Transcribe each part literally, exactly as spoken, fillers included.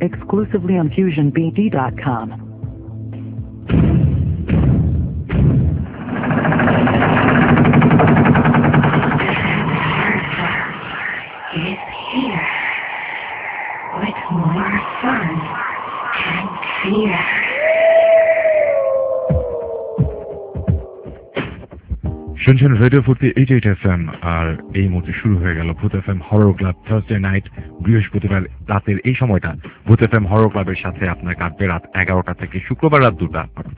exclusively on fusion b d dot com. Is here with more fun and fear. শুনছেন radio Foorti eight eight F M আর এই মুহূর্তে শুরু হয়ে গেল Bhoot F M horror club Thursday night বৃহস্পতিবার রাতের এই সময়টা ভূত এফ এম হরর ক্লাবের সাথে আপনার কাটবে রাত এগারোটা থেকে শুক্রবার রাত দুটা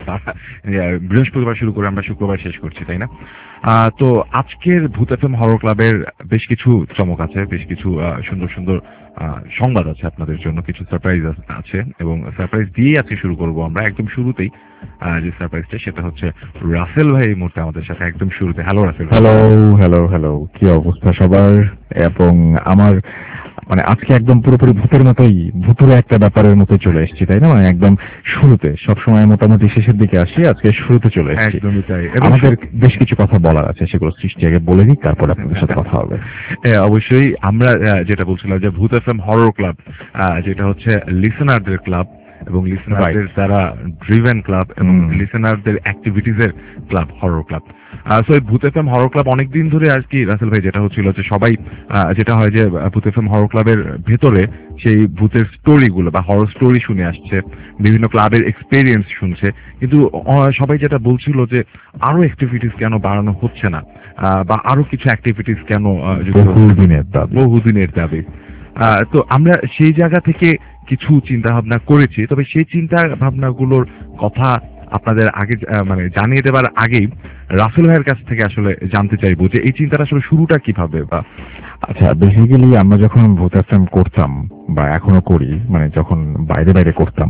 বৃহস্পতিবার শুরু করে আমরা শুক্রবার শেষ করছি তাই না তো আজকের ভূত এফ এম হরর ক্লাবের বেশ কিছু চমক আছে বেশ কিছু সুন্দর সুন্দর সংবাদ আছে আপনাদের জন্য কিছু সারপ্রাইজ আছে এবং সারপ্রাইজ দিয়েই আজকে শুরু করব আমরা একদম শুরুতেই যে সারপ্রাইজটা সেটা হচ্ছে রাসেল ভাই এই মুহূর্তে আমাদের সাথে একদম শুরুতে hello Rasel hello hello hello কি অবস্থা সবার এবং আমার মানে আজকে একদম পুরোপুরি ভূতের মতোই ভূতুরে একটা ব্যাপারের মতো চলে এসেছি তাই না মানে একদম শুরুতে সবসময় মোটামুটি শেষের দিকে আসি আজকে শুরুতে চলে এসেছি একদমই তাই আমাদের বেশ কিছু কথা বলার আছে সেগুলো সৃষ্টি আগে বলে দিই তারপর আপনাদের সাথে কথা হবে অবশ্যই আমরা যেটা বলছিলাম যে ভূত এফ এম হরর ক্লাব যেটা হচ্ছে লিসেনারদের ক্লাব এবং লিসেনারদের দ্বারা ড্রিভেন ক্লাব এবং লিসেনারদের অ্যাক্টিভিটিজের ক্লাব হরর ক্লাব সো এই Bhoot F M horror club অনেকদিন ধরে আর কি রাসেল ভাই যেটা হচ্ছিল যে সবাই যেটা হয় যে ভূত এফ এম হরর ক্লাবের ভেতরে সেই ভূতের স্টোরিগুলো বা হরর স্টোরি শুনে আসছে বিভিন্ন ক্লাবের এক্সপেরিয়েন্স শুনছে কিন্তু সবাই যেটা বলছিল যে আরো অ্যাক্টিভিটিস কেন বাড়ানো হচ্ছে না বা আরো কিছু অ্যাক্টিভিটিস কেন বহুদিনের দাবি বহুদিনের দাবি তো আমরা সেই জায়গা থেকে কিছু চিন্তা ভাবনা করেছি তবে সেই চিন্তা ভাবনাগুলোর কথা আপনাদের আগে মানে জানিয়ে দেবার আগেই রাসেল ভাইয়ের কাছ থেকে আসলে জানতে চাইবো যে এই চিন্তাটা আসলে শুরুটা কিভাবে বা আচ্ছা বেসিক্যালি আমরা যখন ভূত এফএম করতাম বা এখনো করি মানে যখন বাইরে বাইরে করতাম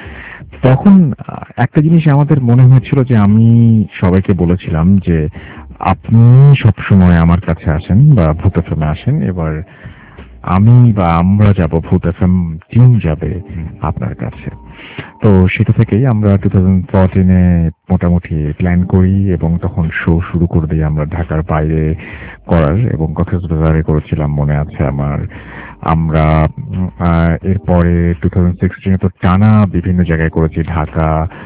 তখন একটা জিনিস আমাদের মনে হয়েছিল যে আমি সবাইকে বলেছিলাম যে আপনি সবসময় আমার কাছে আসেন বা ভূত এফএমে আসেন এবার আমি বা আমরা যাব ভূত এফএম টিম যাবে আপনার কাছে তো সেটা থেকেই আমরা টু থাউজেন্ড ফোরটিনে মোটামুটি প্ল্যান করি এবং তখন শো শুরু করে দিই আমরা ঢাকার বাইরে করার এবং কক্সবাজারে করেছিলাম মনে আছে আমার আমরা এরপরে টু থাউজেন্ড সিক্সটিনে তো টানা বিভিন্ন জায়গায় করেছি ঢাকা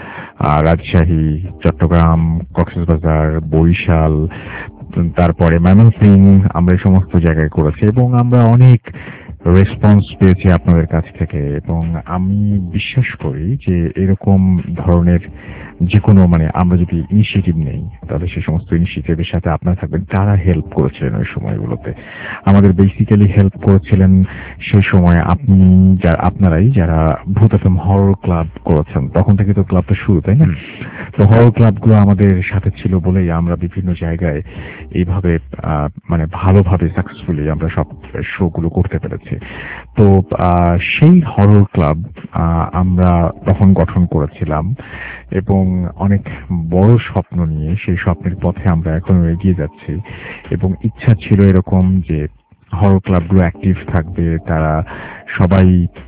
রাজশাহী চট্টগ্রাম কক্সবাজার বরিশাল তারপরে ময়মনসিং আমরা এই সমস্ত জায়গায় করেছি এবং আমরা অনেক রেসপন্স পেয়েছি আপনাদের কাছ থেকে এবং আমি বিশ্বাস করি যে এরকম ধরনের যে কোনো মানে আমরা যদি ইনিশিয়েটিভ নেই তাহলে সেই সমস্ত ইনিশিয়েটিভের সাথে আপনারা থাকবেন তারা হেল্প করেছিলেন ওই সময়গুলোতে আমাদের বেসিক্যালি হেল্প করেছিলেন সেই সময় আপনি যারা আপনারাই যারা ভূত এফএম হরর ক্লাব করেছেন তখন থেকে তো ক্লাবটা শুরু তাই না তো হরর ক্লাবগুলো আমাদের সাথে ছিল বলেই আমরা বিভিন্ন জায়গায় এইভাবে মানে ভালোভাবে সাকসেসফুলি আমরা সব শোগুলো করতে পেরেছি তো সেই হরর ক্লাব আমরা তখন গঠন করেছিলাম এবং অনেক বড় স্বপ্ন নিয়ে সেই স্বপ্নের পথে আমরা এখনো এগিয়ে যাচ্ছি এবং ইচ্ছা ছিল এরকম যে হরর ক্লাবগুলো অ্যাক্টিভ থাকবে তারা সবাই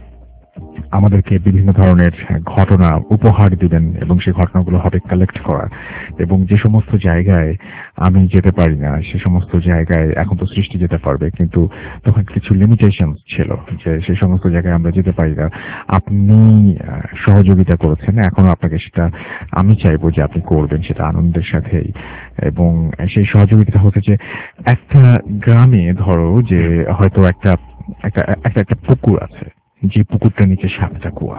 আমাদেরকে বিভিন্ন ধরনের ঘটনা উপহার দিবেন এবং সেই ঘটনাগুলো হবে কালেক্ট করা এবং যে সমস্ত জায়গায় আমি যেতে পারি না সে সমস্ত জায়গায় এখন তো সৃষ্টি যেতে পারবে কিন্তু তখন কিছু লিমিটেশন ছিল যে সেই সমস্ত জায়গায় আমরা যেতে পারি না আপনি সহযোগিতা করেছেন এখনো আপনাকে সেটা আমি চাইবো যে আপনি করবেন সেটা আনন্দের সাথেই এবং সেই সহযোগিতা হচ্ছে যে একটা গ্রামে ধরো যে হয়তো একটা একটা একটা একটা পুকুর আছে যে পুকুরটার নিচে সাতটা কুয়া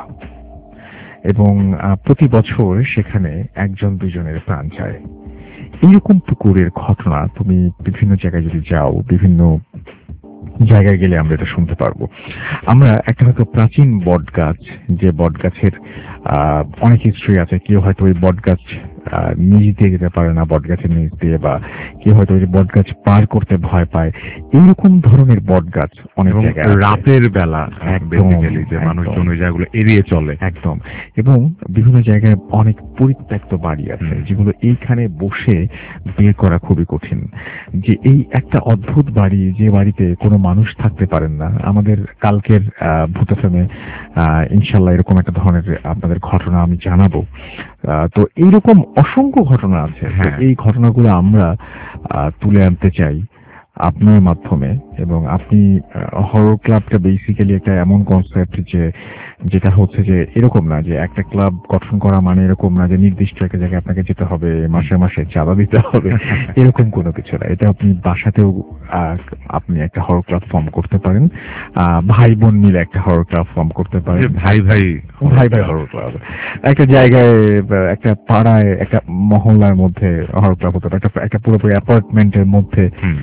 এবং প্রতি বছর সেখানে একজন দুজনের প্রাণ যায় এইরকম পুকুরের ঘটনা তুমি বিভিন্ন জায়গায় যদি যাও বিভিন্ন জায়গায় গেলে আমরা এটা শুনতে পারবো আমরা একটা হয়তো প্রাচীন বট গাছ যে বট গাছের আহ অনেক হিস্ট্রি আছে কেউ হয়তো ওই বট গাছ নিচ দিয়ে যেতে পারে না বট গাছের নিচ দিয়ে বা কেউ হয়তো ওই বট গাছ পার করতে ভয় পায় এইরকম ধরনের বট গাছ অনেক জায়গায় রাতের বেলা বেসিক্যালি যে মানুষজন ওই জায়গাগুলো এড়িয়ে চলে একদম এবং বিভিন্ন জায়গায় অনেক পরিত্যক্ত বাড়ি আছে যেগুলো এইখানে বসে বের করা খুবই কঠিন যে এই একটা অদ্ভুত বাড়ি যে বাড়িতে কোনো মানুষ থাকতে পারেন না আমাদের কালকের ভূত এফএমে আহ ইনশাল্লাহ এরকম একটা ধরনের আপনাদের ঘটনা আমি জানাবো তো এইরকম অসংখ্য ঘটনা আছে এই ঘটনাগুলো আমরা তুলে আনতে চাই আপনার মাধ্যমে। এবং আপনি হরর ক্লাবটা বেসিক্যালি একটা এমন কনসেপ্ট যে যেটা হচ্ছে যে এরকম না যে একটা ক্লাব গঠন করা মানে এরকম না যে নির্দিষ্ট একটা জায়গায় আপনাকে যেতে হবে, মাসে মাসে চাঁদা দিতে হবে, এরকম কোনো কিছু না। এটা আপনি বাসাতেও আহ, আপনি একটা হরর ক্লাব ফর্ম করতে পারেন, আহ, ভাই বোন মিলে একটা হরর ক্লাব ফর্ম করতে পারেন, যে ভাই ভাই ভাই ভাই হরর ক্লাব একটা জায়গায় বা একটা পাড়ায় একটা মহল্লার মধ্যে হরর ক্লাব হতে পারে, একটা একটা পুরোপুরি অ্যাপার্টমেন্টের মধ্যে হুম,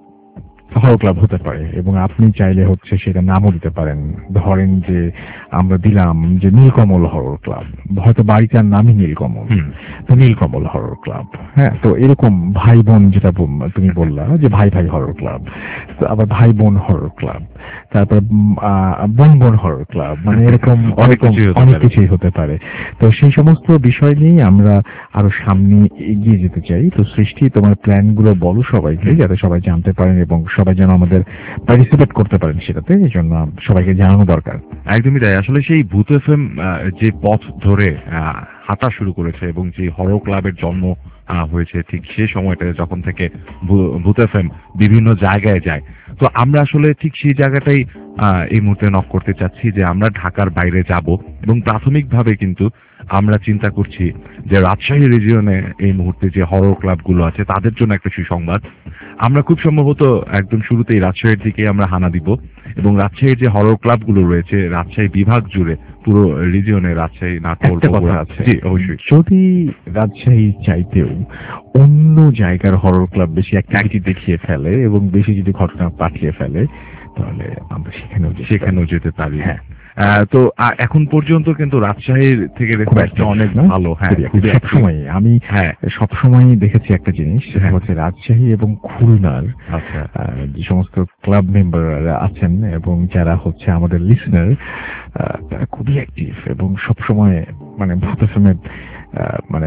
হরর ক্লাব হতে পারে। এবং আপনি চাইলে হচ্ছে সেটা নামও দিতে পারেন। ধরেন যে আমরা দিলাম যে নীলকমল হরর ক্লাব, হয়তো বাড়িটার নামই নীলকমল, হুম, তো নীলকমল হরর ক্লাব। হ্যাঁ, তো এরকম ভাই বোন যেটা বল- তুমি বললা যে ভাই ভাই হরর ক্লাব, তো আবার ভাই বোন হরর ক্লাব, তারপর উম, আহ, বোন বোন হরর ক্লাব, মানে এরকম অনেক অনেক কিছুই হতে অনেক পারে। কিছুই হতে পারে। তো সেই সমস্ত বিষয় নিয়ে আমরা আরো সামনে এগিয়ে যেতে চাই। তো সৃষ্টি, তোমার প্ল্যান গুলো বলো সবাইকে, যাতে সবাই জানতে পারেন এবং সবাই যেন আমাদের পার্টিসিপেট করতে পারেন সেটাতে, এই জন্য সবাইকে জানানো দরকার। একদমই তাই। আসলে সেই ভূত এফ এম যে পথ ধরে আহ, হাঁটা শুরু করেছে এবং যে হরর ক্লাবের জন্ম আহ, হয়েছে ঠিক সেই সময়টা যখন থেকে ভূ- ভূত এফ এম বিভিন্ন জায়গায় যায়, তো আমরা আসলে ঠিক সেই জায়গাটাই আহ, এই মুহূর্তে নক করতে চাচ্ছি যে আমরা ঢাকার বাইরে যাব। এবং প্রাথমিকভাবে কিন্তু আমরা চিন্তা করছি যে রাজশাহী রিজিয়নে এই মুহূর্তে যে হরর ক্লাবগুলো আছে তাদের জন্য একটা সুসংবাদ। আমরা খুব সম্ভবত একদম শুরুতেই রাজশাহীর দিকে আমরা হানা দিব এবং রাজশাহীর যে হরর ক্লাবগুলো রয়েছে রাজশাহী বিভাগ জুড়ে পুরো রিজিয়নে, রাজশাহী, নাটোর, একটা কথা বগুড়া। আছে, জি অবশ্যই। যদি রাজশাহী চাইতেও অন্য জায়গার হরর ক্লাব বেশি অ্যাক্টিভিটি দেখিয়ে ফেলে এবং বেশি যদি ঘটনা পাঠিয়ে ফেলে, তাহলে আমরা সেখানেও যেতে পারি। সেখানেও যেতে পারি। হ্যাঁ, আহ, তো আহ, এখন পর্যন্ত কিন্তু রাজশাহীর থেকে খুব রেসপন্সটা active, অনেক না? ভালো। হ্যাঁ, খুবই active। খুবই active। সবসময় আমি হ্যাঁ, সবসময় দেখেছি একটা জিনিস, সেটা হ্যাঁ। হচ্ছে রাজশাহী এবং খুলনার আচ্ছা। আহ, যে সমস্ত ক্লাব মেম্বাররা আছেন এবং যারা হচ্ছে আমাদের লিসনার, তারা খুবই অ্যাক্টিভ এবং সবসময় মানে ভূত এফএমের মানে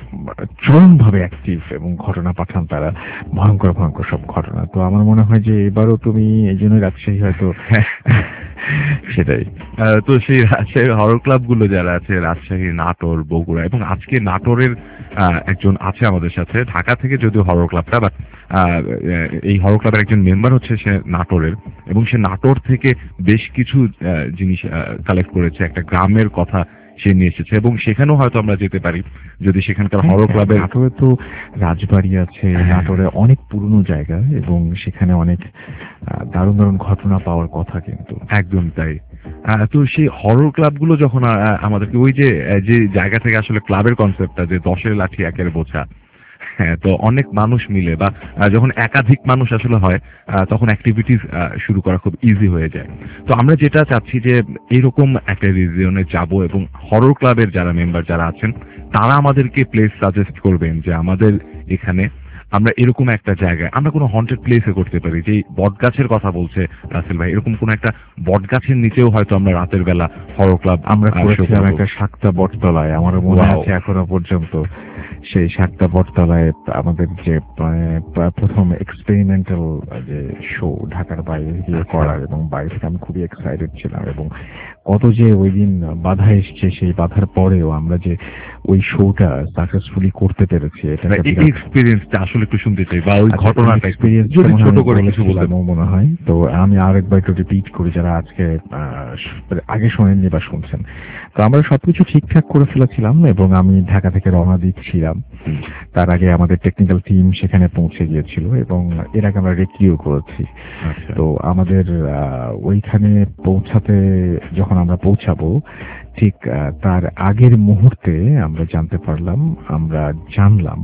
চরম ভাবে অ্যাক্টিভ এবং ঘটনা পাঠান তারা, ভয়ঙ্কর ভয়ঙ্কর সব ঘটনা। তো আমার মনে হয় যে এবারও তুমি এই জন্যই রাজশাহী হয়তো সেটাই। আহ, তো সেই রাজশাহীর হরর ক্লাবগুলো যারা আছে রাজশাহী, নাটোর, বগুড়া, এবং আজকে নাটোরের আহ, একজন আছে আমাদের সাথে, ঢাকা থেকে যদিও হরর ক্লাবটা, বাট এই হরর ক্লাবের একজন মেম্বার হচ্ছে সে নাটোরের, এবং সে নাটোর থেকে বেশ কিছু আহ, জিনিস কালেক্ট করেছে, একটা গ্রামের কথা সে নিয়ে এসেছে এবং সেখানেও হয়তো আমরা যেতে পারি যদি সেখানকার হরর ক্লাবের। নাটোরে তো রাজবাড়ি আছে, নাটোরে অনেক পুরনো জায়গা এবং সেখানে অনেক আহ, দারুণ দারুণ ঘটনা পাওয়ার কথা কিন্তু। একদম তাই। আহ, তো সেই হরর ক্লাবগুলো যখন আহ, আমাদেরকে ওই যে আহ, যে জায়গা থেকে আসলে ক্লাবের কনসেপ্টটা যে দশের লাঠি একের বোঝা, হ্যাঁ, তো অনেক মানুষ মিলে বা আহ, যখন একাধিক মানুষ আসলে হয় আহ, তখন অ্যাক্টিভিটিস শুরু করা খুব ইজি হয়ে যায়। তো আমরা যেটা চাচ্ছি যে এরকম একটা রিজিয়নে যাব এবং হরর ক্লাবের যারা মেম্বার যারা আছেন তারা আমাদেরকে প্লেস সাজেস্ট করবেন যে আমাদের এখানে আমরা এরকম একটা জায়গায় আমরা কোনো হন্টেড প্লেসে করতে পারি। যে বটগাছের কথা বলছে রাসেল ভাই, এরকম কোন একটা বটগাছের নিচেও হয়তো আমরা রাতের বেলা হরর ক্লাব আমরা করেছিলাম একটা শাক্তা বটতলায়, আমারও মনে আছে এখনো পর্যন্ত। সেই শাক্তা বটতলায় আমাদের যে মানে প্রথম এক্সপেরিমেন্টাল যে শো ঢাকার বাইরে গিয়ে করার, এবং বাইরে থেকে আমি খুবই এক্সাইটেড ছিলাম এবং কত যে ওই দিন বাধা এসছে, সেই বাধার পরেও আমরা যে ওই শোটা সাকসেসফুলি করতে পেরেছি, এটা এই এক্সপেরিয়েন্সটা আসলে একটু শুনতে চাই, বা ওই ঘটনাটা এক্সপেরিয়েন্স যদি ছোট করে কিছু বলতেন। মনে হয়। তো আমি আরেকবার একটু রিপিট করি যারা আজকে আহ, আগে শোনেননি বা শুনছেন। তো আমরা সবকিছু ঠিকঠাক করে ফেলেছিলাম এবং আমি ঢাকা থেকে রওনা দিচ্ছিলাম, তার আগে আমাদের টেকনিক্যাল টিম সেখানে পৌঁছে গিয়েছিল এবং এর আগে আমরা রেকিও করেছি। তো আমাদের আহ, ওইখানে পৌঁছাতে যখন আমরা পৌঁছাবো ঠিক আহ, তার আগের মুহূর্তে আমরা জানতে পারলাম, আমরা জানলাম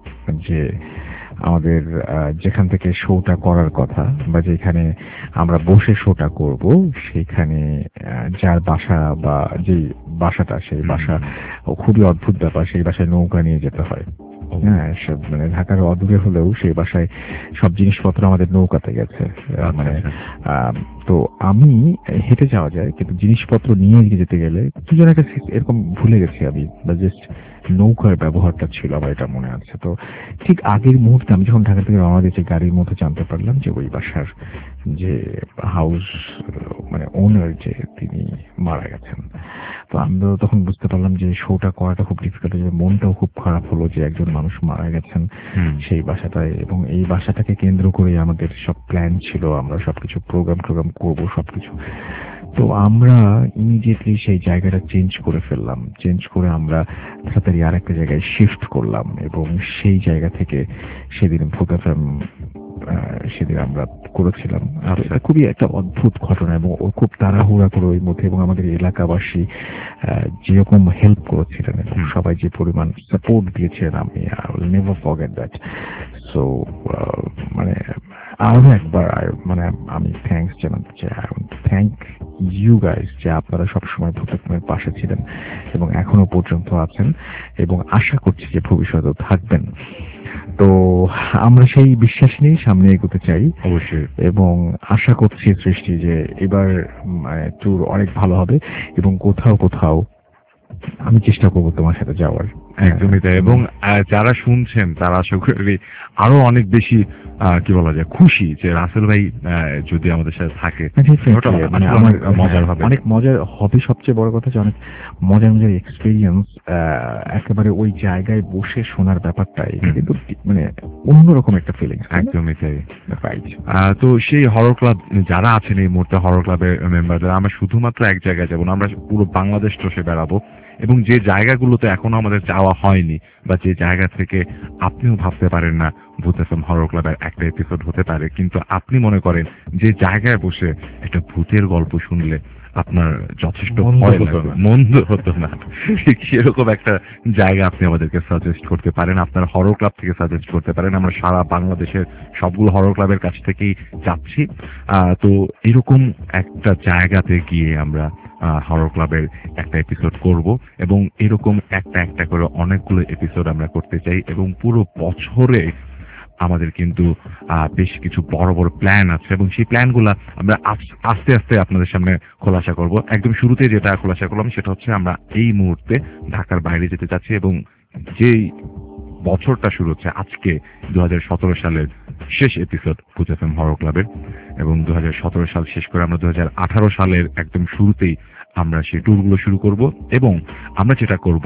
যে আমাদের আহ, যেখান থেকে শোটা করার কথা বা যেখানে আমরা বসে শোটা করব, সেখানে আহ, যার বাসা বা যে বাসাটা, সেই বাসা খুবই অদ্ভুত ব্যাপার, সেই বাসায় নৌকা নিয়ে যেতে হয়। হ্যাঁ, সব মানে ঢাকার অদূরে হলেও সেই বাসায় সব জিনিসপত্র আমাদের নৌকাতে গেছে। মানে আহ, তো আমি হেঁটে যাওয়া যায়, কিন্তু জিনিসপত্র নিয়ে যেতে গেলে কি যেন একটা এরকম ভুলে গেছি আমি, বা জাস্ট নৌকার ব্যবহারটা ছিল আমার, এটা মনে আছে। তো ঠিক আগের মুহূর্তে আমি যখন ঢাকা থেকে রওনা দিয়েছি গাড়ির মধ্যে জানতে পারলাম যে ওই বাসার যে হাউস মানে ওনার যে তিনি মারা গেছেন। তো আমরা তখন বুঝতে পারলাম যে শোটা করাটা খুব ডিফিকাল্ট, যে মনটাও খুব খারাপ হলো যে একজন মানুষ মারা গেছেন হুম। সেই বাসাটায়, এবং এই বাসাটাকে কেন্দ্র করে আমাদের সব প্ল্যান ছিল, আমরা সবকিছু প্রোগ্রাম টোগ্রাম করবো সবকিছু। তো আমরা ইমিডিয়েটলি সেই জায়গাটা চেঞ্জ করে ফেললাম, চেঞ্জ করে আমরা তাড়াতাড়ি আর একটা জায়গায় শিফট করলাম, এবং সেই জায়গা থেকে সেদিন ভূত এফএম সেদিন আমরা করেছিলাম। আর এটা খুবই একটা অদ্ভুত ঘটনা, এবং ও খুব তাড়াহুড়া করে ওই মধ্যে, এবং আমাদের এলাকাবাসী আহ, যেরকম হেল্প করেছিলেন এবং সবাই যে পরিমাণ সাপোর্ট দিয়েছিলেন, আমি I will never forget that. So মানে আরো একবার I- মানে আমি থ্যাঙ্কস জানাতে চাই, I want to thank you guys যে আপনারা সবসময় ভূতের পাশে ছিলেন এবং এখনো পর্যন্ত আছেন, এবং আশা করছি যে ভবিষ্যতেও থাকবেন। তো আমরা সেই বিশ্বাস নিয়েই সামনে এগোতে চাই অবশ্যই। এবং আশা করছি সৃষ্টি যে এবার ট্যুর অনেক ভালো হবে, এবং কোথাও কোথাও আমি চেষ্টা করবো তোমার সাথে যাওয়ার। একদমই তাই। এবং আহ, যারা শুনছেন তারা আশা করি আরো অনেক বেশি আহ, কি বলা যায় খুশি যে রাসেল ভাই আহ, যদি আমাদের সাথে থাকে ওটা মানে আসলে আমার অনেক মজার হবে। অনেক মজার হবে। সবচেয়ে বড় কথা যে অনেক মজার মজার এক্সপিরিয়েন্স, একেবারে ওই জায়গায় বসে শোনার ব্যাপারটাই হুম। কিন্তু মানে অন্যরকম একটা ফিলিংস। একদমই তাই। রাইট। আহ, তো সেই হরর ক্লাব যারা আছেন এই মুহূর্তে হরর ক্লাবের মেম্বারদের, আমরা শুধুমাত্র এক জায়গায় যাবো না, আমরা পুরো বাংলাদেশ চষে বেড়াবো, এবং যে জায়গাগুলোতে এখনো আমাদের যাওয়া হয়নি বা যে জায়গা থেকে আপনিও ভাবতে পারেন না ভূত এফএম হরর ক্লাবের একটা এপিসোড হতে পারে, কিন্তু আপনি মনে করেন যে জায়গায় বসে একটা ভূতের গল্প শুনলে আপনার যথেষ্ট মন্দ ভয় হতো লাগবে, না। মন্দ হতো না, ঠিক সেরকম একটা জায়গা আপনি আমাদেরকে সাজেস্ট করতে পারেন, আপনার হরর ক্লাব থেকে সাজেস্ট করতে পারেন। আমরা সারা বাংলাদেশের সবগুলো হরর ক্লাবের কাছ থেকেই যাচ্ছি। আহ, তো এরকম একটা জায়গাতে গিয়ে আমরা হরর ক্লাবের একটা এপিসোড করব, এবং এরকম একটা একটা করে অনেকগুলো এপিসোড আমরা করতে চাই, এবং পুরো বছরে আমাদের কিন্তু আহ, বেশ কিছু বড় বড় প্ল্যান আছে, এবং সেই প্ল্যানগুলো আমরা আস- আস্তে আস্তে আপনাদের সামনে খোলাসা করব। একদম শুরুতে যেটা খোলাসা করলাম সেটা হচ্ছে আমরা এই মুহূর্তে ঢাকার বাইরে যেতে চাচ্ছি, এবং যেই বছরটা শুরু হচ্ছে আজকে দু হাজার সতেরো সালের শেষ এপিসোড ভূত এফএম হরর ক্লাবের, এবং দু হাজার সতেরো সাল শেষ করে আমরা দু হাজার আঠারো সালের একদম শুরুতেই আমরা সেই ট্যুরগুলো শুরু করব। এবং আমরা যেটা করব,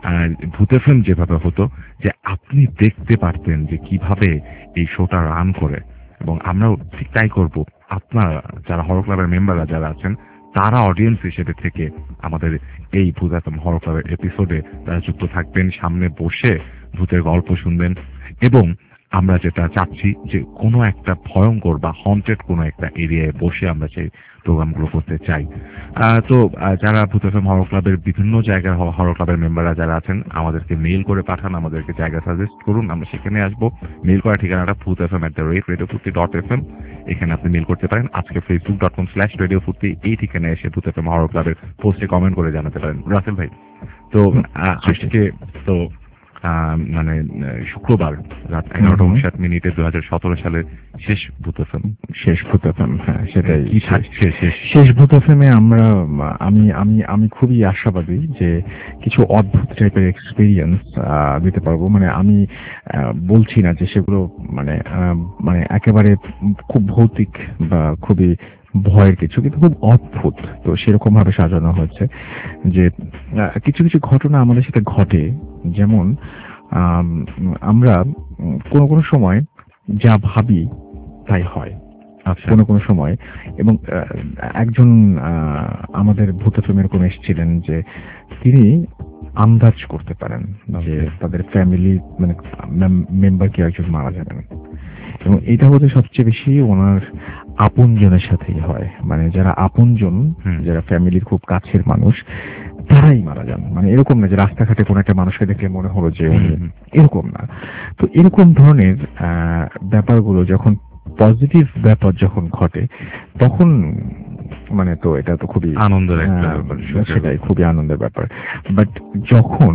ভূত এফএম যেভাবে হতো যে আপনি দেখতে পারতেন যে কিভাবে এই শোটা রান করে, এবং আমরাও ঠিক তাই করব। আপনারা যারা হরর ক্লাবের মেম্বাররা যারা আছেন তারা অডিয়েন্স হিসেবে থেকে আমাদের এই ভূত এফএম হরর ক্লাবের এপিসোডে তারা যুক্ত থাকবেন, সামনে বসে ভূতের গল্প শুনবেন, এবং আমরা যেটা চাচ্ছি যে কোনো একটা ভয়ঙ্কর বা হন্টেড কোনো একটা এরিয়ায় বসে আমরা সেই প্রোগ্রামগুলো করতে চাই। আহ, তো আহ, যারা ভূত এফএম হরর ক্লাবের বিভিন্ন জায়গার হরর ক্লাবের মেম্বাররা যারা আছেন আমাদেরকে মেইল করে পাঠান, আমাদেরকে জায়গা সাজেস্ট করুন, আমরা সেখানে আসবো। মেইল করার ঠিকানাটা Bhoot FM at the rate radio Foorti dot F M, এখানে আপনি মেইল করতে পারেন। আজকে Facebook dot com slash radio Foorti এই ঠিকানায় এসে ভূত এফএম হরর ক্লাবের পোস্টে কমেন্ট করে জানাতে পারেন। রাসেল ভাই, তো আহ, আজকে তো আহ, মানে আহ, শুক্রবার রাত এগারোটা উনষাট মিনিটে দু হাজার সতেরো সালের শেষ ভূত এফএম, শেষ ভূত এফএম, হ্যাঁ সেটাই কি থাকছে শেষ শেষ ভূত এফএমে আমরা আমি আমি আমি খুবই আশাবাদী যে কিছু অদ্ভুত টাইপের এক্সপিরিয়েন্স দিতে পারবো। মানে আমি আহ, বলছি না যে সেগুলো মানে আহ, মানে একেবারে খুব ভৌতিক বা খুবই ভয়ের কিছু, কিন্তু খুব অদ্ভুত। তো সেরকম ভাবে সাজানো হয়েছে যে আহ, কিছু কিছু ঘটনা আমাদের সাথে ঘটে, যেমন আম, আমরা উম, কোনো কোনো সময় যা ভাবি তাই হয় আচ্ছা কোনো কোনো সময়। এবং আহ, একজন আহ, আমাদের ভূত এফএমের কোন এসেছিলেন যে তিনি আন্দাজ করতে পারেন যে Okay. তাদের ফ্যামিলি মানে মেম্বার কেউ একজন মারা যাবেন, এবং এটা হচ্ছে সবচেয়ে বেশি ওনার আপনজনের সাথেই হয়। মানে যারা আপনজন, হুম। যারা ফ্যামিলির খুব কাছের মানুষ, তারাই মারা যান। মানে এরকম না যে রাস্তাঘাটে কোনো একটা মানুষকে দেখলে মনে হলো যে উনি, হুম। এরকম না। তো এরকম ধরনের আহ, ব্যাপারগুলো যখন পজিটিভ ব্যাপার যখন ঘটে তখন মানে তো এটা তো খুবই আনন্দের একটা আহ, ব্যাপার, সুখের সেটাই খুবই আনন্দের ব্যাপার। বাট যখন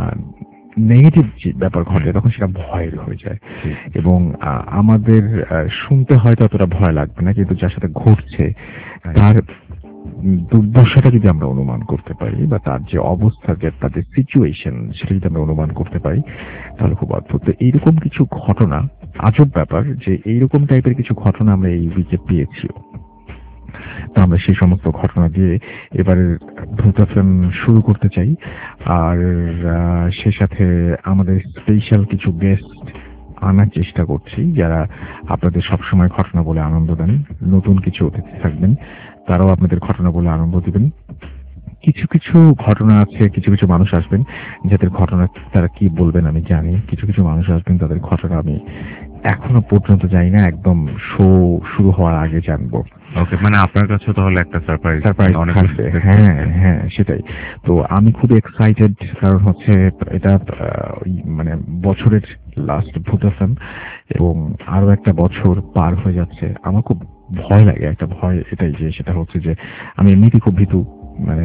নেগেটিভ যে ব্যাপার ঘটে তখন সেটা ভয়ের হয়ে যায়, ঠিক। এবং আহ, আমাদের আহ, শুনতে হয়তো অতটা ভয় লাগবে না, কিন্তু যার সাথে ঘটছে তার উম, দুর্দশাটা যদি আমরা অনুমান করতে পারি, বা তার যে অবস্থা, যে তাদের সিচুয়েশন, সেটা যদি আমরা অনুমান করতে পারি তাহলে খুব অদ্ভুত। তো এইরকম কিছু ঘটনা, আজব ব্যাপার যে এইরকম টাইপের কিছু ঘটনা আমরা এই উইকে পেয়েছিও। তো আমরা সেই সমস্ত ঘটনা দিয়ে এবারের ভূত এফএম শুরু করতে চাই। আর আহ, সে সাথে আমাদের স্পেশাল কিছু গেস্ট আনার চেষ্টা করছি, যারা আপনাদের সবসময় ঘটনা বলে আনন্দ দেন। নতুন কিছু অতিথি থাকবেন, তারাও আপনাদের ঘটনা বলে আনন্দ দিবেন। কিছু কিছু ঘটনা আছে, কিছু কিছু মানুষ আসবেন যাদের ঘটনা তারা কি বলবেন আমি জানি। কিছু কিছু মানুষ আসবেন তাদের ঘটনা আমি এখনো পর্যন্ত জানি না, একদম শো শুরু হওয়ার আগে জানবো। ওকে, মানে আপনার কাছে তাহলে একটা সারপ্রাইজ সারপ্রাইজ অনেক থাকবে। হ্যাঁ হ্যাঁ সেটাই। তো আমি খুব এক্সাইটেড, কারণ হচ্ছে এটা আহ, ওই মানে বছরের লাস্ট ভূত এফএম এবং আরো একটা বছর পার হয়ে যাচ্ছে। আমার খুব ভয় লাগে, একটা ভয় এটাই যে সেটা হচ্ছে যে আমি এমনিতে খুব ভীতু, মানে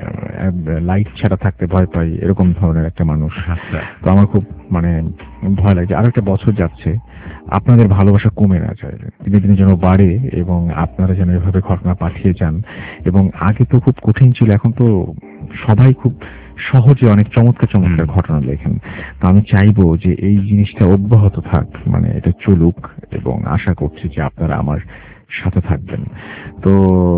লাইট ছাড়া থাকতে ভয় পাই, এরকম ধরনের একটা মানুষ। আচ্ছা। তো আমার খুব মানে ভয় লাগে। আরো একটা বছর যাচ্ছে, আপনাদের ভালোবাসা কমে না যায়, দিনে দিনে যেন বাড়ে এবং আপনারা যেন এভাবে ঘটনা পাঠিয়ে যান। এবং আগে তো খুব কঠিন ছিল, এখন তো সবাই খুব সহজে অনেক চমৎকার চমৎকার ঘটনা লেখেন। তো আমি চাইবো যে এই জিনিসটা অব্যাহত থাক, মানে এটা চলুক, এবং আশা করছি যে আপনারা আমার সাথে থাকবেন। তো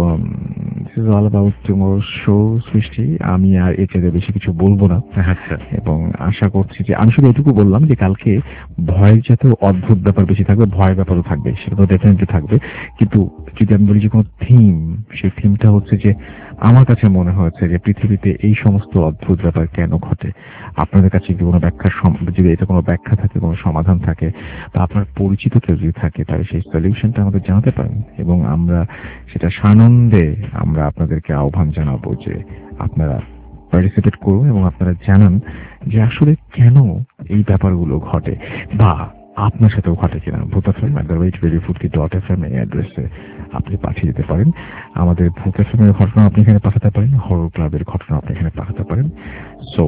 this is all about tomorrow show Srishti. আমি আর এর চেয়ে বেশি কিছু বলবো না। আচ্ছা। এবং আশা করছি যে আমি শুধু এটুকু বললাম যে কালকে ভয়ের যাতে অদ্ভুত ব্যাপার বেশি থাকবে, ভয়ের ব্যাপারও থাকবে, সেটা তো ডেফিনেটলি থাকবে। কিন্তু যদি আমি বলি যে কোনো থিম, সেই থিমটা হচ্ছে যে আমার কাছে মনে হয়েছে যে পৃথিবীতে এই সমস্ত অদ্ভুত ব্যাপার কেন ঘটে। আপনাদের কাছে যদি কোনো ব্যাখ্যার সম- যদি এটা কোনো ব্যাখ্যা থাকে, কোনো সমাধান থাকে, বা আপনার পরিচিত কেউ যদি থাকে, তাহলে সেই সলিউশনটা আমাদের জানাতে পারেন এবং আমরা সেটা সানন্দে আমরা আপনাদেরকে আহ্বান জানাবো যে আপনারা পার্টিসিপেট করুন এবং আপনারা জানান যে আসলে কেন এই ব্যাপারগুলো ঘটে, বা আপনার সাথেও ঘটে কিনা। Bhoot FM at the rate radio ফুটকি ডট এফ এম এই অ্যাড্রেসে আপনি পাঠিয়ে দিতে পারেন। আমাদের ভূত এফএম এর ঘটনা আপনি এখানে পাঠাতে পারেন, হরর ক্লাবের ঘটনা আপনি এখানে পাঠাতে পারেন। সো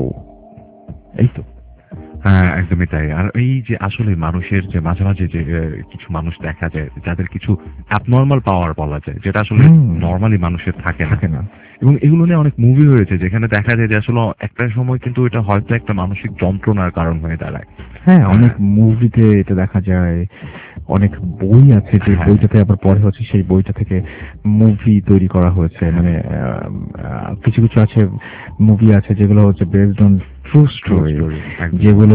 এই তো। হ্যাঁ, একদমই তাই। আর এই যে আসলে মানুষের যে মাঝে মাঝে যে আহ, কিছু মানুষ দেখা যায় যাদের কিছু অ্যাবনর্মাল পাওয়ার বলা যায়, যেটা আসলে হুম। নর্মালি মানুষের থাকে না। থাকে না। এবং এগুলো নিয়ে অনেক মুভি হয়েছে যেখানে দেখা যায় যে আসলে একটা সময় কিন্তু এটা হয়তো একটা মানসিক যন্ত্রণার কারণ হয়ে দাঁড়ায়। হ্যাঁ, অনেক মুভিতে এটা দেখা যায়, অনেক বই আছে যে হ্যাঁ। বইটাতে আবার পরে হচ্ছে সেই বইটা থেকে মুভি তৈরি করা হয়েছে। মানে আহ, আহ, কিছু কিছু আছে, মুভি আছে যেগুলো হচ্ছে বেসড অন ট্রু স্টোরি, যেগুলো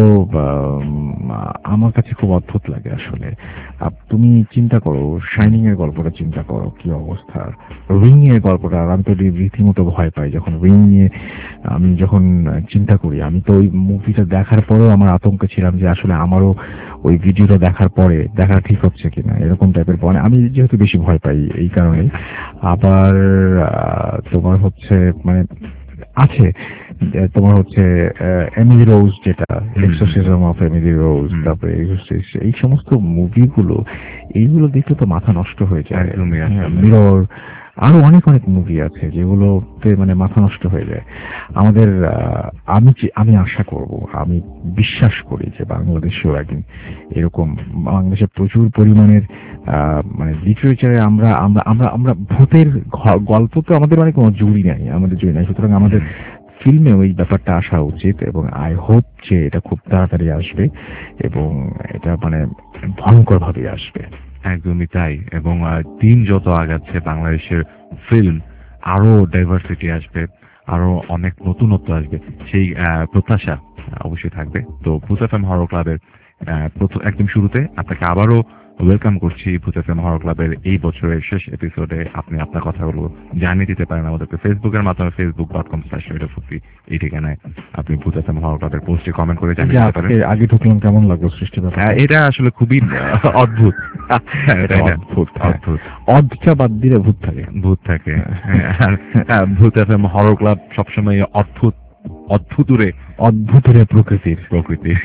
আহ, আমার কাছে খুব অদ্ভুত লাগে আসলে। আপ- তুমি চিন্তা করো, শাইনিং এর গল্পটা চিন্তা করো, কি অবস্থা। রিং এর গল্পটা, আর আমি তো রীতিমতো ভয় পাই যখন রিং নিয়ে আমি যখন চিন্তা করি। আমি তো ওই মুভিটা দেখার পরেও আমার আতঙ্ক ছিলাম যে আসলে আমারও ওই ভিডিওটা দেখার পরে দেখা ঠিক হচ্ছে কিনা, এরকম টাইপের। মানে আমি যেহেতু বেশি ভয় পাই এই কারণেই। আবার আহ, তোমার হচ্ছে মানে আছে আহ, তোমার হচ্ছে এমিলি রোজ, যেটা exorcism of Emily Rose, hmm. তারপরে Exorcist, এই সমস্ত মুভিগুলো, এইগুলো দেখলে তো মাথা নষ্ট হয়ে যায়। একদমই আসলে। মিরর, আরো অনেক অনেক মুভি আছে যেগুলোতে মানে মাথা নষ্ট হয়ে যায় আমাদের। আহ, আমি চে- আমি আশা করব, আমি বিশ্বাস করি যে বাংলাদেশেও একদিন এরকম, বাংলাদেশে প্রচুর পরিমাণের আহ, মানে লিটারেচারে আমরা আমরা আমরা আমরা ভূতের ঘ- গল্প তো আমাদের মানে কোনো জুড়ি নাই, আমাদের জুড়ি নাই। সুতরাং আমাদের ফিল্মেও এই ব্যাপারটা আসা উচিত এবং আই হোপ যে এটা খুব তাড়াতাড়ি আসবে এবং এটা মানে ভয়ঙ্কর ভাবে আসবে। একদমই তাই। এবং আহ, দিন যত আগাচ্ছে বাংলাদেশের ফিল্ম আরো ডাইভার্সিটি আসবে, আরো অনেক নতুনত্ব আসবে, সেই আহ, প্রত্যাশা অবশ্যই থাকবে। তো ভূত এফএম হরর ক্লাবের আহ, প্রথম একদম শুরুতে আপনাকে আবারও ওয়েলকাম করছি ভূত এফএম হরর ক্লাবের এই বছরের শেষ এপিসোডে। আপনি আপনার কথাগুলো জানিয়ে দিতে পারেন আমাদেরকে ফেসবুকের মাধ্যমে, Facebook dot com slash radio ফুটকি এই ঠিকানায় আপনি ভূত এফএম হরর ক্লাবের পোস্টে কমেন্ট করে যে জানিয়ে দিতে পারেন। আজকে আগে ঢুকলাম, কেমন লাগলো সৃষ্টি ব্যাপার? হ্যাঁ, এটা আসলে খুবই আহ, অদ্ভুত। এটা তাই না? অদ্ভুত, হ্যাঁ। অদ্ভুত অদ্ভুতটা বাদ দিলে ভূত থাকে। ভূত থাকে। হ্যাঁ, আর, আহ, ভূত এফএম হরর ক্লাব সবসময় অদ্ভুত অদ্ভুতুরে অদ্ভুতরে প্রকৃতির প্রকৃতি।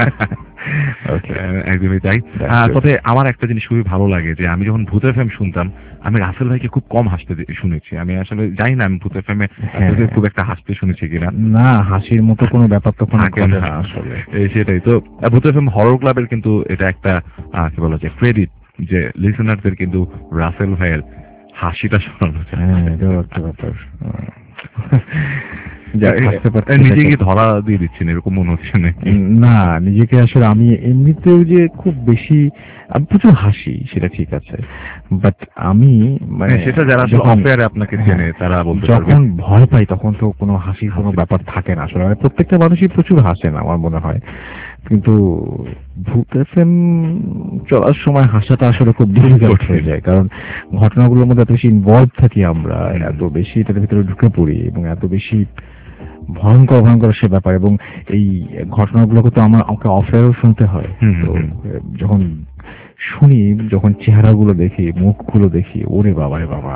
Okay. আহ, একদমই তাই। That's ah, good. তবে আমার একটা জিনিস খুবই ভালো লাগে যে আমি যখন ভূত এফএম শুনতাম, আমি রাসেল ভাইকে খুব কম হাসতে দে- শুনেছি। আমি আসলে জানি না আমি ভূত এফএম এ হ্যাঁ। খুব একটা হাসতে শুনেছি কিনা। না, হাসির মতো কোনো ব্যাপার তো কোনো থাকে ঘটে না না আসলে। এই সেটাই তো। আহ, ভূত এফএম হরর ক্লাবের কিন্তু এটা একটা আহ, কি বলা যায় ক্রেডিট, যে লিসেনারদের কিন্তু রাসেল ভাইয়ের হাসিটা শোনানো যায়। হ্যাঁ, এটাও একটা ব্যাপার। যা হাসতে পারছি নিজেকে ধরা দিয়ে দিচ্ছেন এরকম মনে হচ্ছে নাকি? না, নিজেকে আসলে আমি এমনিতেও যে খুব বেশি আমি প্রচুর হাসি সেটা ঠিক আছে, বাট আমি মানে সেটা যারা অফেয়ারে আপনাকে চেনে তারা বলতে পারবে। যখন ভয় পাই তখন তো কোনো হাসির কোনো ব্যাপার থাকে না আসলে, প্রত্যেকটা মানুষই প্রচুর হাসেন আমার মনে হয়, কিন্তু ভূত এফএম চলার সময় হাসাটা আসলে খুব ডিফিকাল্ট হয়ে যায়, কারণ ঘটনাগুলোর মধ্যে এত বেশি ইনভলভ থাকি আমরা, এত বেশি এটার ভিতরে ঢুকে পড়ি এবং এত বেশি ভয়ঙ্কর ভয়ঙ্কর সে ব্যাপার, এবং এই ঘটনাগুলোকে তো আমার আমাকে অফেয়ারও শুনতে হয়। তো যখন শুনি, যখন চেহারাগুলো দেখি, মুখগুলো দেখি, ওরে বাবা রে বাবা।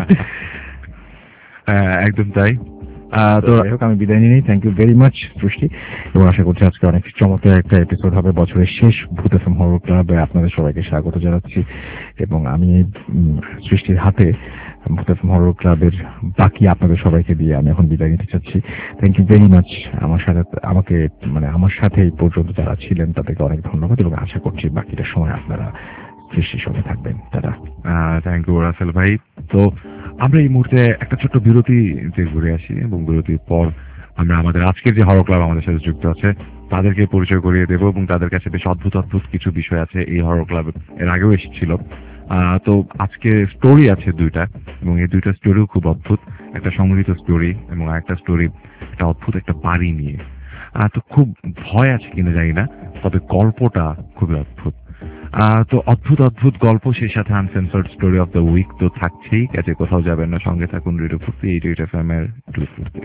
একদম তাই। তো যাই হোক, আমি বিদায় নিই। থ্যাংক ইউ ভেরি মাচ সৃষ্টি, এবং আশা করছি আজকে অনেক চমৎকার একটা এপিসোড হবে। বছরের শেষ ভূত এফএম হরর ক্লাবে আপনাদের সবাইকে স্বাগত জানাচ্ছি, এবং আমি সৃষ্টির হাতে ভূত এফএম হরর ক্লাবের বাকি আপনাদের সবাইকে দিয়ে আমি এখন বিদায় নিতে চাচ্ছি। Thank you very much. আমার সাথে আমাকে মানে আমার সাথে এই পর্যন্ত যারা ছিলেন তাদেরকে অনেক ধন্যবাদ, এবং আশা করছি বাকিটা সময় আপনারা সৃষ্টির সঙ্গে থাকবেন। দাদা থ্যাংক ইউ রাসেল ভাই। তো আমরা এই মুহূর্তে একটা ছোট্ট বিরতি যে ঘুরে আসি, এবং বিরতির পর আমরা আমাদের আজকের যে হরর ক্লাব আমাদের সাথে যুক্ত আছে তাদেরকে পরিচয় করিয়ে দেবো, এবং তাদের কাছে বেশ অদ্ভুত অদ্ভুত কিছু বিষয় আছে। এই হরর ক্লাব এর আগেও এসেছিল। তো আজকে স্টোরি আছে দুইটা, এবং এই দুইটা স্টোরিও খুব অদ্ভুত। একটা সংগঠিত স্টোরি এবং আরেকটা স্টোরি একটা অদ্ভুত একটা বাড়ি নিয়ে। তো খুব ভয় আছে কিনা জানি না, তবে গল্পটা খুবই অদ্ভুত। তো অদ্ভুত অদ্ভুত গল্প, সেই সাথে uncensored story of the week তো থাকছেই। কাজে কোথাও যাবেন না, সঙ্গে থাকুন radio Foorti eight eight F M এর টু ফুর্তি।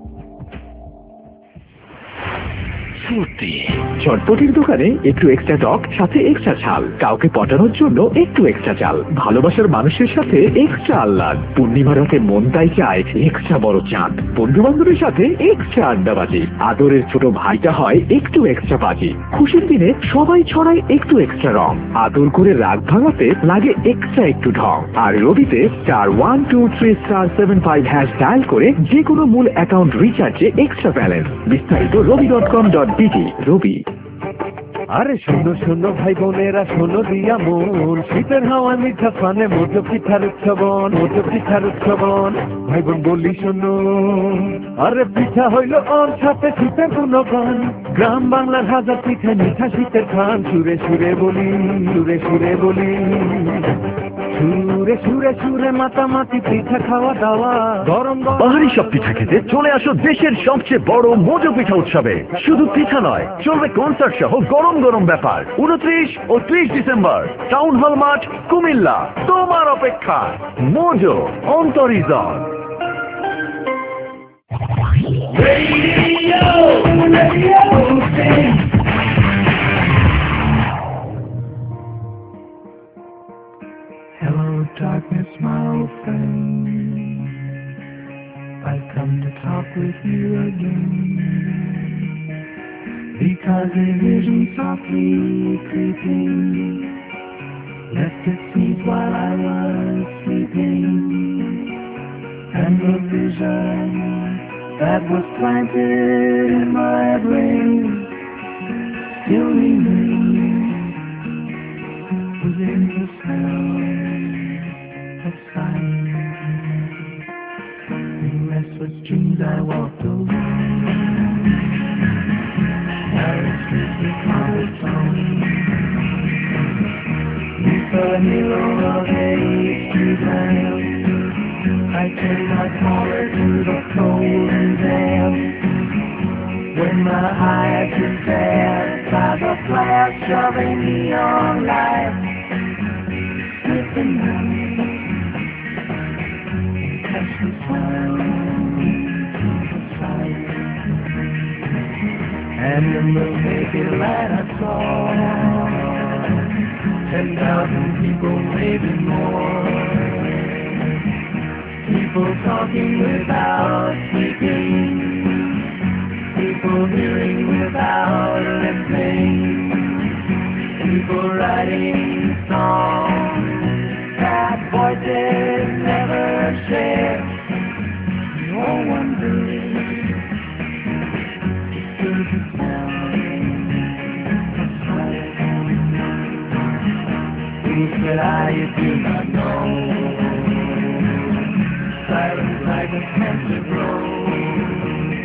ফুর্তি চটপটির দোকানে একটু এক্সট্রা টক, সাথে এক্সট্রা ঝাল, কাউকে পটানোর জন্য একটু এক্সট্রা চাল, ভালোবাসার মানুষের সাথে এক্সট্রা আহ্লাদ, পূর্ণিমা রাতে মন তাই চায় এক্সট্রা বড় চাঁদ, বন্ধু বান্ধবের সাথে এক্সট্রা আড্ডাবাজি, আদরের ছোট ভাইটা হয় একটু এক্সট্রা বাজি, খুশির দিনে সবাই ছড়ায় একটু এক্সট্রা রং, আদর করে রাগ ভাঙাতে লাগে এক্সট্রা একটু ঢং। আর রবিতে star one two three star seven five hash dial করে যে কোনো মূল অ্যাকাউন্ট রিচার্জে এক্সট্রা ব্যালেন্স। বিস্তারিত Robi dot com dot BD. Robi. আরে শোনো শোনো ভাই বোনেরা, শোনো দিয়া মন, শীতের হাওয়া মিঠা ফানে মধু পিঠার উৎসবন, মধু পিঠার উৎসবন। ভাই বোন বলি শোনো, আরে পিঠা হইল ওর সাথে শীতের গুণগান, গ্রাম বাংলার হাজার পিঠা মিঠা শীতের খান, সুরে সুরে বলি, সুরে সুরে বলি, সুরে সুরে সুরে মাতামাতি পিঠা খাওয়া দাওয়া, গরম পাহাড়ি সব পিঠা খেতে চলে আসো দেশের সবচেয়ে বড় মোজো পিঠা উৎসবে। শুধু পিঠা নয়, চলবে কনসার্ট সহ গরম গরম ব্যাপার। উনত্রিশ ও ত্রিশ ডিসেম্বর টাউন হল মাঠ, কুমিল্লা। তোমার অপেক্ষা মোজো অন্তরিজন। Hello darkness, my old friend, I've come to talk with you again, because a vision softly creeping left its seeds while I was sleeping, and the vision that was planted in my brain still remains within the sound of silence. In restless dreams I walked alone, narrow streets with cobblestone, neath the halo of a street lamp, I turned my collar to the cold and damp, when my eyes were stabbed by the flash of a neon light, slipping down, catch the sound of silence, and in the naked light I saw ten thousand people, maybe more, people talking without speaking, people hearing without listening, people writing songs that voices never share. No one believes through the sound of silence. Things that I did not know, silence like a cancer grows,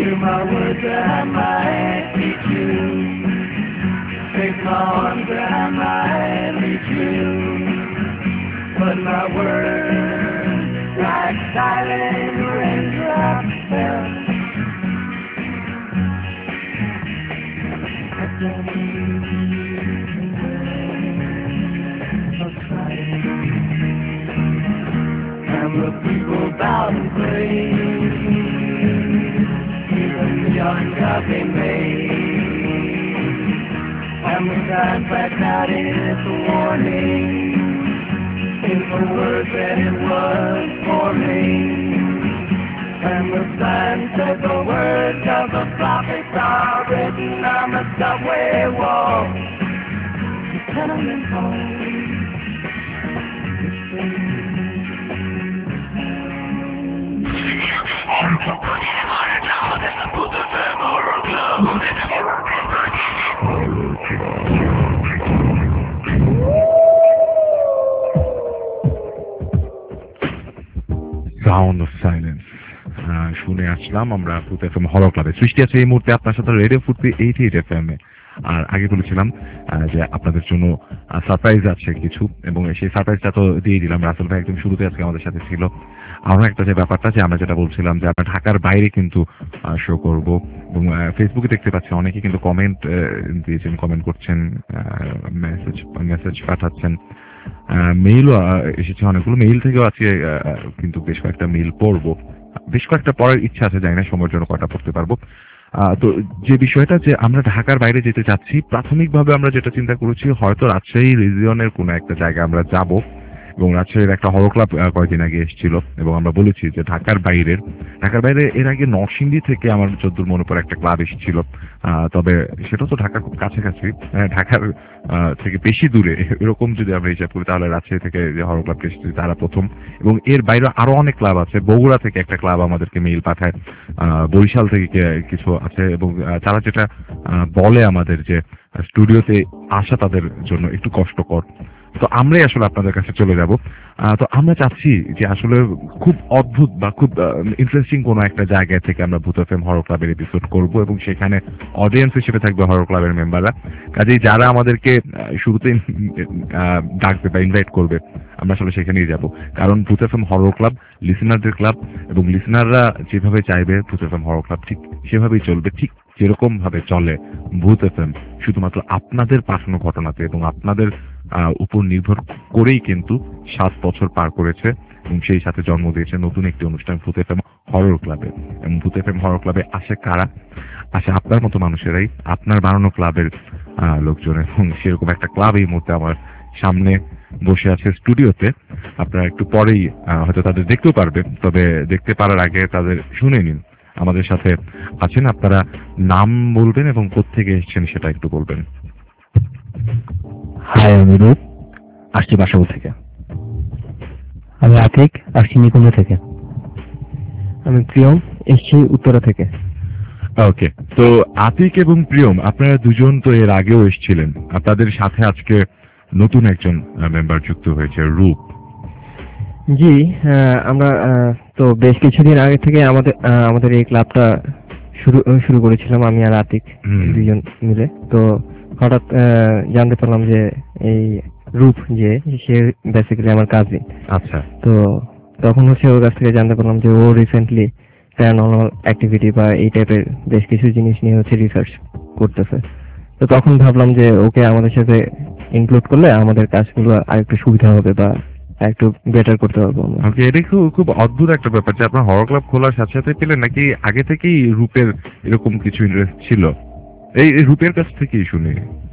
Hear my words that I might be true. Take my arms that I might be true. But my words, like silent raindrops, fell. And the people bowed and prayed. Even the young God they made. And the time back out its warning. In the words that it was forming. And the sign said the words of the prophets are written on the subway walls, the tenement halls. Sound of silence শুনে আসলাম আমরা food F M horror ক্লাবে। সৃষ্টি আছে এই মুহূর্তে আপনার সাথে radio Foorti eighty eight F M এ। আর আগে বলেছিলাম যে আপনাদের জন্য সারপ্রাইজ আছে কিছু, এবং সেই সারপ্রাইজটা তো দিয়ে দিলাম। রাসেল ভাই একদম শুরুতে আজকে আমাদের সাথে ছিল। আরও একটা যে ব্যাপারটা যে আমরা যেটা বলছিলাম যে আমরা ঢাকার বাইরে কিন্তু শো করব, এবং ফেসবুকে দেখতে পাচ্ছি অনেকে কিন্তু কমেন্ট দিয়েছেন, কমেন্ট করছেন, মেসেজ মেসেজ পাঠাচ্ছেন, মেইলও এসেছে অনেকগুলো। মেইল থেকেও আজকে কিন্তু বেশ কয়েকটা মেইল পড়বো, বেশ কয়েকটা পড়ার ইচ্ছা আছে, জানি না সময়ের জন্য কটা পড়তে পারবো। তো যে বিষয়টা যে আমরা ঢাকার বাইরে যেতে চাচ্ছি, প্রাথমিকভাবে আমরা যেটা চিন্তা করেছি হয়তো রাজশাহী রিজিয়নের কোনো একটা জায়গায় আমরা যাব, এবং রাজশাহীর একটা হরর ক্লাব কয়েকদিন আগে এসেছিল, এবং আমরা বলেছি যে ঢাকার বাইরের ঢাকার বাইরে এর আগে নরসিংদী থেকে আমার যদ্দূর মনে পড়ে একটা ক্লাব এসেছিল, তবে সেটা তো ঢাকা খুব কাছাকাছি, ঢাকার থেকে বেশি দূরে এরকম যদি আমরা হিসাব করি তাহলে রাজশাহী থেকে যে হরর ক্লাব এসেছে তারা প্রথম। এবং এর বাইরে আরো অনেক ক্লাব আছে, বগুড়া থেকে একটা ক্লাব আমাদেরকে মেইল পাঠায়, বরিশাল থেকে কিছু আছে, এবং তারা যেটা বলে আমাদের যে স্টুডিওতে আসা তাদের জন্য একটু কষ্টকর। তো আমরাই আসলে আপনাদের কাছে চলে যাব। তো আমরা চাচ্ছি যে আসলে খুব অদ্ভুত বা খুব ইন্টারেস্টিং কোনো একটা জায়গা থেকে আমরা ভূত এফএম হরর ক্লাবের এপিসোড করব, এবং সেখানে অডিয়েন্স হিসেবে থাকবে হরর ক্লাবের মেম্বাররা। কাজেই যারা আমাদেরকে শুরুতে ডাকবে বা ইনভাইট করবে আমরা আসলে সেখানেই যাব, কারণ ভূত এফএম হরর ক্লাব লিসেনারদের ক্লাব, এবং লিসেনাররা যেভাবে চাইবে ভূত এফএম হরর ক্লাব ঠিক সেভাবেই চলবে, ঠিক যেরকম ভাবে চলে ভূত এফএম, শুধুমাত্র আপনাদের পাঠানো ঘটনাতে এবং আপনাদের উপর নির্ভর করেই কিন্তু সাত বছর পার করেছে, এবং সেই সাথে জন্ম দিয়েছে নতুন একটি অনুষ্ঠান ভূত এফএম হরর ক্লাবে। এবং ভূত এফএম হরর ক্লাবে আসে কারা? আসে আপনার মতো মানুষেরাই, আপনার বানানো ক্লাবের লোকজন, এবং সেরকম একটা ক্লাব এই মুহূর্তে আমার সামনে বসে আছে স্টুডিওতে। আপনারা একটু পরেই হয়তো তাদের দেখতেও পারবেন, তবে দেখতে পারার আগে তাদের শুনে নিন। আমাদের সাথে আছেন, আপনারা নাম বলবেন এবং কোত্থেকে এসেছেন সেটা একটু বলবেন। হাই, আমি রূপ, আসছি বাসাবো থেকে। আমি আতিক, আসছি নিকুঞ্জ থেকে। আমি প্রিয়ম, এসছি উত্তরা থেকে। ওকে, তো আতিক এবং প্রিয়ম আপনারা দুজন তো এর আগেও এসেছিলেন, আপনাদের সাথে আজকে নতুন একজন মেম্বার যুক্ত হয়েছে, রূপ। জি, আমরা তো বেশ কিছুদিন আগে থেকে আমাদের আমাদের এই ক্লাবটা শুরু শুরু করেছিলাম আমি আর আতিক দুজন মিলে। তো হঠাৎ জানতে পারলাম যে এই রূপ যে সে বেসিক্যালি আমার কাজিন। আচ্ছা। তো তখন হচ্ছে ওর কাছ থেকে জানতে পারলাম যে ও রিসেন্টলি প্যারানর্মাল অ্যাক্টিভিটি বা এই টাইপের বেশ কিছু জিনিস নিয়ে হচ্ছে রিসার্চ করতেছে। তো তখন ভাবলাম যে ওকে আমাদের সাথে ইনক্লুড করলে আমাদের কাজগুলো আরেকটু সুবিধা হবে বা একটু বেটার করতে পারবো আমরা। ওকে, এটা খুব খুব অদ্ভুত একটা ব্যাপার যে আপনার হরর ক্লাব খোলার সাথে সাথে পেলেন, নাকি আগে থেকেই রূপের এরকম কিছু ইন্টারেস্ট ছিল? এই রূপের কাছ থেকেই শুনি।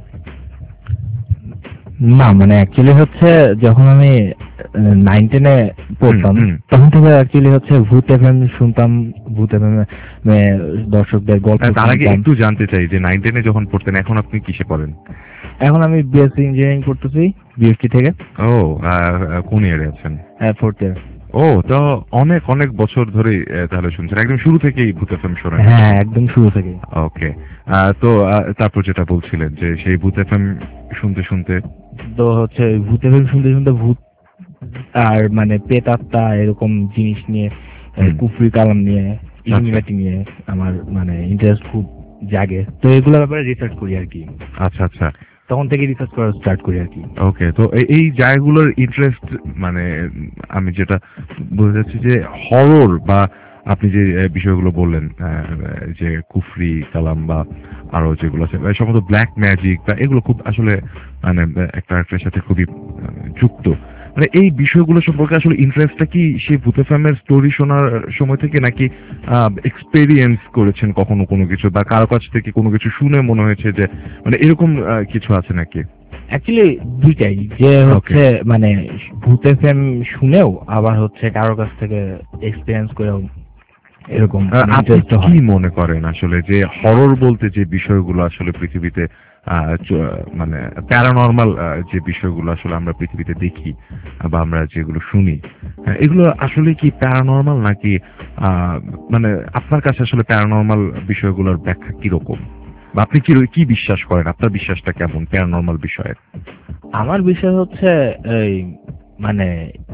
না, মানে অ্যাকচুয়ালি হচ্ছে যখন আমি নাইন টেনে পড়তাম তখন থেকে অ্যাকচুয়ালি হচ্ছে ভূত এফএম শুনতাম, ভূত এফএম দর্শকদের গল্প। তার আগে একটু জানতে চাই যে নাইন টেনে যখন পড়তেন, এখন আপনি কিসে পড়েন? এখন আমি বিএসসি ইঞ্জিনিয়ারিং করতেছি বিএসটি থেকে। ও, কোন ইয়ারে আছেন? হ্যাঁ, ফোর্থ ইয়ার। ও, তো অনেক অনেক বছর ধরে তাহলে শুনছেন, একদম শুরু থেকেই ভূত এফএম শোনেন? হ্যাঁ, একদম শুরু থেকে। ওকে, তো তারপর যেটা বলছিলেন যে সেই ভূত এফএম শুনতে শুনতে তো হচ্ছে ভূত এফএম শুনতে শুনতে ভূত আর মানে প্রেতাত্মা এরকম জিনিস নিয়ে, কুফরি কালাম নিয়ে ইলুমিনাটি নিয়ে আমার মানে ইন্টারেস্ট খুব জাগে, তো এগুলোর ব্যাপারে রিসার্চ করি আর কি। আচ্ছা আচ্ছা, তখন থেকে রিসার্চ করা স্টার্ট করি আর কি। ওকে, তো এই- এই জায়গাগুলোর ইন্টারেস্ট মানে আমি যেটা বলতে চাচ্ছি যে হরর বা আপনি যে আহ, বিষয়গুলো বললেন আহ, যে কুফরি কালাম বা আরো যেগুলো আছে আহ, সম্ভবত ব্ল্যাক ম্যাজিক বা এগুলো খুব আসলে মানে আহ, একটা একটার সাথে খুবই আহ, যুক্ত, মানে এই বিষয়গুলো সম্পর্কে আসলে ইন্টারেস্টটা কি সেই ভূত এফএমের স্টোরি শোনার সময় থেকে নাকি এক্সপেরিয়েন্স করেছেন কখনো কোনো কিছু বা কারো কাছ থেকে কোনো কিছু শুনে মনে হয়েছে যে মানে এরকম আহ, কিছু আছে নাকি? অ্যাকচুয়ালি দুইটাই, যে হচ্ছে মানে ভূত এফএম শুনেও আবার হচ্ছে কারোর কাছ থেকে এক্সপিরিয়েন্স করেও এরকম আহ, আপনি ইন্টারেস্ট কি হয়। মনে করেন আসলে যে হরর বলতে যে বিষয়গুলো আসলে পৃথিবীতে আহ, চ- মানে প্যারানর্মাল যে বিষয়গুলো আসলে আমরা পৃথিবীতে দেখি বা আমরা যেগুলো শুনি, আহ, এগুলো আসলে কি প্যারানর্মাল নাকি আহ, মানে আপনার কাছে আসলে প্যারানর্মাল বিষয়গুলোর ব্যাখ্যা কিরকম বা আপনি কি কি বিশ্বাস করেন, আপনার বিশ্বাসটা কেমন প্যারানর্মাল বিষয়ে? আমার বিষয় হচ্ছে এই মানে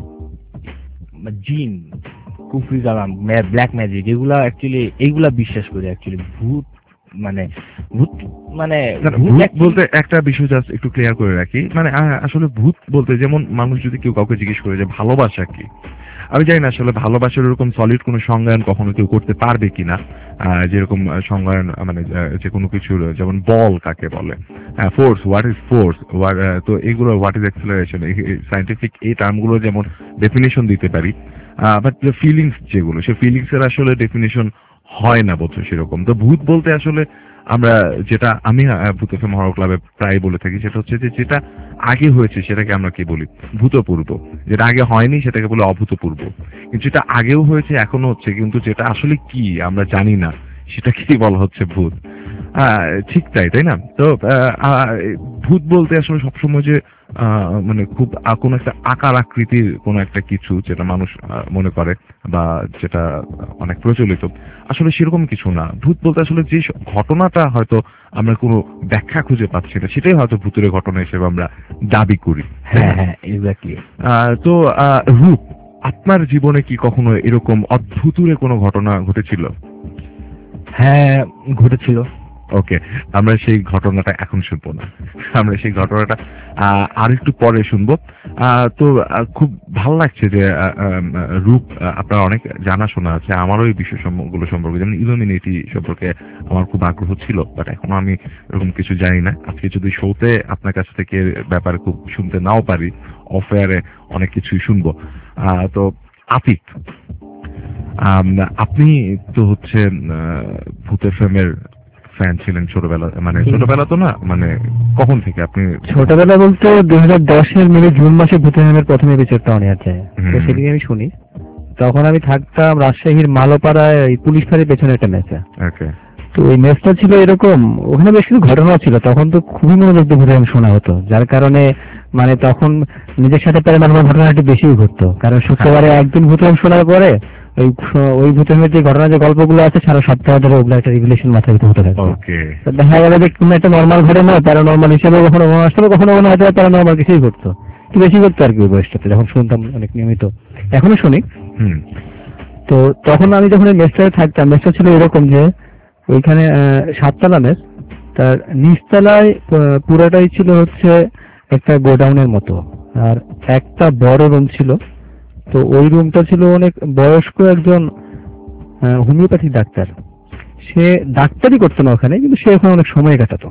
জিন, কুফরি কালাম, ব্ল্যাক ম্যাজিক, এগুলা অ্যাকচুয়ালি এইগুলা বিশ্বাস করি। অ্যাকচুয়ালি ভূত মানে ভূত মানে না, ভূত ভূত actually- বলতে একটা বিষয় জাস্ট একটু ক্লিয়ার করে রাখি, মানে আহ, আসলে ভূত বলতে যেমন মানুষ যদি কেউ কাউকে জিজ্ঞেস করে যে ভালোবাসা কি, আমি জানি না আসলে ভালোবাসার এরকম সলিড কোনো সংজ্ঞায়ন কখনো কেউ করতে পারবে কিনা, আহ, যেরকম আহ, সংজ্ঞায়ন আহ, মানে আহ, যে কোনো কিছুর যেমন বল কাকে বলে, ফোর্স, হোয়াট ইজ ফোর্স, তো এগুলো হোয়াট ইজ অ্যাক্সেলারেশন, সায়েন্টিফিক এই টার্মগুলো যেমন ডেফিনেশন দিতে পারি, বাট ফিলিংস যেগুলো সে ফিলিংস এর আসলে ডেফিনেশন হয় না বলছো সেরকম। তো ভূত বলতে আসলে আমরা যেটা আমি আহ, ভূত এফএম হরর ক্লাবে প্রায় বলে থাকি সেটা হচ্ছে যে যেটা আগে হয়েছে সেটাকে আমরা কি বলি, ভূতপূর্ব। যেটা আগে হয়নি সেটাকে বলে অভূতপূর্ব। কিন্তু যেটা আগেও হয়েছে এখনো হচ্ছে কিন্তু যেটা আসলে কি আমরা জানি না সেটাকেই বলা হচ্ছে ভূত। আহ, ঠিক তাই তাই না? তো আহ, আহ, ভূত বলতে আসলে সবসময় যে আহ, মানে খুব আহ, কোনো একটা আকার আকৃতির কোনো একটা কিছু যেটা মানুষ আহ, মনে করে বা যেটা অনেক প্রচলিত, আসলে সেরকম কিছু না। ভূত বলতে আসলে যে স- ঘটনাটা হয়তো আমরা কোনো ব্যাখ্যা খুঁজে পাচ্ছি না সেটাই হয়তো ভূতের ঘটনা হিসেবে আমরা দাবি করি। হ্যাঁ হ্যাঁ এক্স্যাক্টলি। আহ, তো আহ, রূপ, আপনার জীবনে কি কখনো এরকম অদ্ভুতুরে কোনো ঘটনা ঘটেছিল? হ্যাঁ ঘটেছিল। ওকে, আমরা সেই ঘটনাটা এখন শুনবো না, আমরা সেই ঘটনাটা আহ, আর একটু পরে শুনবো। আহ, তো আহ, খুব ভালো লাগছে যে আহ, আহ, রূপ আহ, আপনার অনেক জানাশোনা আছে, আমারও এই বিষয়গুলো সম্পর্কে যেমন ইলুমিনেটি সম্পর্কে আমার খুব আগ্রহ ছিল, বাট এখনো আমি এরকম কিছু জানি না। আজকে যদি শোতে আপনার কাছ থেকে এর ব্যাপারে খুব শুনতে নাও পারি, অফ এয়ারে অনেক কিছুই শুনবো। আহ, তো আতিক, আম, আপনি তো হচ্ছে আহ, ভূত এফএমের ফ্যান ছিলেন ছোটবেলা, মানে ছোটবেলা তো না, মানে কখন থেকে আপনি? ছোটবেলা বলতে দুই হাজার দশের মেবি জুন মাসে ভূতের প্রথম এপিসোডটা অনে আছে, তো হুম। সেদিকে আমি শুনি। তখন আমি থাকতাম রাজশাহীর মালোপাড়ায় ওই পুলিশ ফাঁড়ির পেছনে একটা মেসে। ওকে, তো ওই মেসটা ছিল এরকম, ওখানে বেশ কিছু ঘটনা ছিল, তখন তো খুবই মনোযোগ দিয়ে ভূতের শোনা হতো, যার কারণে মানে তখন নিজের সাথে প্যারানর্মাল ঘটনা একটু বেশি ঘটতো, কারণ শুক্রবারে একদিন ভূতের শোনার পরে ওই ওই ভূতের যে ঘটনা যে গল্পগুলো আছে সারা সপ্তাহ ধরে ওগুলো একটা রিভিলেশন মাথায় ভিতরে হতে থাকতো। ওকে, তো দেখা গেল যে কোনো একটা নর্মাল ঘটনা প্যারানর্মাল হিসেবে কখনো মনে আসতো, কখনো মনে হয়তো প্যারানর্মাল কিছুই ঘটতো, একটু বেশি করতো আর কি ওই বয়সটাতে, যখন শুনতাম অনেক নিয়মিত, এখনো শুনি। হুম, তো তখন আমি যখন ওই মেসটায় থাকতাম, মেসটা ছিল এরকম যে ওইখানে আহ, সাততলা মেস, তার নিচতলায় আহ, পুরোটাই ছিল হচ্ছে একটা গোডাউনের মতো, আর একটা বড় রুম ছিল। তো ওই রুমটা ছিল অনেক বয়স্ক একজন হোমিওপ্যাথিক ডাক্তার, সে ডাক্তারি করতো না ওখানে, কিন্তু সে ওখানে অনেক সময় কাটাতো।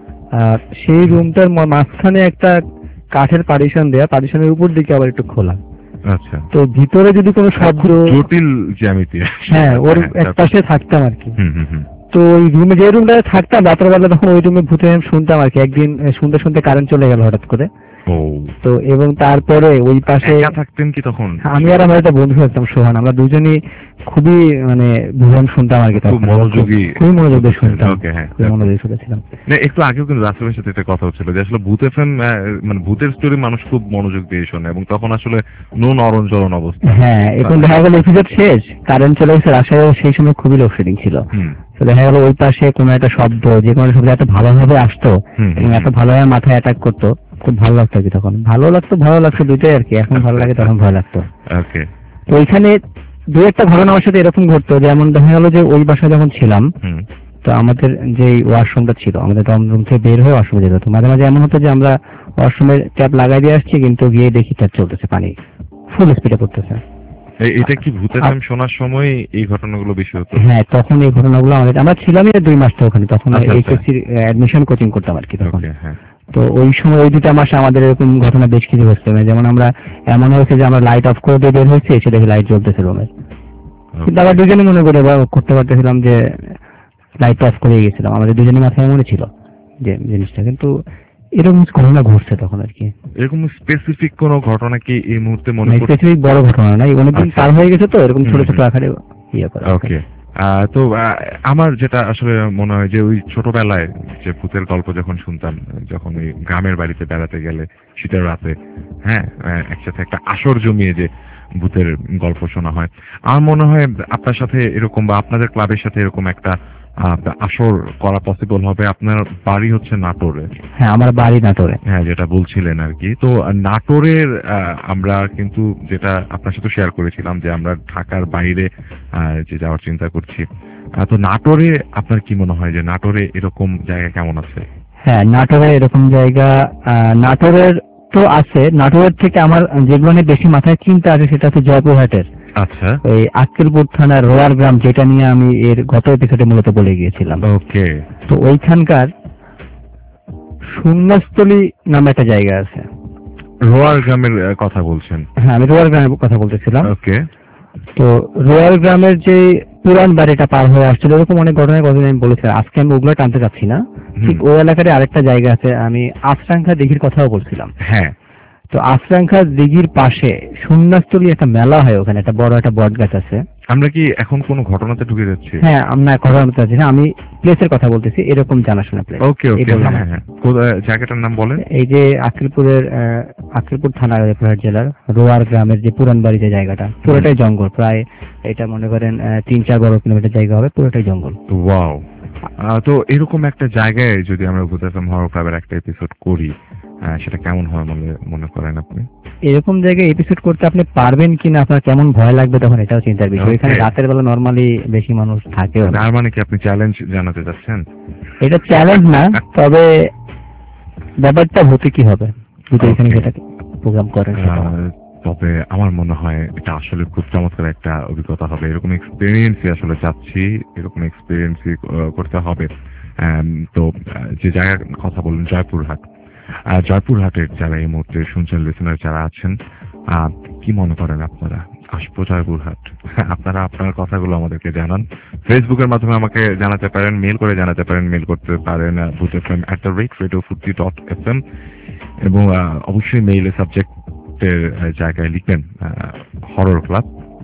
আর সেই রুমটার ম- মাঝখানে একটা কাঠের পার্টিশন দেয়া, পার্টিশনের উপর দিকে আবার একটু খোলা। আচ্ছা, তো ভিতরে যদি কোনো শব্দ, জটিল জ্যামিতি। হ্যাঁ ওর হ্যাঁ, এক পাশে থাকতাম আর কি। হুম হুম হুম, তো ওই রুমে যে রুমটায় থাকতাম রাতের বেলা, তখন ওই রুমে ভূতে শুনতাম আর কি। একদিন আহ, শুনতে শুনতে কারেন্ট চলে গেল হঠাৎ করে। ও, তো এবং তারপরে ওই পাশে একা থাকতেন কি তখন? আমি আর আমার একটা বন্ধু থাকতাম সোহান, আমরা দুজনই খুবই মানে ভুবন শুনতাম আর কি, খুব তখন মনোযোগী। খুবই মনোযোগ দিয়ে শুনতাম, ওকে, হ্যাঁ, খুবই মনোযোগী শুনেছিলাম। না, একটু আগেও কিন্তু রাসেলের সাথে একটা কথা হচ্ছিল যে আসলে ভূত এফএম মানে ভূতের স্টোরি মানুষ খুব মনোযোগ দিয়ে শোনে এবং তখন আসলে নো নরঞ্জরণ অবস্থা। হ্যাঁ, এখন দেখা গেল এপিসোড শেষ, কারেন্ট চলে গেছে, রাজশাহী সেই সময় খুবই লোডশেডিং ছিল। হুম, তো দেখা গেল ওই পাশে কোনো একটা শব্দ, যে কোনো শব্দ এত ভালোভাবে আসতো হুম, এবং এত ভালোভাবে মাথায় অ্যাটাক করতো, খুব ভালো লাগতো আর কি। তখন ভালো লাগতো ভালো লাগতো দুইটাই আর কি, এখন ভালো লাগে তখন ভয় লাগতো। ওকে, তো ওইখানে দু একটা ঘটনা আমার সাথে এরকম ঘটতো, যেমন দেখা গেল যে ওই বাসায় যখন ছিলাম, তো আমাদের যে ওয়াশরুমটা ছিল, আমাদের রুম থেকে বের হয়ে ওয়াশরুমে যেতে হতো। মাঝে মাঝে এমন হতো যে আমরা ওয়াশরুমের ট্যাপ লাগাই দিয়ে আসছি, কিন্তু গিয়ে দেখি ট্যাপ চলতেছে, পানি ফুল স্পিডে পড়তেছে। এটা কি ভূতের ফিল্ম শোনার সময় এই ঘটনাগুলো বেশি হতো? হ্যাঁ, তখন এই ঘটনাগুলো আমাদের, আমরা ছিলামই দুই মাস তো ওখানে, তখন এইচএসসি অ্যাডমিশন কোচিং করতাম আর কি তখন। তো ওই সময় ওই দুটা মাসে আমাদের এরকম ঘটনা বেশ কিছু হচ্ছে, যেমন আমরা এমন হয়েছে যে আমরা লাইট অফ করে দিয়ে বের হয়েছি, এসে দেখি লাইট জ্বলতেছে রুমে, কিন্তু আমরা দুজনে মনে করে করতে পারতেছিলাম যে লাইট অফ করে গেছিলাম, আমাদের দুজনের মাথায় মনে ছিল যে জিনিসটা, কিন্তু এরকম ঘটনা ঘটছে তখন আর কি। এরকম স্পেসিফিক কোনো ঘটনা কি এই মুহূর্তে মনে পড়ছে? স্পেসিফিক বড় ঘটনা নাই, অনেকদিন পার হয়ে গেছে তো, এরকম ছোট ছোট আকারে ইয়ে করে। ওকে, তো আমার যেটা আসলে মনে হয় যে ওই ছোটবেলায় যে ভূতের গল্প যখন শুনতাম, যখন ওই গ্রামের বাড়িতে বেড়াতে গেলে শীতের রাতে, হ্যাঁ, একসাথে একটা আসর জমিয়ে যে ভূতের গল্প শোনা হয়, আমার মনে হয় আপনার সাথে এরকম বা আপনাদের ক্লাবের সাথে এরকম একটা আসর করা পসিবল হবে। আপনার বাড়ি হচ্ছে নাটোরে? হ্যাঁ, আমার বাড়ি নাটোরে। হ্যাঁ, যেটা বলছিলেন আর কি। তো নাটোরের আমরা কিন্তু যেটা আপনার সাথে শেয়ার করেছিলাম যে আমরা ঢাকার বাইরে যে যাওয়ার চিন্তা করছি, তো নাটোরে আপনার কি মনে হয় যে নাটোরে এরকম জায়গা কেমন আছে? হ্যাঁ, নাটোরে এরকম জায়গা নাটোরের তো আছে। নাটোরের থেকে আমার যেগুলো নিয়ে বেশি মাথায় চিন্তা আছে সেটা হচ্ছে জয়পুরহাটের। আচ্ছা, ওই আক্কেলপুর থানার রোয়ার গ্রাম, যেটা নিয়ে আমি এর গত এপিসোডে মূলত বলে গিয়েছিলাম। ওকে, তো ওইখানকার শূন্যস্থলী নামে একটা জায়গা আছে। রোয়ার গ্রামের কথা বলছেন? হ্যাঁ, আমি রোয়ার গ্রামের কথা বলতেছিলাম। ওকে, তো রোয়ার গ্রামের যে পুরান বাড়িটা পার হয়ে আসছিল, এরকম অনেক ঘটনার কথা আমি বলেছিলাম, আজকে আমি ওগুলো টানতে চাচ্ছি না। ঠিক ওই এলাকায় আরেকটা জায়গা আছে, আমি আশ্রাঙ্খা দিঘির কথাও বলছিলাম। হ্যাঁ, তো আশ্রাঙ্খা দিঘির পাশে শূন্যস্থলী একটা মেলা হয়, ওখানে একটা বড় একটা বট গাছ আছে। আমরা কি এখন কোনো ঘটনাতে ঢুকে যাচ্ছি? হ্যাঁ, আমরা ঘটনাতে যাচ্ছি না, আমি প্লেসের কথা বলতেছি, এরকম জানাশোনা প্লেস। ওকে ওকে, হ্যাঁ হ্যাঁ, জায়গাটার নাম বলেন। এই যে আক্কেলপুরের আক্কেলপুর থানার জয়পুরহাট জেলার রোয়ার গ্রামের যে পুরান বাড়ি যে জায়গাটা, পুরোটাই জঙ্গল, প্রায় এটা মনে করেন তিন চার বড় কিলোমিটার জায়গা হবে, পুরোটাই জঙ্গল। ওয়াও, তো এরকম একটা জায়গায় যদি আমরা ভূত এফএম হরর ক্লাবের একটা এপিসোড করি, সেটা কেমন হয় মনে মনে করেন আপনি? এরকম জায়গায় এপিসোড করতে আপনি পারবেন কিনা, আপনার কেমন ভয় লাগবে তখন, এটাও চিন্তার বিষয়। এখানে রাতের বেলা নরমালি বেশি মানুষ থাকে। তার মানে কি আপনি চ্যালেঞ্জ জানাতে চাচ্ছেন? এটা চ্যালেঞ্জ না, তবে ব্যাপারটা হতে কি হবে যদি এখানে যেটা প্রোগ্রাম করেন। তবে আমার মনে হয় এটা আসলে খুব চমৎকার একটা অভিজ্ঞতা হবে। এরকম এক্সপিরিয়েন্সই আসলে চাচ্ছি, এরকম এক্সপিরিয়েন্সই করতে হবে। তো যে জায়গার কথা বললেন জয়পুরহাট, জয়পুরহাটের যারা এই মুহূর্তে শুনছেন, লিসেনার যারা আছেন, কি মনে করেন আপনারা? আসবো জয়পুরহাট? আপনারা আপনার কথাগুলো আমাদেরকে জানান, ফেসবুকের মাধ্যমে আমাকে জানাতে পারেন, মেল করে জানাতে পারেন, মেল করতে পারেন Bhoot FM at the rate radio Foorti dot F M, এবং অবশ্যই মেইলের সাবজেক্টের জায়গায় লিখবেন হরর ক্লাব।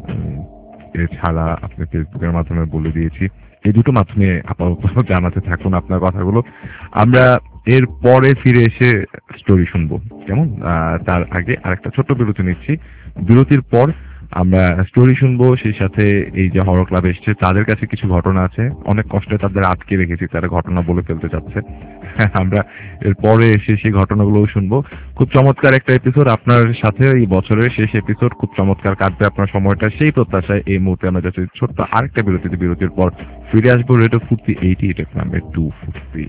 এছাড়া আপনি ফেসবুকের মাধ্যমে বলে দিয়েছি, এই দুটো মাধ্যমে আপাতত জানাতে থাকুন আপনার কথাগুলো। আমরা এর পরে ফিরে এসে স্টোরি শুনবো, কেমন? তার আগে আরেকটা ছোট্ট বিরতি নিচ্ছি, বিরতির পর আমরা স্টোরি শুনবো। সেই সাথে এই যে হরর ক্লাব এসছে, তাদের কাছে কিছু ঘটনা আছে, অনেক কষ্টে তাদের আটকে রেখেছি, তারা ঘটনা বলে ফেলতে চাচ্ছে। আমরা এর পরে এসে সেই ঘটনাগুলোও শুনবো। খুব চমৎকার একটা এপিসোড আপনার সাথে, এই বছরের শেষ এপিসোড, খুব চমৎকার কাটবে আপনার সময়টা, সেই প্রত্যাশায় এই মুহূর্তে আমরা যাচ্ছি ছোট্ট আরেকটা বিরতিতে। বিরতির পর ফিরে আসবো radio Foorti eighty eight F number two ফুর্তি।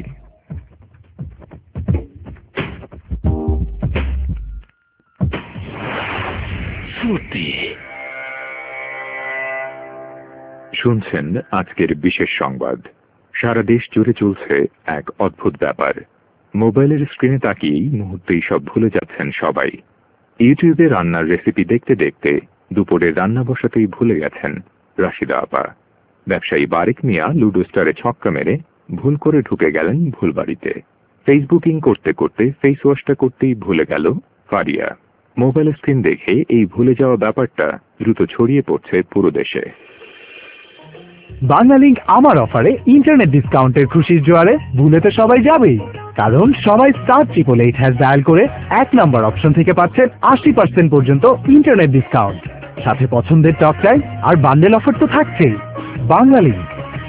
শুনছেন আজকের বিশেষ সংবাদ। সারা দেশ জুড়ে চলছে এক অদ্ভুত ব্যাপার। মোবাইলের স্ক্রিনে তাকিয়েই মুহূর্তেই সব ভুলে যাচ্ছেন সবাই। ইউটিউবে রান্নার রেসিপি দেখতে দেখতে দুপুরে রান্না বসাতেই ভুলে গেছেন রাশিদা আপা। ব্যবসায়ী বারেক মিয়া লুডো স্টারে ছক্কা মেরে ভুল করে ঢুকে গেলেন ভুল বাড়িতে। ফেসবুকিং করতে করতে ফেস ওয়াশটা করতেই ভুলে গেল ফারিয়া। মোবাইল স্ক্রিন দেখে এই ভুলে যাওয়া ব্যাপারটা দ্রুত ছড়িয়ে পড়ছে পুরো দেশে। বাংলালিংক আমার অফারে ইন্টারনেট ডিসকাউন্টের খুশির জোয়ারে ভুলে তো সবাই যাবেই, কারণ সবাই star triple eight hash dial করে এক নাম্বার অপশন থেকে পাচ্ছেন আশি পার্সেন্ট পর্যন্ত ইন্টারনেট ডিসকাউন্ট, সাথে পছন্দের টক টাইম আর বান্ডেল অফার তো থাকছেই। বাংলালিংক।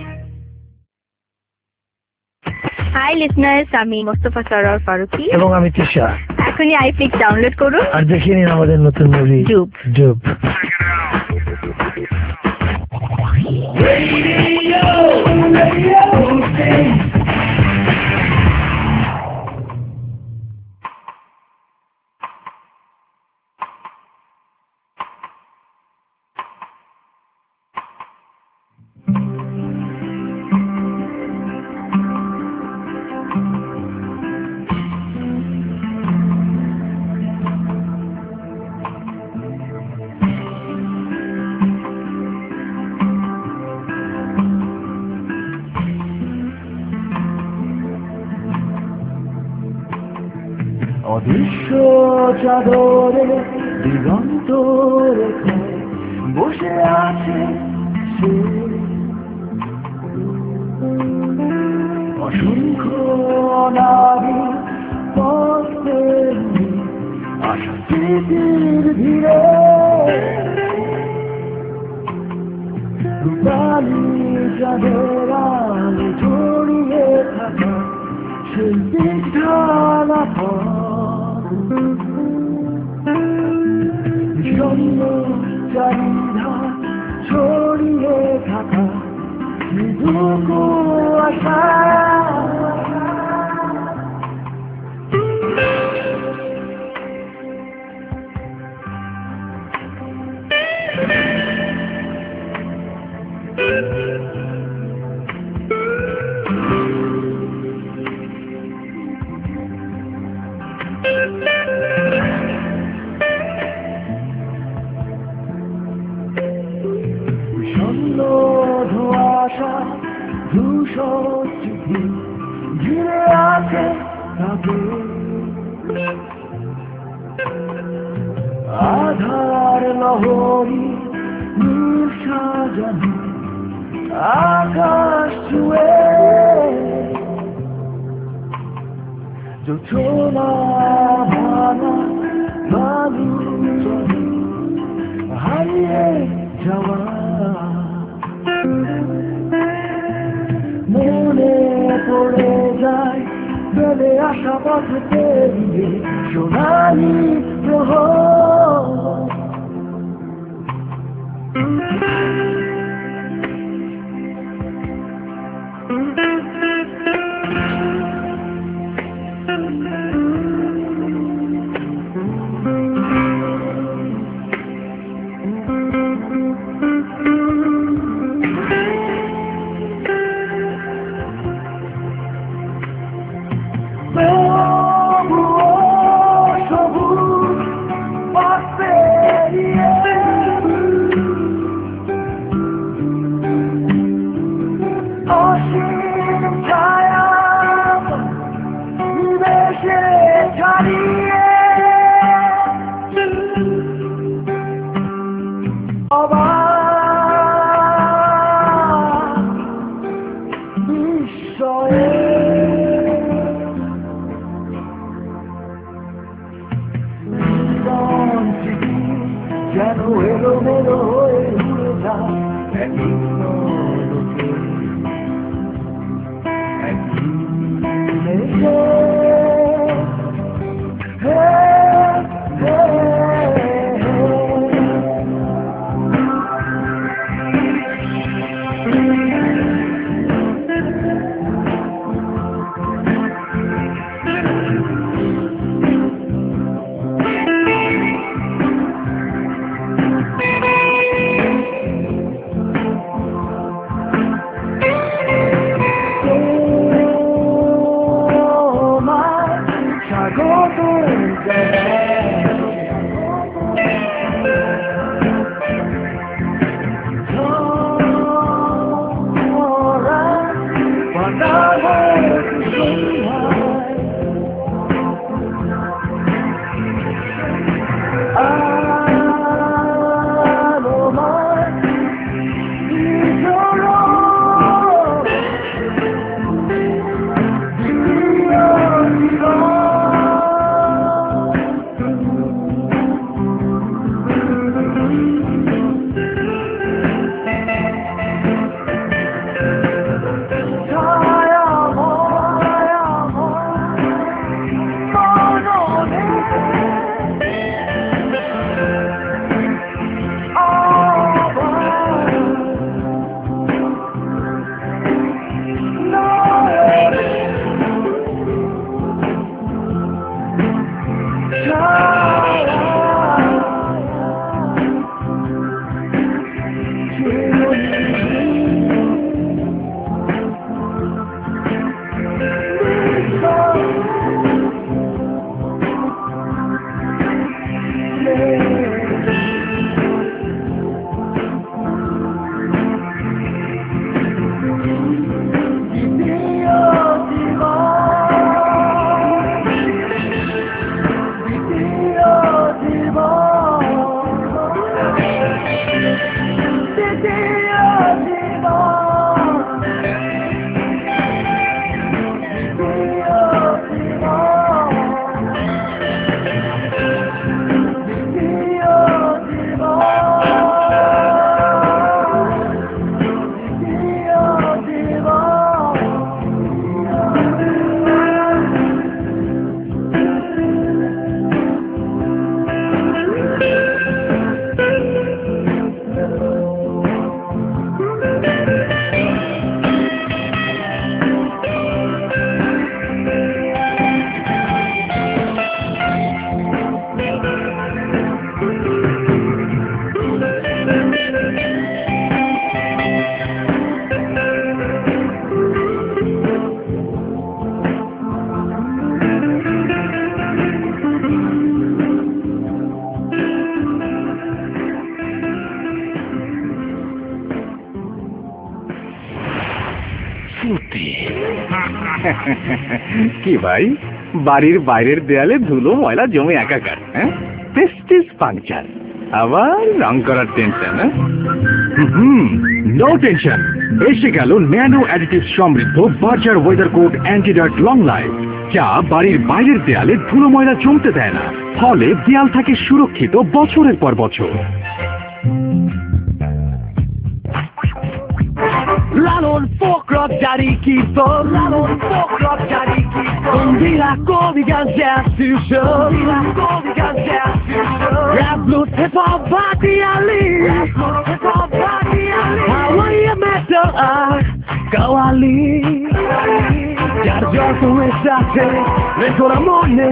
হাই লিসনার্স, আমি মোস্তফা সরোয়ার ফারুকী এবং আমি তিশা। এখনই আইফ্লিক্স ডাউনলোড করুন আর দেখে নিন আমাদের নতুন মুভি ডুব ডুব। Radio, radio station. অদৃশ্য চাদরে দিগন্ত রেখায় বসে আছে সে, অসংখ্য নারী পথে আশা স্মৃতির ধীরে রূপালী চাঁদের আলো ছড়িয়ে থাকা শিল্পীর ঢালা বিষণ্ণ চারিধার ছড়িয়ে থাকা মৃদু আশা বিষণ্ণ ধোঁয়াশা ধূসর চিঠি ঘিরে আছে তাকে, আধার লহরী নীল সাজানো আকাশ ছুঁয়ে জোছনা ভাঙা বালু চলে হারিয়ে যাওয়া মনে পড়ে যায় ফেলে আসা পথ পেরিয়ে সোনালি প্রহর। সবুজ পথ পেরিয়ে ফুর্তি। কি ভাই, বাড়ির বাইরের দেয়ালে ধুলো ময়লা জমে একাকার, হ্যাঁ? প্রেস্টিজ পাংচার, আবার রং করার টেনশন। হুম, নো টেনশন। এসে গেল ন্যানো অ্যাডিটিভ সমৃদ্ধ Berger weather coat anti dirt long life, যা বাড়ির বাইরের দেয়ালে ধুলো ময়লা জমতে দেয় না, ফলে দেয়াল থাকে সুরক্ষিত বছরের পর বছর। Lalon folkrap gyarikítól, Lalon folkrap gyarikítól, Világból igaz elszűsöl, Világból igaz elszűsöl, Ráblót hep a báti ali, Ráblót hep a báti ali, Hawaii metal art, Kawali, Gyargyaltó esate, Mekkora monne,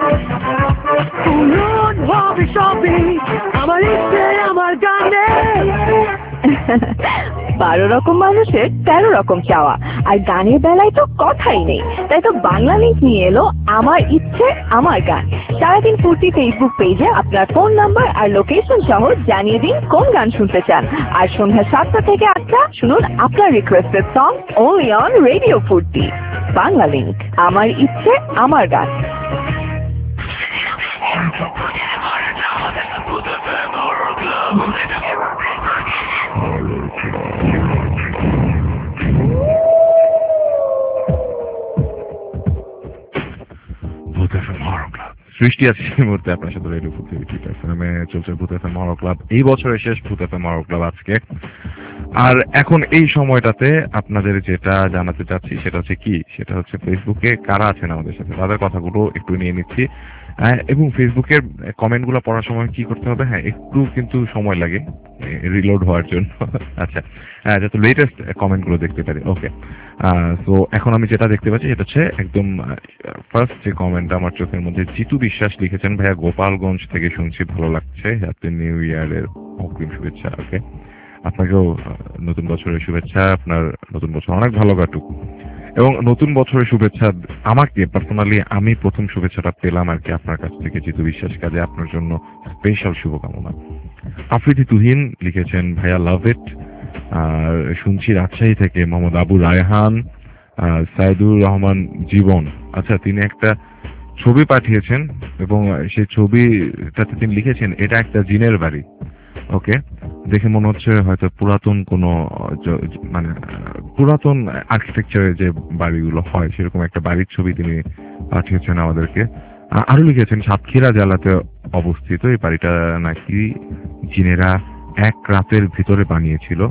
Ulon hobby shopping, Amar itte, amar gane, বারো রকম মানুষের তেরো রকম চাওয়া, আর গানের বেলায় তো কথাই নেই। তাই তো বাংলা লিংক নিয়ে এলো আমার ইচ্ছে আমার গান। সারাদিন ফুর্তি ফেসবুক পেজে আপনার ফোন নাম্বার আর লোকেশন সহ জানিয়ে দিন কোন গান শুনতে চান, আর সন্ধ্যা সাতটা থেকে আটটা শুনুন আপনার requested song only on radio Foorti. Bangla link, আমার ইচ্ছে আমার গান। সৃষ্টি আছে সেই মুহূর্তে আপনার সাথে রেডিও ফুর্তি এফএমে চলছে ভূত এফএম হরর ক্লাব। এই বছরের শেষ ভূত এফএম হরর ক্লাব আজকে। আর এখন এই সময়টাতে আপনাদের যেটা জানাতে চাচ্ছি সেটা হচ্ছে কি, সেটা হচ্ছে ফেসবুকে কারা আছেন আমাদের সাথে তাদের কথাগুলো একটু নিয়ে নিচ্ছি, এবং ফেসবুকের কমেন্টগুলো পড়ার সময় কি করতে হবে, হ্যাঁ একটু কিন্তু সময় লাগে রিলোড হওয়ার জন্য। আচ্ছা, যাতে লেটেস্ট কমেন্টগুলো দেখতে পারি। ওকে, সো এখন আমি যেটা দেখতে পাচ্ছি সেটা হচ্ছে একদম ফার্স্ট যে কমেন্ট আমার চোখের মধ্যে, জিতু বিশ্বাস লিখেছেন, ভাইয়া গোপালগঞ্জ থেকে শুনছি, ভালো লাগছে, হ্যাপি নিউ ইয়ারের অগ্রিম শুভেচ্ছা। ওকে, আপনাকেও নতুন বছরের শুভেচ্ছা, আপনার নতুন বছর অনেক ভালো কাটুক, এবং নতুন বছরের শুভেচ্ছা আমাকে পার্সোনালি আমি প্রথম শুভেচ্ছাটা পেলাম আর কি আপনার কাছ থেকে জিতু বিশ্বাস, কাজে আপনার জন্য স্পেশাল শুভকামনা। আফ্রিদি তুহিন লিখেছেন, ভাইয়া লাভ ইট, আর শুনছি রাজশাহী থেকে মোহাম্মদ আবু রায়হান, সাইদুর রহমান জীবন। আচ্ছা, তিনি একটা ছবি পাঠিয়েছেন এবং সেই ছবিটাতে তিনি লিখেছেন এটা একটা জিনের বাড়ি। ওকে, দেখে মনে হচ্ছে হয়তো পুরাতন কোনো মানে পুরাতন আর্কিটেকচারের যে বাড়িগুলো হয় সেরকম একটা বাড়ির ছবি তিনি পাঠিয়েছেন আমাদেরকে। আরো লিখেছেন সাতক্ষীরা জেলাতে অবস্থিত এই বাড়িটা নাকি জিনেরা এক রাতের ভিতরে বানিয়েছিল।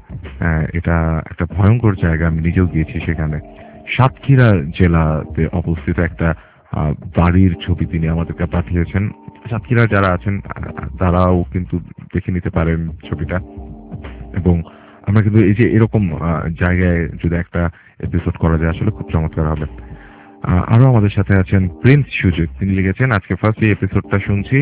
এটা একটা ভয়ঙ্কর জায়গা, আমি নিজেও গিয়েছি সেখানে। সাতক্ষীরা জেলাতে অবস্থিত একটা বাড়ির ছবি তিনি আমাদেরকে পাঠিয়েছেন। সাতক্ষীরা যারা আছেন তারাও কিন্তু দেখে নিতে পারেন ছবিটা, এবং আমরা কিন্তু এই যে এরকম জায়গায় যদি একটা এপিসোড করা যায় আসলে খুব চমৎকার হবে। আরো আমাদের সাথে আছেন প্রিন্স সুযোগ, তিনি লিখেছেন আজকে ফার্স্ট এই এপিসোডটা শুনছি,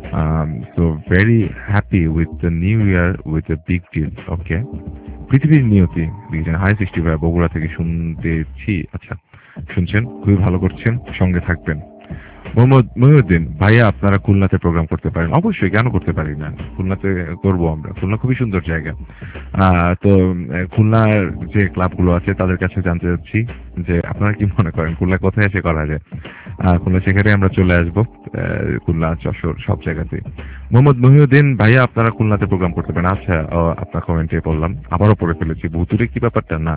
so very happy with the new year with the big deal. Okay, পৃথিবীর নিয়তি লিখেছেন, হাই সৃষ্টি ভাই বগুড়া থেকে শুনতেছি। আচ্ছা, শুনছেন, খুবই ভালো করছেন, সঙ্গে থাকবেন। মোহাম্মদ মহিউদ্দিন, ভাইয়া আপনারা খুলনাতে প্রোগ্রাম করতে পারেন? অবশ্যই, কেন করতে পারি না, খুলনাতে করবো আমরা। খুলনা খুবই সুন্দর জায়গা। তো খুলনার যে ক্লাবগুলো আছে তাদের কাছে জানতে চাচ্ছি যে আপনারা কি মনে করেন খুলনা কোথায় এসে করা যায়? খুলনা সেখানে আমরা চলে আসবো, খুলনা যশোর সব জায়গাতে। মোহাম্মদ মহিউদ্দিন, ভাইয়া আপনারা খুলনাতে প্রোগ্রাম করতে পারেন? আচ্ছা, আপনার কমেন্টে পড়লাম, আবারও পড়ে ফেলেছি। ভুতুরে কি ব্যাপারটা? না,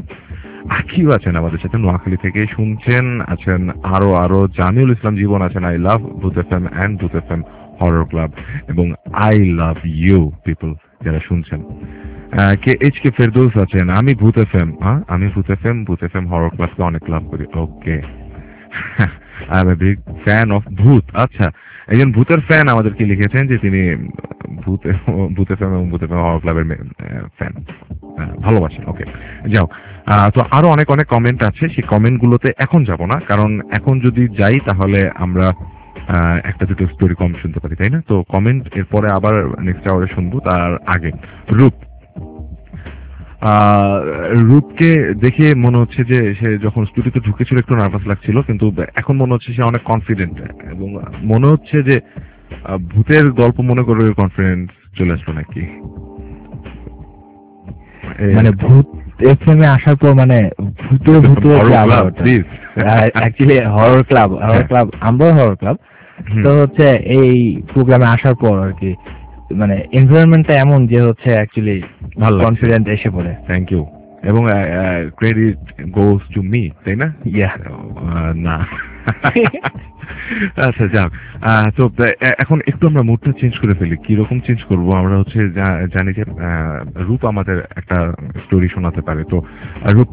আকিও আছেন আমাদের সাথে, নোয়াখালী থেকে শুনছেন। আছেন আরো আরো জামিউল ইসলাম জীবন আছেন, I love Bhoot FM and Bhoot FM horror club, এবং আই লাভ ইউ পিপল যারা শুনছেন। কে এইচ কে ফেরদৌস আছেন, আমি ভূত এফএম, হ্যাঁ আমি ভূত এফএম ভূত এফএম হরর ক্লাবকে অনেক লাভ করি। Okay, I am a big fan of Bhoot. আচ্ছা, একজন ভূতের ফ্যান আমাদেরকে লিখেছেন যে তিনি ভূত ভূত এফএম এবং ভূত এফএম হরর ক্লাবের ফ্যান, ভালোবাসেন। ওকে, যাও। তো আরো অনেক অনেক কমেন্ট আছে, সেই কমেন্ট গুলোতে এখন যাব না, কারণ এখন যদি যাই তাহলে আমরা একটা দুটো স্টোরি কম শুনতে পারি, তাই না? তো কমেন্ট এরপরে আবার নেক্সট আওয়ারে শুনবো। তার আগে রূপ, রূপকে দেখে মনে হচ্ছে যে সে যখন স্টুডিওতে ঢুকেছিল একটু নার্ভাস লাগছিল, কিন্তু এখন মনে হচ্ছে সে অনেক কনফিডেন্ট, এবং মনে হচ্ছে যে ভূতের গল্প মনে করে কনফিডেন্স চলে আসলো নাকি। মানে ভূত এফএম এ আসার পর মানে ভূতের ভূতের actually horror club horror club আমরা হরর ক্লাব তো হচ্ছে এই প্রোগ্রামে আসার পর আর কি মানে এনভায়রনমেন্টটা এমন যে হচ্ছে অ্যাকচুয়ালি ভালো কনফিডেন্ট এসে পড়ে। Thank you. এবং ক্রেডিট গোস টু মি, তাই না? ইয়া না আচ্ছা যাক, তো এখন একটু আমরা মুডটা চেঞ্জ করে ফেলি। কিরকম চেঞ্জ করব? আমরা হচ্ছে জানি যে রূপ আমাদের একটা স্টোরি শোনাতে পারে। তো রূপ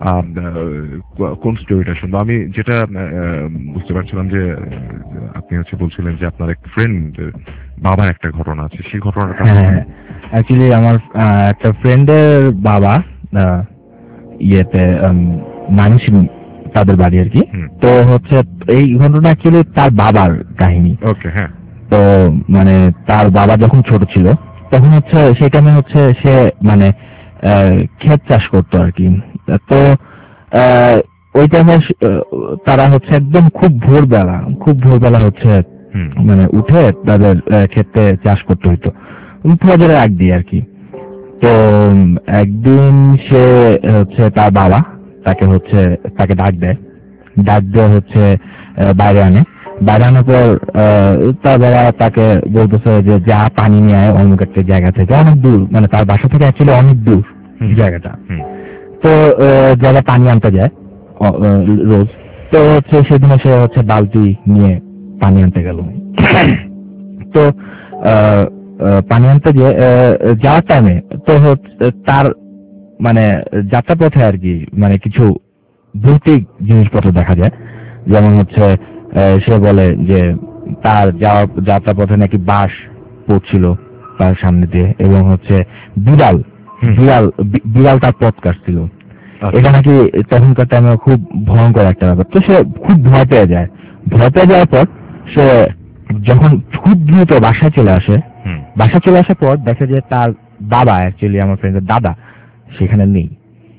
কোন স্টোরিটা শুনবো? আমি যেটা বুঝতে পারছিলাম যে আপনি হচ্ছে বলছিলেন যে আপনার এক ফ্রেন্ড বাবার একটা ঘটনা আছে, সেই ঘটনাটা। হ্যাঁ অ্যাকচুয়ালি আমার একটা ফ্রেন্ডের বাবা ইয়েতে মানুষ তাদের বাড়ি আর কি। তো হচ্ছে এই ঘটনা অ্যাকচুয়ালি তার বাবার কাহিনী। ওকে হ্যাঁ। তো মানে তার বাবা যখন ছোট ছিল তখন হচ্ছে সেই টাইমে হচ্ছে সে মানে ক্ষেত চাষ করতো আর কি। তো ওই টাইমে তারা হচ্ছে একদম খুব ভোরবেলা খুব ভোরবেলা হচ্ছে মানে উঠে তাদের ক্ষেতে চাষ করতে হইতো ফজরের আগ দিয়ে আর কি। তো একদিন সে হচ্ছে তার বাবা তাকে হচ্ছে তাকে ডাক দেয়, ডাক দিয়ে হচ্ছে বাইরে আনে। বাইরে আনার পর তার বাবা তাকে বলতেছে যে যা পানি নিয়ে আয় অমুক একটা জায়গা থেকে, অনেক দূর মানে তার বাসা থেকে অ্যাকচুয়ালি অনেক দূর জায়গাটা। তো যারা পানি আনতে যায় রোজ, তো হচ্ছে সেদিনে সে হচ্ছে বালতি নিয়ে পানি আনতে গেল। তো পানি আনতে গিয়ে যাওয়ার টাইমে তো তার মানে যাত্রা পথে আর কি মানে কিছু ভৌতিক জিনিসপত্র দেখা যায়। যেমন হচ্ছে সে বলে যে তার যাওয়ার যাত্রা পথে নাকি বাঁশ পড়ছিল তার সামনে দিয়ে, এবং হচ্ছে বিড়াল বিড়াল বিড়াল তার পথ কাটছিল। এটা নাকি তখনকার টাইমে খুব ভয়ঙ্কর একটা ব্যাপার। তো সে খুব ভয় পেয়ে যায়। ভয় পেয়ে যাওয়ার পর সে যখন খুব দ্রুত বাসায় চলে আসে, বাসায় চলে আসার পর দেখে যে তার বাবা অ্যাকচুয়ালি আমার ফ্রেন্ডের দাদা সেখানে নেই।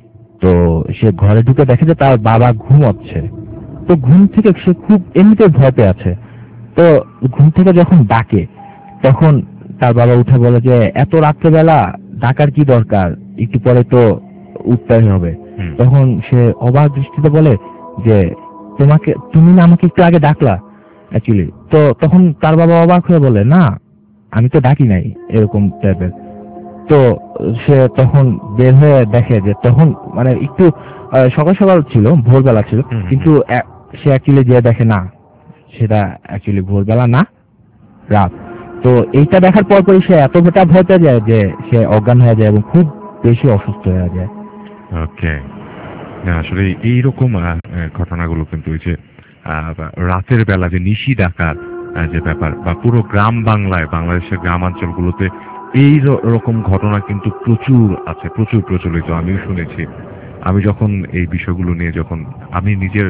তো সে ঘরে ঢুকে দেখে যে তার বাবা ঘুমোচ্ছে। তো ঘুম থেকে সে খুব এমনিতে ভয় পেয়ে আছে। তো ঘুম থেকে যখন ডাকে তখন তার বাবা উঠে বলে যে এত রাত্রেবেলা ডাকার কি দরকার, একটু পরে তো উঠতেই হবে। তখন সে অবাক দৃষ্টিতে বলে যে তোমাকে তুমি না আমাকে একটু আগে ডাকলা অ্যাকচুয়ালি। তো তখন তার বাবা অবাক হয়ে বলে না আমি তো ডাকি নাই এরকম টাইপের। তো সে তখন বের হয়ে দেখে যে তখন মানে একটু সকাল সকাল ছিল, ভোরবেলা ছিল, কিন্তু সে অ্যাকচুয়ালি যে দেখে না সেটা অ্যাকচুয়ালি ভোরবেলা না, রাত। তো এইটা দেখার পর পরই সে এতটা ভয় পেয়ে যায় যে সে অজ্ঞান হয়ে যায় এবং খুব বেশি অসুস্থ হয়ে যায়। ওকে, না আসলে এইরকম ঘটনাগুলো কিন্তু ওই যে রাতের বেলা যে নিশি ডাকার যে ব্যাপার, বা পুরো গ্রাম বাংলায় বাংলাদেশের গ্রামাঞ্চলগুলোতে এই রকম ঘটনা কিন্তু প্রচুর আছে, প্রচুর প্রচলিত। আমিও শুনেছি। আমি যখন এই বিষয়গুলো নিয়ে যখন আমি নিজের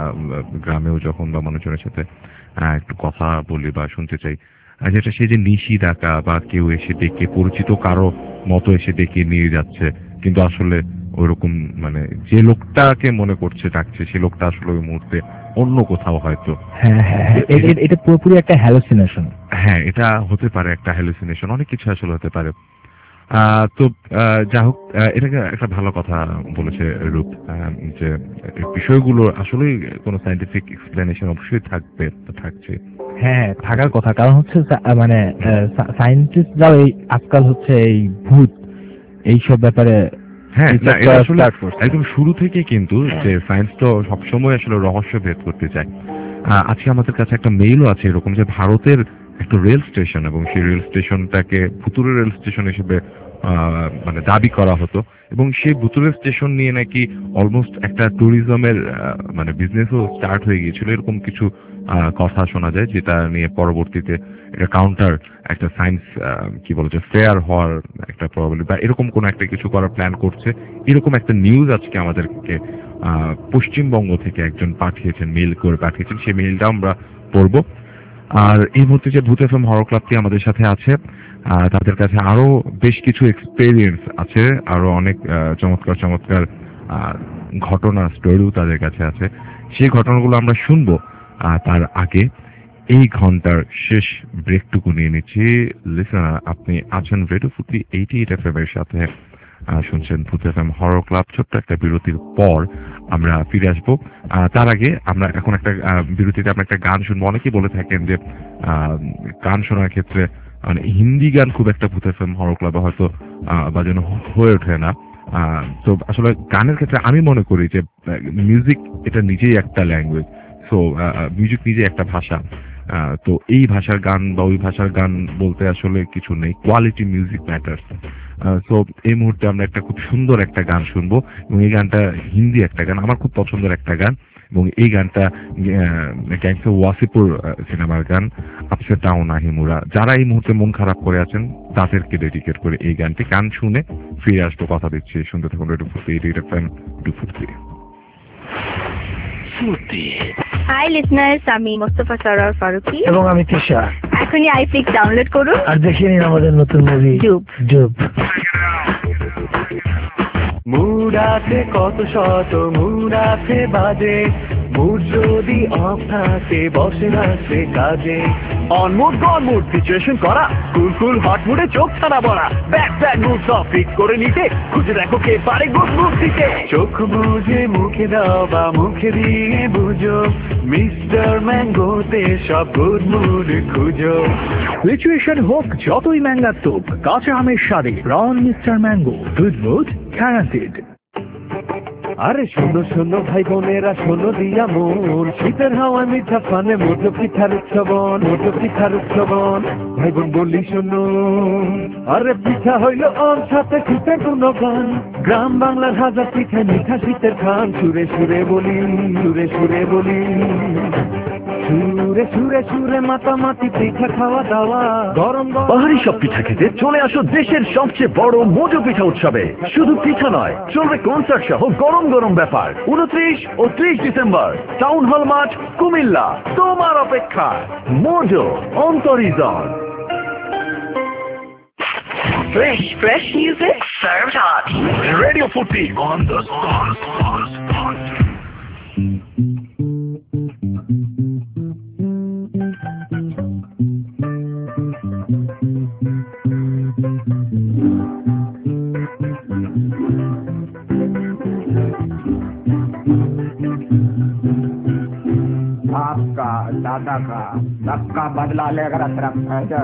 গ্রামেও যখন বা মানুষজনের সাথে একটু কথা বলি বা শুনতে চাই, যেটা সে যে নিশি ডাকা বা কেউ এসে ডেকে পরিচিত কারো মতো এসে ডেকে নিয়ে যাচ্ছে, কিন্তু আসলে ওইরকম মানে যে লোকটাকে মনে করছে ডাকছে সে লোকটা আসলে ওই মুহূর্তে অন্য কোথাও হয়তো। হ্যাঁ হ্যাঁ, এটা পুরোপুরি একটা হ্যালুসিনেশন। হ্যাঁ, এটা হতে পারে একটা হ্যালুসিনেশন, অনেক কিছু আসলে হতে পারে। তো যা হোক, এটাকে একটা ভালো কথা বলেছে রূপ, যে বিষয়গুলো আসলে কোনো সায়েন্টিফিক এক্সপ্লেনেশন অবশ্যই থাকবে, থাকছে। হ্যাঁ থাকার কথা, কারণ হচ্ছে মানে সায়েন্টিস্টরা এই আজকাল হচ্ছে এই ভূত এইসব ব্যাপারে হ্যাঁ আসলে একদম শুরু থেকে কিন্তু যে সায়েন্স তো সবসময় আসলে রহস্য ভেদ করতে চায়। আজকে আমাদের কাছে একটা মেইলও আছে এরকম যে ভারতের একটা রেল স্টেশন, এবং সেই রেল স্টেশনটাকে ভুতুরে রেল স্টেশন হিসেবে মানে দাবি করা হতো, এবং সেই ভুতুরে স্টেশন নিয়ে নাকি অলমোস্ট একটা ট্যুরিজমের মানে বিজনেসও স্টার্ট হয়ে গিয়েছিল, এরকম কিছু কথা শোনা যায়, যেটা নিয়ে পরবর্তীতে এটা কাউন্টার একটা সায়েন্স কি বলে যে ফেয়ার হওয়ার একটা প্রবাবিলিটি বা এরকম কোন একটা কিছু করার প্ল্যান করছে, এরকম একটা নিউজ আজকে আমাদেরকে পশ্চিমবঙ্গ থেকে একজন পাঠিয়েছেন, মেইল করে পাঠিয়েছেন। সেই মেইলটা আমরা পড়বো। আর এই মুহূর্তে যে ভূত এফএম হরর ক্লাবটি আমাদের সাথে আছে, তাদের কাছে আরো বেশ কিছু এক্সপেরিয়েন্স আছে, আরো অনেক চমৎকার চমৎকার ঘটনা স্টোরিও তাদের কাছে আছে। সেই ঘটনাগুলো আমরা শুনবো। তার আগে এই ঘন্টার শেষ ব্রেকটুকু নিয়ে নিচ্ছি। লিসেনার, আপনি আছেন রেডিও ফুটি এইটি এইট এফ এম এর সাথে। আহ, শুনছেন ভূত এফএম হরর ক্লাব। ছোট্ট একটা বিরতির পর আমরা ফিরে আসবো। আহ, তার আগে আমরা এখন একটা আহ, বিরতিতে আমরা একটা গান শুনবো। অনেকেই বলে থাকেন যে আহ, গান শোনার ক্ষেত্রে মানে হিন্দি গান খুব একটা ভূত এফএম হরর ক্লাবে হয়তো আহ, বাজানো হয়ে ওঠে না। আহ, তো আসলে গানের ক্ষেত্রে আমি মনে করি যে মিউজিক এটা নিজেই একটা ল্যাঙ্গুয়েজ। সো মিউজিক নিজে একটা ভাষা। আহ, তো এই ভাষার গান বা ওই ভাষার গান বলতে আসলে কিছু নেই, কোয়ালিটি মিউজিক ম্যাটার্স। সো এই মুহূর্তে আমরা একটা খুব সুন্দর একটা গান শুনবো এবং এই গানটা হিন্দি একটা গান, আমার খুব পছন্দের একটা গান এবং এই গানটা গ্যাংস্টার ওয়াসিপুর সিনেমার গান, আপসেট ডাউন আহিমুরা। যারা এই মুহূর্তে মন খারাপ করে আছেন তাদেরকে ডেডিকেট করে এই গানটি। গান শুনে ফিরে আসবো, কথা দিচ্ছি। শুনতে থাকুন radio Foorti eight eight F M to ফুর্তি। হাই লিসনার্স, আমি মোস্তফা সরোয়ার ফারুকী এবং আমি তিশা। এখনই আইফ্লিক্স ডাউনলোড করুন আর দেখিয়ে নিন আমাদের নতুন মুভি ডুব ডুব। মুড আছে কত শত, মুড আছে বাজে, মুড যদি অফ থাকে বসে না সে কাজে। On mood gone mood situation করা, কুল কুল হট মুডে চোখ ছানা বড়া, ব্যাড ব্যাড মুড সব ফিক্স করে নিতে খুঁজে দেখো কে পারে গুড মুড দিতে। চোখ বুঝে মুখে দাও বা মুখে দিয়ে বুঝো, মিস্টার ম্যাঙ্গোতে সব গুড মুড খুঁজো। সিচুয়েশন হোক যতই ম্যাঙ্গাত্মক, কাঁচা আমের স্বাদে Pran mister mango, good mood guaranteed. আরে শোনো শোনো ভাই বোনেরা শোনো দিয়া মন, শীতের হাওয়া মিঠা ফানে মোটো পিঠার উৎসবন, মোটো পিঠার উৎসবন। ভাই বোন বলি শোনো, আরে পিঠা হইল অন সাথে শীতের কোনো গান, গ্রাম বাংলার হাজার পিঠা মিঠা শীতের খান। সুরে সুরে বলি, সুরে সুরে বলি, সুরে সুরে সুরে মাতামাতি পিঠা খাওয়া দাওয়া, গরম পাহাড়ি সব পিঠা খেতে চলে আসো দেশের সবচেয়ে বড় মোজো পিঠা উৎসবে। শুধু পিঠা নয়, চলবে কনসার্ট সহ গরম গরম ব্যাপার। উনত্রিশ ও ত্রিশ ডিসেম্বর টাউন হল মাঠ, কুমিল্লা। তোমার অপেক্ষা মোজো অন্তরিজন। Fresh, fresh music served hot. Radio Footy on the spot. आपका दादा का सबका बदला लेकर तरफ नजर।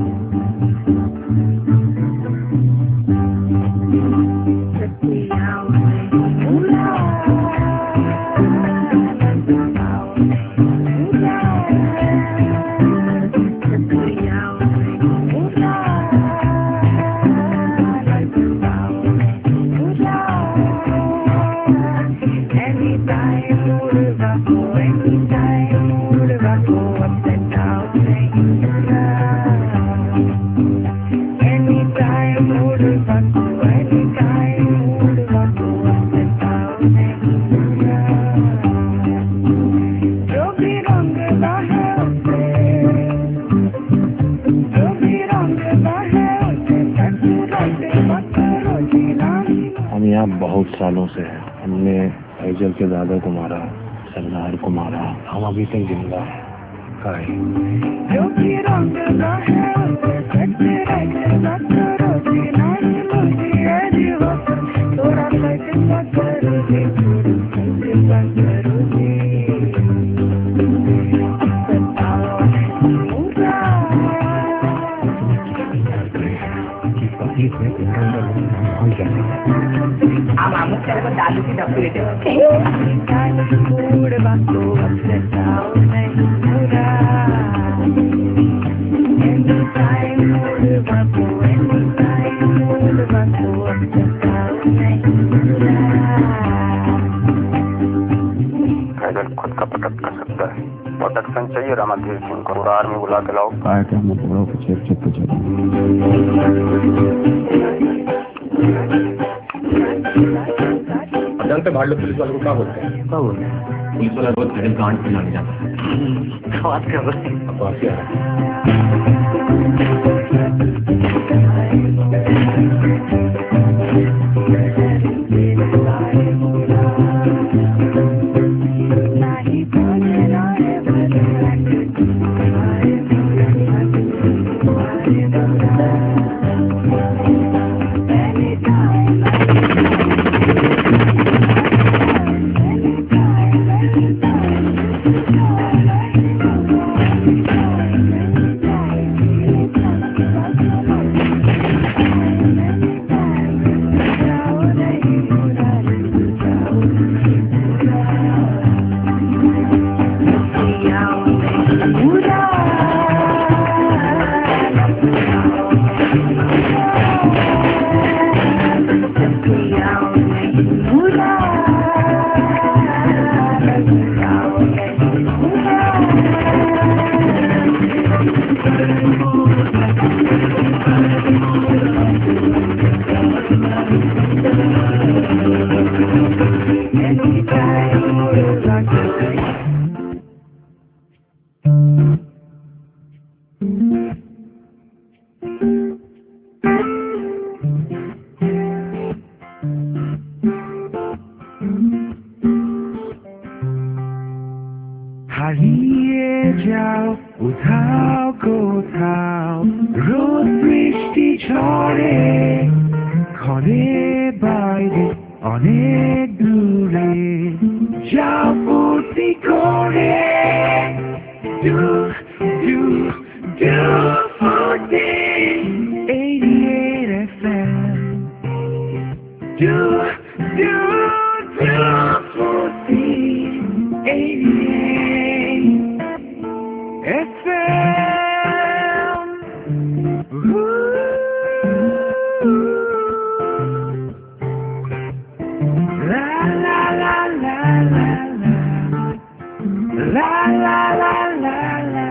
बहुत सालों से है, हमने फैजल के दादा को मारा, सरदार को मारा, हम अभी तक जिंदा है। Ama mo kaya ba dalo si Doctor ito? Faizal खुद का प्रोटेक्ट कर सकता है। प्रोटेक्शन चाहिए रामाधीर सिंह को, पूरा आर्मी बुला के लाओ। आया क्या मैं बड़ा कुछ अच्छे तो चलो। अदालत पे भाड़ लो, पुलिस वालों को क्या बोलते हैं? क्या बोलते हैं? पुलिस वाला रोज फैजल कांड पे लाने जाता है। बात कर रहे हैं अब बात क्या है? Anytime নিয়ে যাও উঠাও কোথাও রোদ বৃষ্টি ঝড়ে ঘরে বাইরে অনেক দূরে যাও ফুর্তি করে Do, do, do ফুর্তি eighty-eight F M Do, do, do ফুর্তি eighty-eight F M La la la la la la la la la la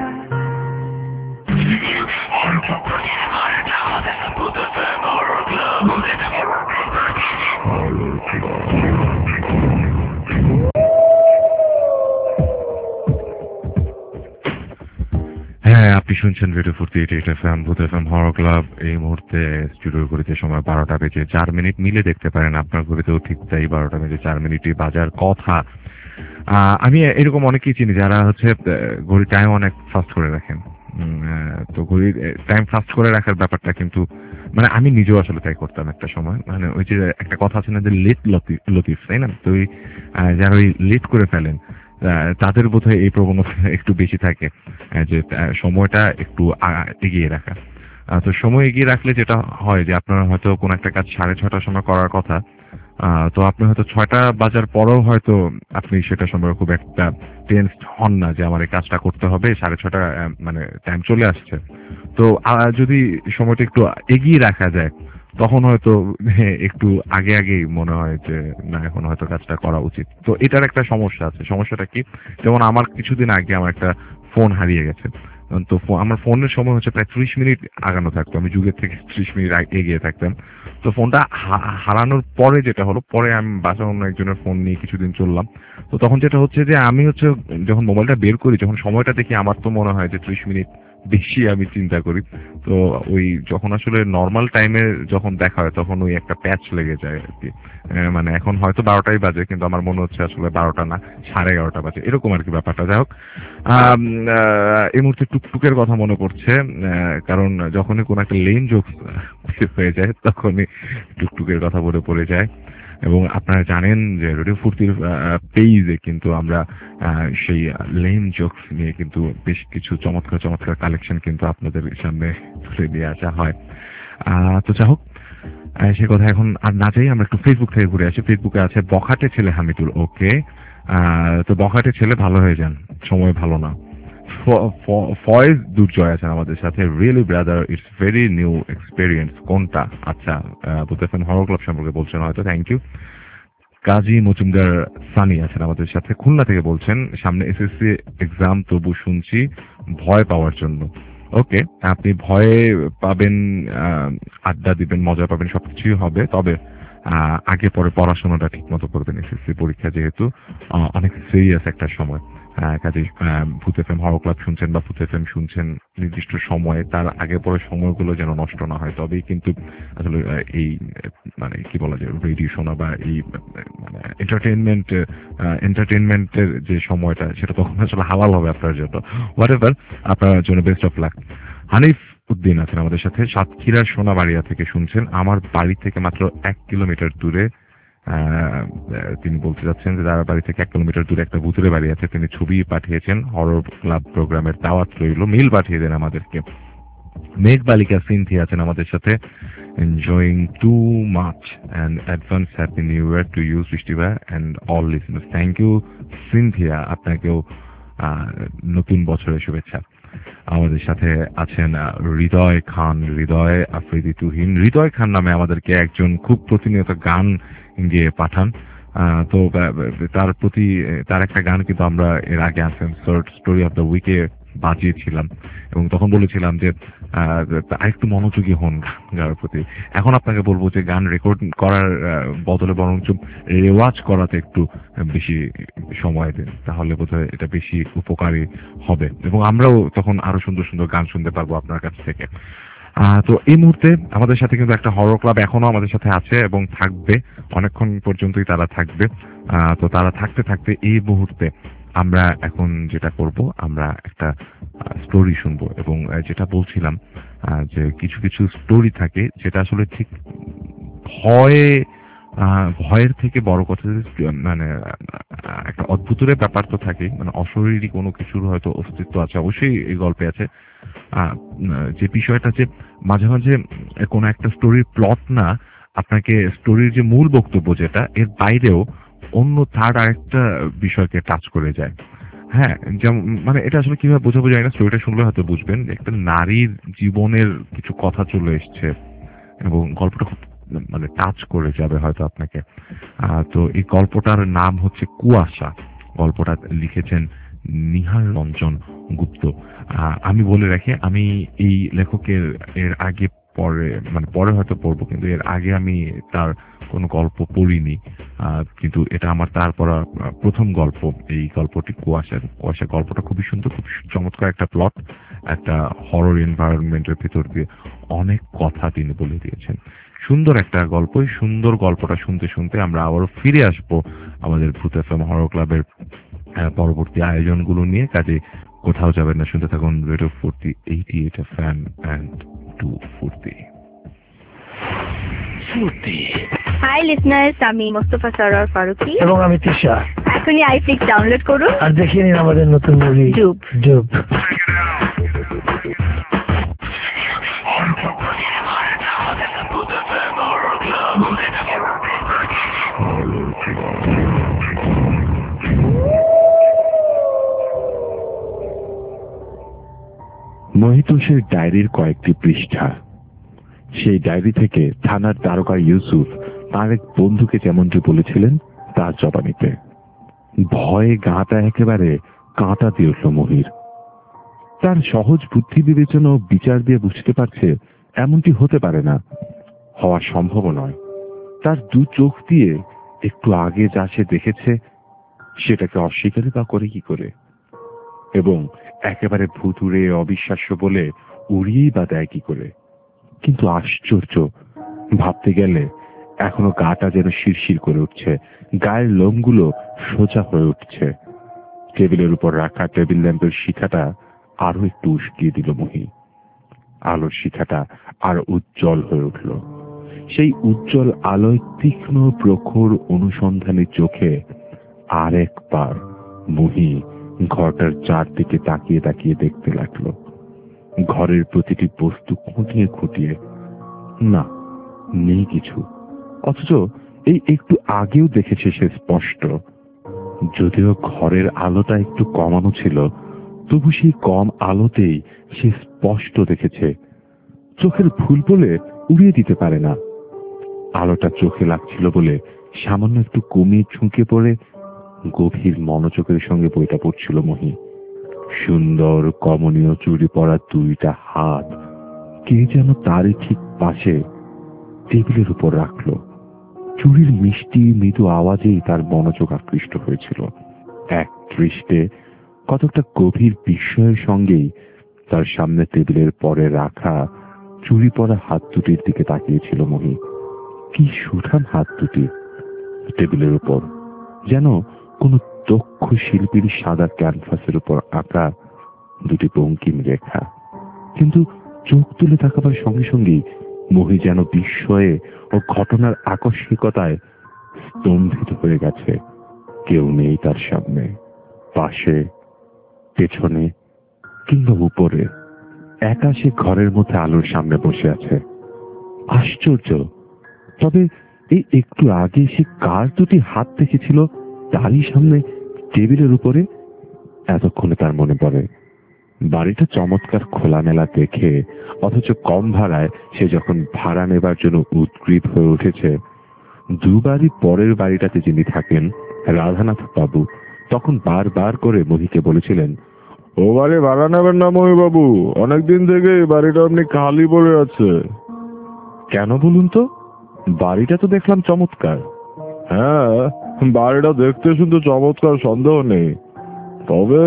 হ্যাঁ, আপনি শুনছেন radio Foorti eight F M Bhoot F M horror club. এই মুহূর্তে স্টুডিওর ঘড়িতে সময় বারোটা বেজে চার মিনিট মিলে দেখতে পারেন আপনার ঘড়িতেও ঠিক তাই বারোটা বেজে চার মিনিটই বাজার কথা। আমি এরকম অনেকেই চিনি যারা হচ্ছে ঘড়ি টাইম অনেক ফাস্ট করে রাখেন। তো ঘড়ির টাইম ফাস্ট করে রাখার ব্যাপারটা কিন্তু মানে আমি নিজেও আসলে তাই করতাম একটা সময়। মানে ওই যে একটা কথা আছে না যে লেট লতিফ লতিফ তাই না? তো ওই যারা ওই লেট করে ফেলেন তাদের বোধহয় এই প্রবণতা একটু বেশি থাকে যে সময়টা একটু এগিয়ে রাখা। তো সময় এগিয়ে রাখলে যেটা হয় যে আপনার হয়তো কোনো একটা কাজ সাড়ে ছটার সময় করার কথা, তো আপনি হয়তো ছয়টা বাজার পরেও হয়তো আপনি সেটা সময় খুব একটা টেন্সড হন না যে আমার এই কাজটা করতে হবে, সাড়ে ছটা মানে টাইম চলে আসছে। তো যদি সময়টা একটু এগিয়ে রাখা যায় তখন হয়তো একটু আগে আগেই মনে হয় যে না এখন হয়তো কাজটা করা উচিত। তো এটার একটা সমস্যা আছে। সমস্যাটা কি? যেমন আমার কিছুদিন আগে আমার একটা ফোন হারিয়ে গেছে। তো আমার ফোনের সময় হচ্ছে প্রায় ত্রিশ মিনিট আগানো থাকতো, আমি যুগের থেকে ত্রিশ মিনিট এগিয়ে থাকতাম। তো ফোনটা হারানোর পরে যেটা হলো, পরে আমি বাসায় অন্য একজনের ফোন নিয়ে কিছুদিন চললাম। তো তখন যেটা হচ্ছে যে আমি হচ্ছে যখন মোবাইলটা বের করি, যখন সময়টা দেখি আমার তো মনে হয় যে ত্রিশ মিনিট বেশি আমি চিন্তা করি। তো ওই যখন আসলে নর্মাল টাইমে যখন দেখা হয় তখন ওই একটা প্যাচ লেগে যায় আর কি। মানে এখন হয়তো বারোটাই বাজে কিন্তু আমার মনে হচ্ছে আসলে বারোটা না সাড়ে এগারোটা বাজে, এরকম আর কি ব্যাপারটা। যাই হোক, এই মুহূর্তে টুকটুকের কথা মনে পড়ছে, কারণ যখনই কোনো একটা লেম জোক হয়ে যায় তখনই টুকটুকের কথা মনে পড়ে যায়। এবং আপনারা জানেন যে রেডিও ফুর্তির পেজে কিন্তু আমরা সেই লেম জোকস নিয়ে কিন্তু বেশ কিছু চমৎকার চমৎকার কালেকশন কিন্তু আপনাদের সামনে তুলে দিয়ে আসা হয়। তো যাই হোক, সে কথা এখন আর না যাই, আমরা একটু ফেসবুক থেকে ঘুরে আসি। ফেসবুকে আছে বখাটে ছেলে হামিদুল। ওকে, তো বখাটে ছেলে ভালো হয়ে যান, সময় ভালো না। ফয়েজ দুর্জয় আছেন আমাদের সাথে। Really brother, it's very new experience. কোনটা? আচ্ছা, ভূত এফএম হরর ক্লাব সম্পর্কে বলছেন হয়তো, থ্যাংক ইউ। কাজী মজুমদার সানি আছেন আমাদের সাথে, খুলনা থেকে বলছেন সামনে এসএসসি এক্সাম, তবু শুনছি ভয় পাওয়ার জন্য। ওকে, আপনি ভয় পাবেন, আড্ডা দিবেন, মজা পাবেন, সবকিছুই হবে, তবে আগে পরে পড়াশোনাটা ঠিক মতো করবেন। এসএসসি পরীক্ষা যেহেতু অনেক সিরিয়াস একটা সময়, কাজে ভূত এফএম হরর ক্লাব শুনছেন বা ভূত এফএম শুনছেন নির্দিষ্ট সময়ে, তার আগে পরে সময়গুলো যেন নষ্ট না হয়, তবেই কিন্তু আসলে এই মানে কি বলা যায় রেডিও শোনা বা এই মানে এন্টারটেইনমেন্ট এন্টারটেইনমেন্টের যে সময়টা সেটা তখন আসলে হালাল হবে আপনার জন্য। হোয়াট এভার, আপনার জন্য best of luck. Hanif Uddin আছেন আমাদের সাথে, সাতক্ষীরার সোনাবাড়িয়া থেকে শুনছেন। আমার বাড়ি থেকে মাত্র এক কিলোমিটার দূরে, তিনি বলতে যাচ্ছেন যে তার বাড়ি থেকে এক কিলোমিটার দূরে একটা ভূতুরে বাড়ি আছে। তিনি ছবি পাঠিয়েছেন, হরর ক্লাব প্রোগ্রামের দাওয়াত রইল, মেল পাঠিয়ে দেন আমাদেরকে। মেঘ বালিকা সিনথিয়া আছেন আমাদের সাথে, enjoying too much and advance happy new year to you সৃষ্টিবা and all listeners. Thank you Sinthia, আপনাকেও নতুন বছরের শুভেচ্ছা। আমাদের সাথে আছেন হৃদয় খান, হৃদয় আফ্রিদি তুহিন। হৃদয় খান নামে আমাদেরকে একজন খুব প্রতিনিয়ত গান গিয়ে পাঠান। তো তার প্রতি তার একটা গান কিন্তু আমরা এর আগে আছেন স্টোরি অফ দ্য উইকে বাজিয়েছিলাম এবং তখন বলেছিলাম যে আরেকটু মনোযোগী হন গানের প্রতি। এখন আপনাকে বলবো যে গান রেকর্ড করার বদলে বরঞ্চ রেওয়াজ করাতে একটু বেশি সময় দিন, তাহলে বোধহয় এটা বেশি উপকারী হবে এবং আমরাও তখন আরো সুন্দর সুন্দর গান শুনতে পারবো আপনার কাছ থেকে। তো এই মুহূর্তে আমাদের সাথে কিন্তু একটা হরর ক্লাব এখনো আমাদের সাথে আছে এবং থাকবে, অনেকক্ষণ পর্যন্তই তারা থাকবে। তো তারা থাকতে থাকতে এই মুহূর্তে আমরা এখন যেটা করব, আমরা একটা স্টোরি শুনবো এবং যেটা বলছিলাম যে কিছু কিছু স্টোরি থাকে যেটা আসলে ঠিক ভয়ে ভয়ের থেকে বড় কথা, মানে একটা অদ্ভুতের ব্যাপার তো থাকে, মানে অশরীরী কোনো কিছুর হয়তো অস্তিত্ব আছে, অবশ্যই এই গল্পে আছে। যে বিষয়টা যে মাঝে মাঝে কোনো একটা স্টোরির প্লট না আপনাকে স্টোরির যে মূল বক্তব্য যেটা এর বাইরেও অন্য থার্ড আরেকটা বিষয়কে টাচ করে যায়। হ্যাঁ, যেমন মানে এটা আসলে কিভাবে বোঝাবো যায় না, স্টোরিটা শুনলে হয়তো বুঝবেন। একটা নারীর জীবনের কিছু কথা চলে এসছে এবং গল্পটা খুব মানে টাচ করে যাবে হয়তো আপনাকে। তো এই গল্পটার নাম হচ্ছে কুয়াশা। গল্পটা লিখেছেন নিহার রঞ্জন গুপ্ত। আমি বলে রাখি, আমি এই লেখকের এর আগে পরে মানে পরে হয়তো পড়বো, কিন্তু এর আগে আমি তার কোনো গল্প পড়িনি, কিন্তু এটা আমার তার পড়া প্রথম গল্প। এই গল্পটি কুয়াশা। কুয়াশা গল্পটা খুবই সুন্দর, খুব চমৎকার একটা প্লট, একটা হরর এনভায়রনমেন্টের ভিতর দিয়ে অনেক কথা তিনি বলে দিয়েছেন। সুন্দর একটা গল্প। সুন্দর গল্পটা শুনতে শুনতে আমরা আবারও ফিরে আসবো আমাদের ভূত এফএম হরর ক্লাবের পরবর্তী আয়োজনগুলো নিয়ে। কাজে কোথাও যাবেন না, শুনতে থাকুন radio Foorti eighty eight FM and to ফুর্তি। হাই লিসনার্স, আমি মোস্তফা সরোয়ার ফারুকী এবং আমি তিশা। এখনই আইফ্লিক্স ডাউনলোড করুন আর দেখে নিন আমাদের নতুন মুভি ডুব ডুব। মহিতোষের ডায়েরির কয়েকটি পৃষ্ঠা। সেই ডায়েরি থেকে থানার দারোগা ইউসুফ তার এক বন্ধুকে যেমনটি বলেছিলেন তার জবানিতে। ভয়ে গাঁটা একেবারে কাঁটা দিয়ে উঠল মহির। তার সহজ বুদ্ধি বিবেচনা ও বিচার দিয়ে বুঝতে পারছে এমনটি হতে পারে না, হওয়া সম্ভব নয়। তার দু চোখ দিয়ে একটু আগে যা সে দেখেছে সেটাকে অস্বীকারই বা করে কি করে, এবং একেবারে ভুতুড়ে অবিশ্বাস্য বলে উড়িয়েই বা দেয় কি করে। কিন্তু আশ্চর্য, ভাবতে গেলে এখনো গাটা যেন শিরশির করে উঠছে, গায়ের লোমগুলো সোজা হয়ে উঠছে। টেবিলের উপর রাখা টেবিল ল্যাম্পের শিখাটা আরো একটু উস্কিয়ে দিল মহি। আলোর শিখাটা আর উজ্জ্বল হয়ে উঠল। সেই উজ্জ্বল আলোয় তীক্ষ্ণ প্রখর অনুসন্ধানী চোখে আর একবার মহি ঘরটার চারদিকে তাকিয়ে তাকিয়ে দেখতে লাগলো। ঘরের প্রতিটি বস্তু খুঁটিয়ে খুঁটিয়ে, না নেই কিছু। অথচ এই একটু আগেও দেখেছে সে স্পষ্ট। যদিও ঘরের আলোটা একটু কমানো ছিল, তবু সেই কম আলোতেই সে স্পষ্ট দেখেছে। চোখের ভুল বলে উড়িয়ে দিতে পারে না। আলোটা চোখে লাগছিল বলে সামান্য একটু কমিয়ে ঝুঁকে পড়ে গভীর মনোযোগের সঙ্গে বইটা পড়ছিল মহি। সুন্দর কমনীয় চুড়ি পরা দুইটা হাত কে যেন তারই ঠিক পাশে টেবিলের উপর রাখলো। চুড়ির মিষ্টি মৃদু আওয়াজেই তার মনোযোগ আকৃষ্ট হয়েছিল। এক দৃষ্টে কতটা গভীর বিস্ময়ের সঙ্গেই তার সামনে টেবিলের পরে রাখা চুড়ি পরা হাত দুটির দিকে তাকিয়েছিল মহি। কি সুঠাম হাত দুটি, টেবিলের উপর যেন কোন দক্ষ শিল্পীর সাদা ক্যানভাসের উপর আঁকা দুটি বঙ্কিম রেখা। কিন্তু চোখ তুলে তাকাবার সঙ্গে সঙ্গেই মহি যেন বিস্ময়ে ও ঘটনার আকস্মিকতায় স্তম্ভিত হয়ে গেছে। কেউ নেই তার সামনে, পাশে, পেছনে কিংবা উপরে। একা সে ঘরের মধ্যে আলোর সামনে বসে আছে। আশ্চর্য, তবে এই একটু আগে সে কার দুটি হাত দেখেছিল তারই সামনে টেবিলের উপরে। এতক্ষণে তার মনে পড়ে বাড়িটা চমৎকার খোলামেলা দেখে, অথচ কম ভাড়ায় সে যখন ভাড়া নেবার জন্য উদ্গ্রীব হয়ে উঠেছে, দুবারই পরের বাড়িটাতে যিনি থাকেন রাধানাথ বাবু তখন বারবার করে মহিকে বলেছিলেন, ও বাড়ি ভাড়া নেবেন না মহি বাবু, অনেকদিন থেকে এই বাড়িটা আপনি খালি পড়ে আছে। কেন বলুন তো? বাড়িটা তো দেখলাম চমৎকার। হ্যাঁ, বাড়িটা দেখতে শুনতে চমৎকার, সন্দেহ নেই। তবে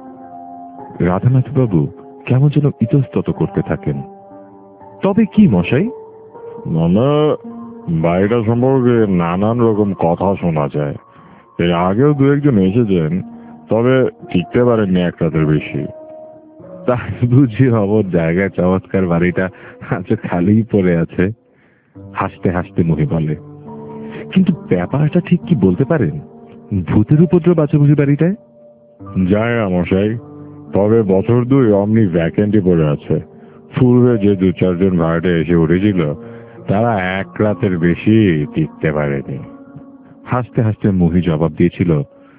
রাধানাথ বাবু কেমন যেন ইতস্তত করতে থাকেন। তবে কি মশাই? মানে বাড়িটা সম্পর্কে নানান রকম কথা শোনা যায়। এর আগেও দু একজন এসেছেন, তবে টিকতে পারেননি এক রাতের বেশি। তাই বুঝি অবর জায়গায় চমৎকার বাড়িটা আজ খালিই পড়ে আছে। হাসতে হাসতে মহি বলে, কিন্তু ব্যাপারটা ঠিক কি বলতে পারেন? ভূতের উপদ্রব আছে বুঝি বাড়িটায়? যায় মশাই, তবে বছর দুই অমনি ভ্যাকেন্টি পড়ে আছে। পূর্বে যে দু চারজন ভাড়াটে এসে উঠেছিল তারা এক রাতের বেশি টিকতে পারেনি। হাসতে হাসতে মহি জবাব দিয়েছিল,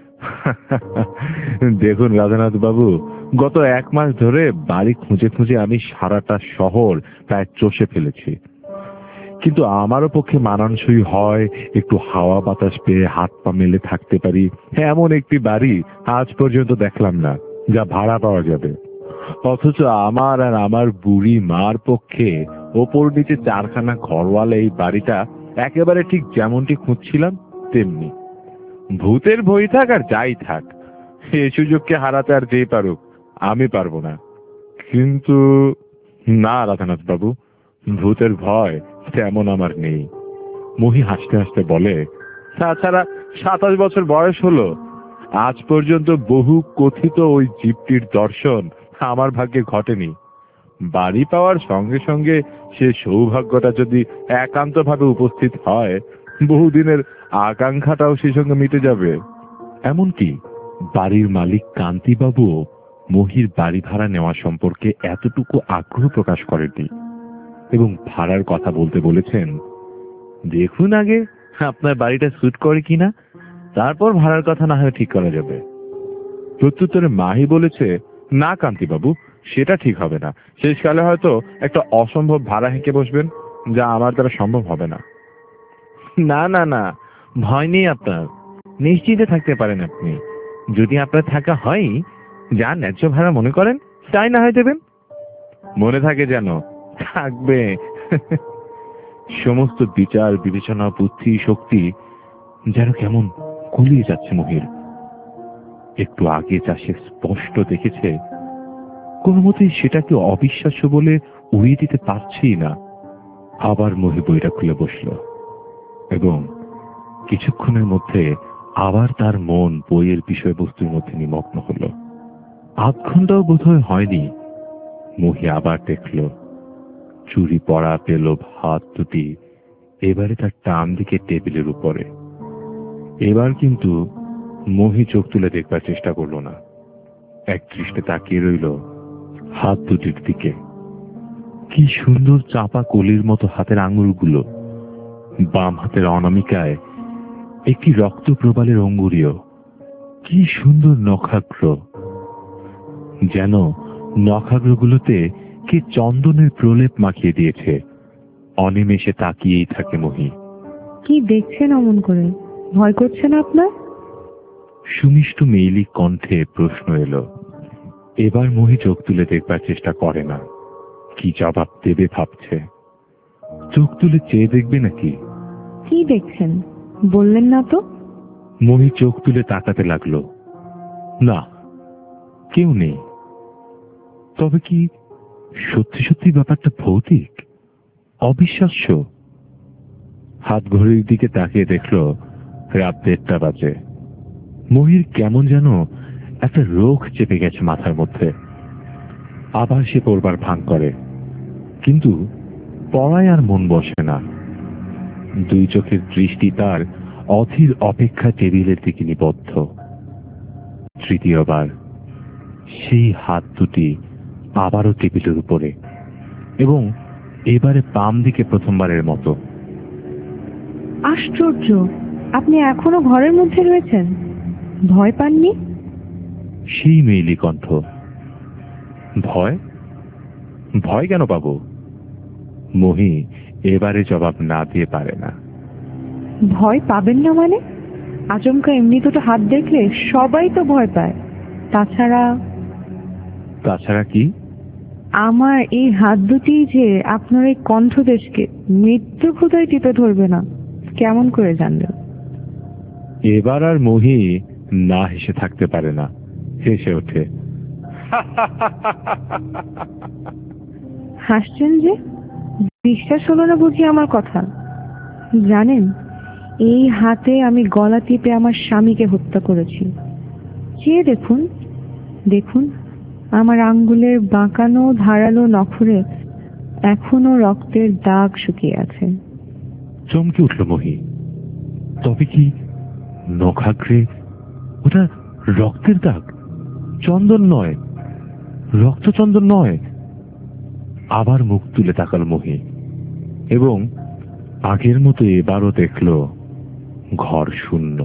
দেখুন রাধানাথ বাবু, গত এক মাস ধরে বাড়ি খুঁজে খুঁজে আমি সারাটা শহর প্রায় চষে ফেলেছি, কিন্তু আমারও পক্ষে মানানসই হয় একটু হাওয়া বাতাস পেয়ে হাত পা মেলে থাকতে পারি এমন একটি বাড়ি আজ পর্যন্ত দেখলাম না যা ভাড়া পাওয়া যাবে। অথচ আমার আর আমার বুড়ি মার পক্ষে ওপর নিচে চারখানা ঘরওয়ালা এই বাড়িটা একেবারে ঠিক যেমনটি খুঁজছিলাম তেমনি। ভূতের ভয় থাক আর যাই থাক, এই সুযোগকে হারাতে আর যেই পারুক, আমি পারবো না। কিন্তু না রাধানাথ বাবু, ভূতের ভয় তেমন আমার নেই। মহি হাসতে হাসতে বলে, তাছাড়া সাতাশ বছর বয়স হলো, আজ পর্যন্ত বহু কথিত ওই জীবটির দর্শন আমার ভাগ্যে ঘটেনি। বাড়ি পাওয়ার সঙ্গে সঙ্গে সে সৌভাগ্যটা যদি একান্ত ভাবে উপস্থিত হয়, বহুদিনের আকাঙ্ক্ষাটাও সেই সঙ্গে মিটে যাবে। এমনকি বাড়ির মালিক কান্তিবাবুও মহির বাড়ি ভাড়া নেওয়া সম্পর্কে এতটুকু আগ্রহ প্রকাশ করেননি এবং ভাড়ার কথা বলতে বলেছেন, দেখুন আগে আপনার বাড়িটা স্যুট করে কিনা, তারপর ভাড়ার কথা না হয় ঠিক করা যাবে। প্রত্যুত্তরে মাহি বলেছে, না কান্তিবাবু, সেটা ঠিক হবে না। শেষকালে হয়তো একটা অসম্ভব ভাড়া হেঁকে বসবেন, যা আমার দ্বারা সম্ভব হবে না। না না না, ভয় নেই আপনার, নিশ্চিন্তে থাকতে পারেন আপনি। যদি আপনার থাকা হয়, যা ন্যায্য ভাড়া মনে করেন তাই না হয় দেবেন। মনে থাকে যেন। থাকবে। সমস্ত বিচার বিবেচনা বুদ্ধি শক্তি যেন কেমন গুলিয়ে যাচ্ছে মহির। একটু আগে যা সে স্পষ্ট দেখেছে, কোনো মতেই সেটাকে অবিশ্বাস্য বলে উড়িয়ে দিতে পারছি না। আবার মহি বইটা খুলে বসল এবং কিছুক্ষণের মধ্যে আবার তার মন বইয়ের বিষয়বস্তুর মধ্যে নিমগ্ন হল। আধ ঘন্টাও বোধহয় হয়নি, মহি আবার দেখল চুরি পড়া পেল হাত দুটি এবারে তার টান দিকে টেবিলের উপরে। এবার কিন্তু মহি চোখ তুলে দেখবার চেষ্টা করল না, এক দৃষ্টে তাকিয়ে রইল হাত দুটির দিকে। কি সুন্দর চাপা কলির মতো হাতের আঙুলগুলো, বাম হাতের অনামিকায় একটি রক্ত প্রবালের অঙ্গুরীয়। কি সুন্দর নখাগ্র, যেন নখাগ্রগুলোতে কে চন্দনের প্রলেপ মাখিয়ে দিয়েছে। অনিমেষে তাকিয়েই থাকে মহি। কি দেখছেন অমন করে? ভয় করছে না আপনার? সুমিষ্ট মেইলি কণ্ঠে প্রশ্ন এলো। এবার মহি চোখ তুলে দেখবার চেষ্টা করে না, কি জবাব দেবে ভাবছে। চোখ তুলে চেয়ে দেখবে নাকি? কি দেখছেন বললেন না তো? মহি চোখ তুলে তাকাতে লাগলো। না, কেউ নেই। তবে কি সত্যি সত্যি ব্যাপারটা ভৌতিক, অবিশ্বাস্য? হাত ঘড়ির দিকে তাকিয়ে দেখলো রাত দেড়টা বাজে। মহির কেমন যেন একটা রোগ চেপে গেছে মাথার মধ্যে। আবার সে পড়বার ভান করে, কিন্তু পড়ায় আর মন বসে না। দুই চোখের দৃষ্টি তার অধীর অপেক্ষা টেবিলের দিকে নিবদ্ধ। তৃতীয়বার সেই হাত দুটি আবারও টেবিলের উপরে, এবং এবারে বাম দিকে প্রথমবারের মতো। আশ্চর্য, আপনি এখনো ঘরের মধ্যে রয়েছেন, ভয় পাননি? সেই মেইলি কণ্ঠ। ভয়? ভয় কেন পাবো? মহি এবারে জবাব না দিয়ে পারে না। ভয় পাবেন না মানে? আচমকা এমনি দুটো হাত দেখলে সবাই তো ভয় পায়। তাছাড়া তাছাড়া কি? আমার এই হাত দুটি যে আপনার এই কণ্ঠদেশকে মৃত্যু ক্ষুধায় টিপে ধরবে না, কেমন করে জানলেন? এবার আর মহি না হেসে থাকতে পারে না, হেসে ওঠে। হাসছেন যে? বিশ্বাস হলো না বুঝি আমার কথা? জানেন, এই হাতে আমি গলা টিপে আমার স্বামীকে হত্যা করেছি। চেয়ে দেখুন, দেখুন আমার আঙ্গুলের বাঁকানো ধারালো নখরে এখনো রক্তের দাগ শুকিয়ে আছে। চমকে উঠল মহি। তবে কি নখাগ্রে ওটা রক্তের দাগ? চন্দন নয়, রক্তচন্দন নয়। আবার মুখ তুলে তাকাল মহি এবং আগের মতো এবারও দেখল ঘর শূন্য।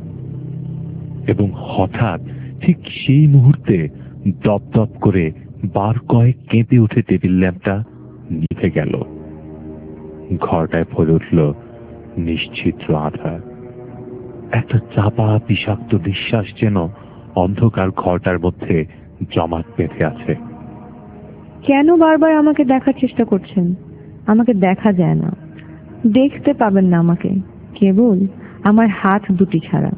এবং হঠাৎ ঠিক সেই মুহূর্তে দপ দপ করে বার কয়েক কেঁপে উঠে টেবিল ল্যাম্পটা নিভে গেল। ঘরটায় ভরে উঠল নিশ্চিদ্র আধার। একটা চাপা বিষাক্ত নিঃশ্বাস যেন অন্ধকার ঘরটার মধ্যে জমাট বেঁধে আছে। কেন বারবার আমাকে দেখার চেষ্টা করছেন? আমাকে দেখা যায় না, দেখতে পাবেন না আমাকে, কেবল আমার হাত দুটি ছাড়া।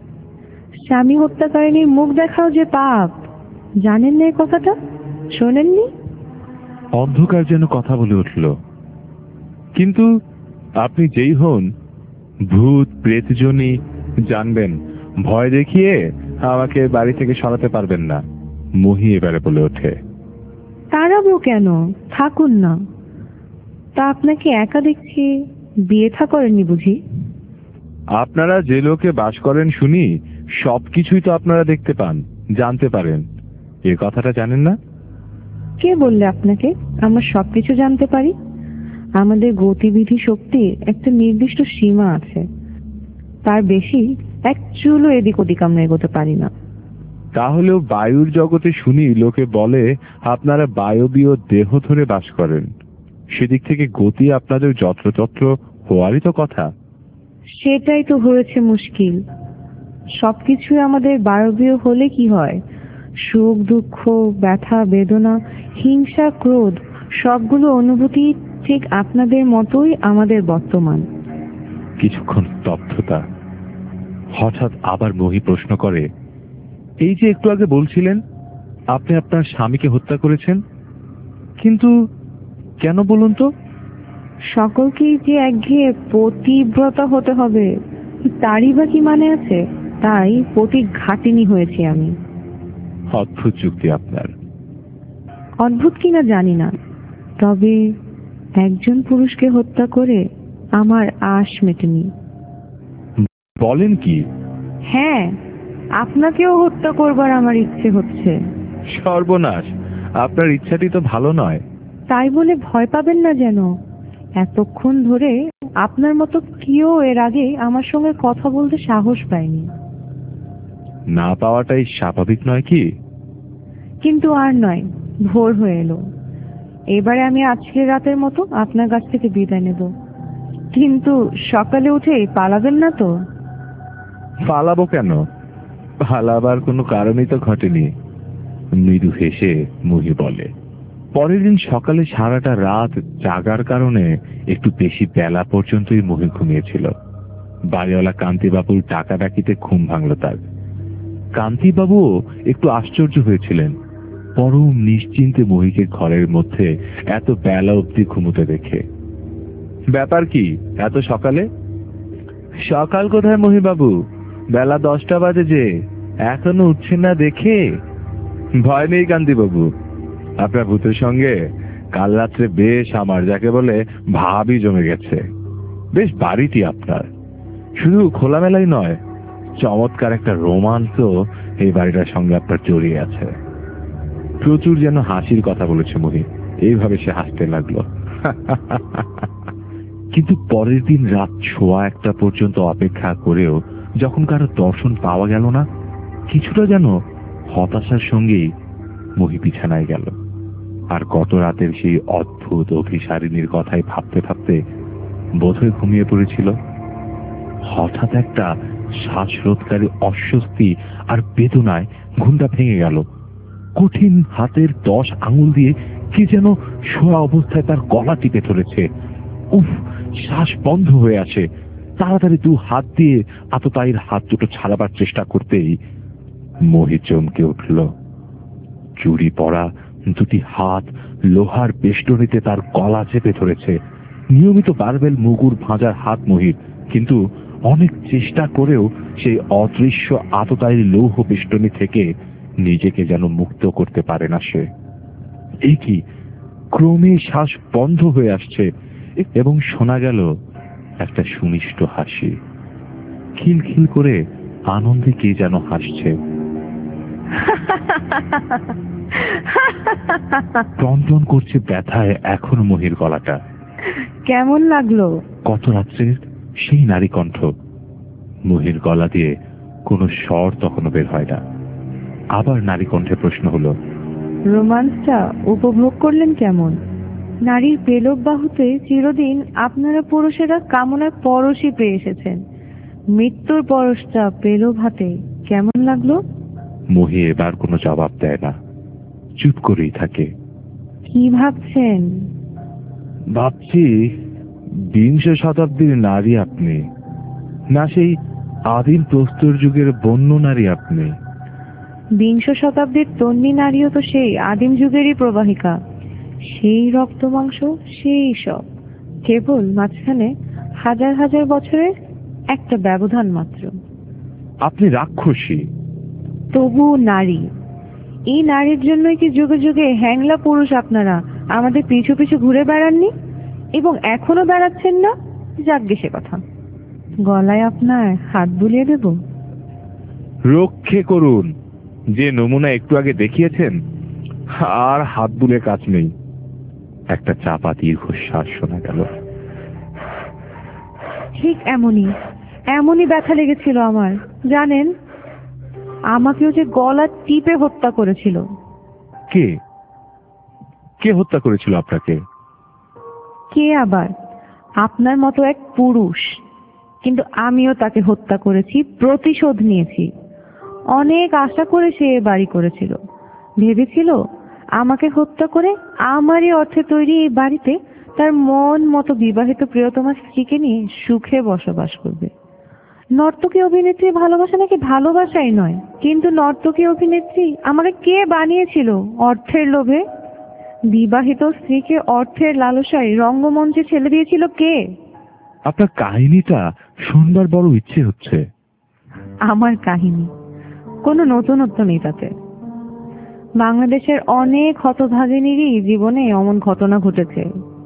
স্বামী হত্যাকারিনীর মুখ দেখাও যে পাপ, জানেন না এই কথাটা? শোনেননি? অন্ধকার যেন কথা বলে উঠল। কিন্তু আপনি যেই হন, ভূত প্রেতজনী জানবেন, ভয় দেখিয়ে আমাকে বাড়ি থেকে সরাতে পারবেন না। মহি এবারে বলে ওঠে। তাড়াবো কেন? থাকুন না। তা আপনাকে একা দেখছি, বিয়ে থা করেননি বুঝি? আপনারা যে লোকে বাস করেন শুনি সবকিছুই তো আপনারা দেখতে পান, জানতে পারেন। এ কথাটা জানেন না? কে বললে আপনাকে আমরা সবকিছু জানতে পারি? আমাদের গতিবিধি শক্তির একটা নির্দিষ্ট সীমা আছে, তার বেশি এক চুলও এদিক ওদিক আমরা এগোতে পারি না। তাহলেও বায়ুর জগতে শুনি লোকে বলে আপনারা বায়বীয় দেহ ধরে বাস করেন, সেদিক থেকে গতি আপনাদের যত্রতত্র হওয়ারই তো কথা। সেটাই তো হয়েছে মুশকিল। সবকিছুই আমাদের বায়বীয় হলে কি হয়? সুখ দুঃখ ব্যথা বেদনা হিংসা ক্রোধ সবগুলো অনুভূতি ঠিক আপনাদের মতোই আমাদের বর্তমান। কিছুক্ষণ স্তব্ধতা। হঠাৎ আবার মহি প্রশ্ন করে, এই যে একটু আগে বলছিলেন আপনি আপনার স্বামীকে হত্যা করেছেন, কিন্তু কেন বলুন তো? সকলকেই যে একঘেয়ে পতিব্রতা হতে হবে তারই বা কি মানে আছে? তাই পতি ঘাটিনী হয়েছি আমি। অদ্ভুত যুক্তি আপনার। অদ্ভুত কিনা জানি না, তবে একজন পুরুষকে হত্যা করে আমার আশ মেটেনি। বলেন কি? হ্যাঁ, আপনাকেও হত্যা করবার আমার ইচ্ছে হচ্ছে। সর্বনাশ, আপনার ইচ্ছাটি তো ভালো নয়। তাই বলে ভয় পাবেন না যেন। এতক্ষণ ধরে আপনার মতো কেউ এর আগে আমার সঙ্গে কথা বলতে সাহস পায়নি। না পাওয়াটাই স্বাভাবিক নয় কি? কিন্তু আর নয়, ভোর হয়ে এলো। এবারে আমি আজকে রাতের মতো আপনার কাছ থেকে বিদায় নেব, কিন্তু সকালে উঠে পালাবেন না তো? পালাবো কেন? পালাবার কোনো কারণই তো ঘটেনি। মৃদু হেসে মহি বলে। পরের দিন সকালে সারাটা রাত জাগার কারণে একটু বেশি বেলা পর্যন্তই মহি ঘুমিয়েছিল। বাড়িওয়ালা কান্তিবাবুর টাকা ডাকিতে ঘুম ভাঙল তার। কান্তিবাবুও একটু আশ্চর্য হয়েছিলেন পরম নিশ্চিন্তে মহিকে ঘরের মধ্যে এত বেলা অবধি ঘুমোতে দেখে। ব্যাপার কি এত সকালে? সকাল কোথায় মহিবাবু, বেলা দশটা বাজে যে, এখনো উঠছেন না দেখে? ভয় নেই কান্তিবাবু, আপনার ভূতের সঙ্গে কাল রাত্রে বেশ আমার যাকে বলে ভাবই জমে গেছে। বেশ বাড়িটি আপনার, শুধু খোলামেলাই নয়, চমৎকার একটা রোমাঞ্চও এই বাড়িটার সঙ্গে আপনার জড়িয়ে আছে। প্রচুর যেন হাসির কথা বলেছে মহি। এইভাবে সে হাসতে লাগলো। কিন্তু পরের দিন রাত সোয়া একটা পর্যন্ত অপেক্ষা করেও যখন কারো দর্শন পাওয়া গেল না, কিছুটা যেন হতাশার সঙ্গেই মহি বিছানায় গেল। আর গত রাতের সেই অদ্ভুত অভিসারিণীর কথাই ভাবতে ভাবতে বোধহয় ঘুমিয়ে পড়েছিল। হঠাৎ একটা শ্বাসরোধকারী অস্বস্তি আর বেদনায় ঘুমটা ভেঙে গেল। কঠিন হাতের দশ আঙুল দিয়ে কি যেন শোয়া অবস্থায় তার গলা টিপে ধরেছে। উফ, শ্বাস বন্ধ হয়ে আসে। তাড়াতাড়ি দু হাত দিয়ে আততায়ীর হাত দুটো ছাড়াবার চেষ্টা করতেই মহি চমকে উঠল। চুরি পরা দুটি হাত লোহার বেষ্টনীতে তার গলা চেপে ধরেছে। নিয়মিত বারবেল মুগুর ভাঁজার হাত মহির, কিন্তু অনেক চেষ্টা করেও সেই অদৃশ্য আততায়ী লৌহ বেষ্টনী থেকে নিজেকে যেন মুক্ত করতে পারে না সে। এই কি ক্রমে শ্বাস বন্ধ হয়ে আসছে এবং শোনা গেল একটা সুমিষ্ট হাসি। খিলখিল করে আনন্দে কে যেন হাসছে। টনটন করছে ব্যথায় এখন মহির গলাটা। কেমন লাগলো? কত রাত্রের সেই নারী কণ্ঠ। মহির গলা দিয়ে কোনো স্বর তখনও বের হয় না। আবার নারী কণ্ঠে প্রশ্ন হলো, রোমান্সটা উপভোগ করলেন কেমন? নারীর পেলব বাহুতে চিরদিন আপনারা পুরুষেরা কামনায় পরশই পেয়ে এসেছেন, মৃত্যুর পরশটা পেলব হাতে কেমন লাগলো? মহি এবার কোনো জবাব দেয় না, চুপ করেই থাকে। কি ভাবছেন? ভাবছি বিংশ শতাব্দীর নারী আপনি, না সেই আদিম প্রস্তর যুগের বন্য নারী আপনি? বিংশ শতাব্দীর তন্নি নারীও তো সেই আদিম যুগেরই প্রবাহিকা, সেই রক্ত মাংস, সেই সব, কেবল মাঝখানে হাজার হাজার বছরের একটা ব্যবধান মাত্র। আপনি রাক্ষসী, তবু নারী। এই নারীর জন্যই কি যুগে যুগে হ্যাংলা পুরুষ আপনারা আমাদের পিছু পিছু ঘুরে বেড়াননি এবং এখনো বেড়াচ্ছেন না? যাকগে সে কথা। গলায় আপনার হাত বুলিয়ে দেব? রক্ষে করুন, যে নমুনা একটু আগে দেখিয়েছেন আর হাত বুলে কাজ নেই। একটা চাপা দীর্ঘশ্বাস শোনা গেল। ঠিক এমনই এমনই ব্যথা লেগেছিল আমার, জানেন। আমাকেও যে গলা টিপে হত্যা করেছিল। কে কে হত্যা করেছিল আপনাকে? কে আবার? আপনার মতো এক পুরুষ। কিন্তু আমিও তাকে হত্যা করেছি, প্রতিশোধ নিয়েছি। অনেক আশা করে সে এ বাড়ি করেছিল, ভেবেছিল আমাকে হত্যা করে আমারই অর্থে তৈরি এই বাড়িতে তার মন মতো বিবাহিত প্রিয়তমা স্ত্রীকে নিয়ে সুখে বসবাস করবে। নর্তকী অভিনেত্রী ভালোবাসা নাকি ভালোবাসাই নয়, কিন্তু নর্তকী অভিনেত্রী আমাকে কে বানিয়েছিল অর্থের লোভে? বিবাহিত স্ত্রীকে অর্থের লালসায় রঙ্গমঞ্চে ছেড়ে দিয়েছিল কে? আপনার কাহিনীটা শুনবার বড় ইচ্ছে হচ্ছে। আমার কাহিনী কোনো নতুনত্ব নেই তাতে। বাংলাদেশের অনেক হতভাগিনীরই জীবনে এমন ঘটনা ঘটেছে।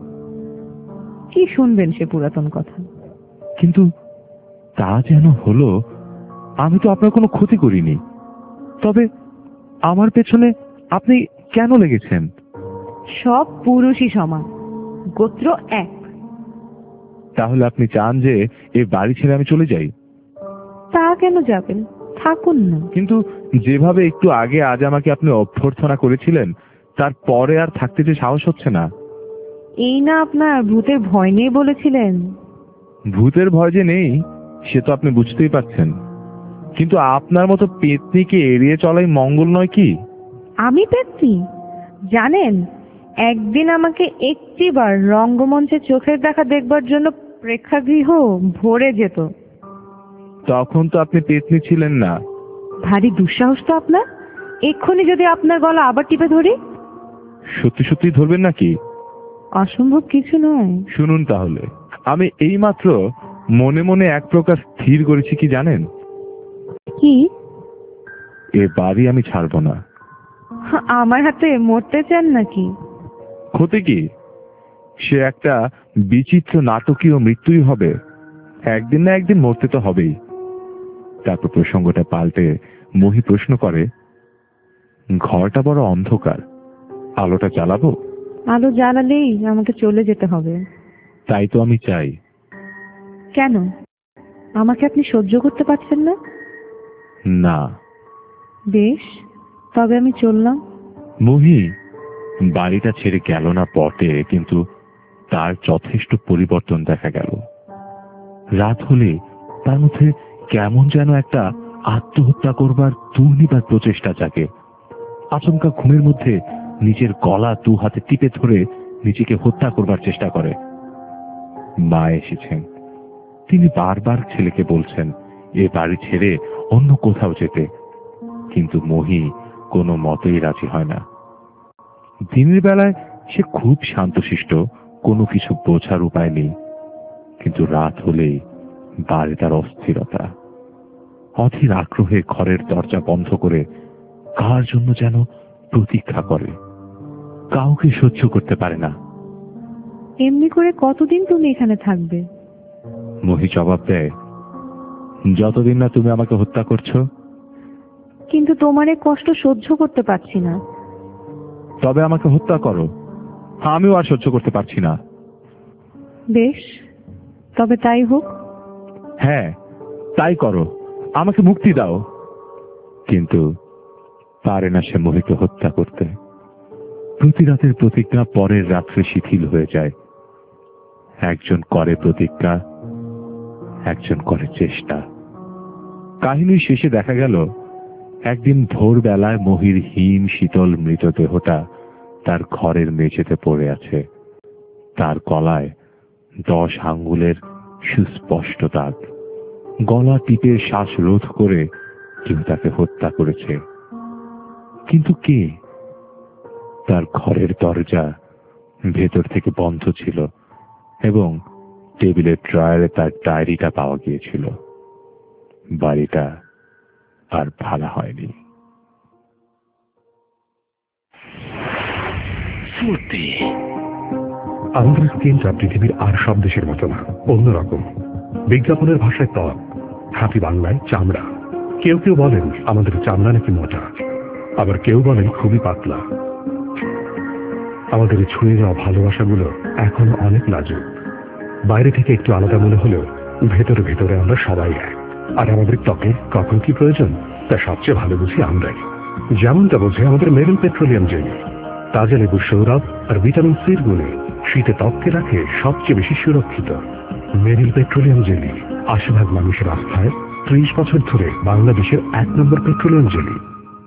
কি শুনবেন সে পুরাতন কথা? কিন্তু তা যেন হলো, আমি তো আপনার কোনো ক্ষতি করিনি। তবে আমার পেছনে আপনি কেন লেগেছেন? সব পুরুষই সমান, গোত্র এক। তাহলে আপনি চান যে এই বাড়ি ছেড়ে আমি চলে যাই? তা কেন যাবেন, থাকুন না। কিন্তু যেভাবে একটু আগে আজ আমাকে আপনি অভ্যর্থনা করেছিলেন, তারপরে আর থাকতে যে সাহস হচ্ছে না। এই না আপনার ভূতের ভয় নেই বলেছিলেন? ভূতের ভয় যে নেই সে তো আপনি বুঝতেই পারছেন, কিন্তু আপনার মতো পেতনিকে এড়িয়ে চলাই মঙ্গল নয় কি? আমি পেতনি? জানেন, একদিন আমাকে একটিবার রঙ্গমঞ্চে চোখের দেখা দেখবার জন্য প্রেক্ষাগৃহ ভরে যেত। তখন তো আপনি পেতনি ছিলেন না। ভারী দুঃসাহস তো আপনার। এক্ষুনি যদি আপনার গলা আবার টিপে ধরি? সত্যি সত্যি ধরবেন নাকি? অসম্ভব কিছু নয়। শুনুন তাহলে, আমি এইমাত্র মনে মনে এক প্রকার স্থির করেছি, কি জানেন? কি? এ বাড়ি আমি ছাড়ব না। আমার হাতে মরতে চান নাকি? ক্ষতি কি? সে একটা বিচিত্র নাটকীয় মৃত্যুই হবে। একদিন না একদিন মরতে তো হবেই। তারপর প্রসঙ্গটা পাল্টে মহি প্রশ্ন করে, ঘরটা বড় অন্ধকার, আলোটা জ্বালাবো? আলো জ্বালালেই আমাকে চলে যেতে হবে। তাই তো আমি চাই। কেন? আমাকে আপনি সহ্য করতে পারছেন না? না। বেশ, তবে আমি চললাম। মহি বাড়িটা ছেড়ে গেল না বটে, কিন্তু তার যথেষ্ট পরিবর্তন দেখা গেল। রাত হলে তার মধ্যে কেমন যেন একটা আত্মহত্যা করবার দুর্নিবার প্রচেষ্টা জাগে। আচমকা ঘুমের মধ্যে নিজের গলা দু হাতে টিপে ধরে নিজেকে হত্যা করবার চেষ্টা করে। মা এসেছেন, তিনি বারবার ছেলেকে বলছেন এ বাড়ি ছেড়ে অন্য কোথাও যেতে, কিন্তু মহি কোনো মতেই রাজি হয় না। দিনের বেলায় সে খুব শান্তশিষ্ট, কোনো কিছু বোঝার উপায় নেই, কিন্তু রাত হলেই বাড়ে তার অস্থিরতা। অধীর আগ্রহে ঘরের দরজা বন্ধ করে কার জন্য যেন প্রতীক্ষা করে, কাউকে সহ্য করতে পারে না। এমনি করে কতদিন তুমি এখানে থাকবে? মহি জবাব দেয়, যতদিন না তুমি আমাকে হত্যা করছো। কিন্তু তোমার এই কষ্ট সহ্য করতে পারছি না। তবে আমাকে হত্যা করো, আমিও আর সহ্য করতে পারছি না। বেশ, তবে তাই হোক। হ্যাঁ, তাই করো, আমাকে মুক্তি দাও। কিন্তু পারে না সে মহিকে হত্যা করতে। প্রতি রাতের প্রতিজ্ঞা পরের রাত্রে শিথিল হয়ে যায়। একজন করে প্রতিজ্ঞা, একজন করে চেষ্টা। কাহিনীর শেষে দেখা গেল একদিন ভোরবেলায় মহির হিম শীতল মৃতদেহটা তার ঘরের মেঝেতে পড়ে আছে। তার গলায় দশ আঙ্গুলের সুস্পষ্ট দাগ। গলা টিপে শ্বাস রোধ করে কেউ তাকে হত্যা করেছে। কিন্তু কে? তার ঘরের দরজা ভেতর থেকে বন্ধ ছিল এবং টেবিলের ড্রয়ারে তার ডায়েরিটা পাওয়া গিয়েছিল। বাড়িটা আর ভাড়া হয়নি। আমাদের স্কিনটা পৃথিবীর আর সব দেশের মতো না, অন্যরকম। বিজ্ঞাপনের ভাষায় ত্বক, হাতি বাংলায় চামড়া। কেউ কেউ বলেন আমাদের চামড়া নাকি মোটা, আবার কেউ বলেন খুবই পাতলা। আমাদের ছুঁয়ে যাওয়া ভালোবাসাগুলো এখন অনেক লাজুক। বাইরে থেকে একটু আলাদা মনে হলেও ভেতরে ভেতরে আমরা সবাই এক। আর আমাদের ত্বকে কখন কি প্রয়োজন তা সবচেয়ে ভালো বুঝি আমরাই। যেমনটা বোঝে আমাদের মেরিল পেট্রোলিয়াম জেলি। তাজা লেবুর সৌরভ আর ভিটামিন সির গুণে শীতে ত্বককে রাখে সবচেয়ে বেশি সুরক্ষিত। মেরিল পেট্রোলিয়াম জেলি, আশীর্বাদ মানুষের আস্থায় ত্রিশ বছর ধরে বাংলাদেশের এক নম্বর পেট্রোলিয়াম জেলি।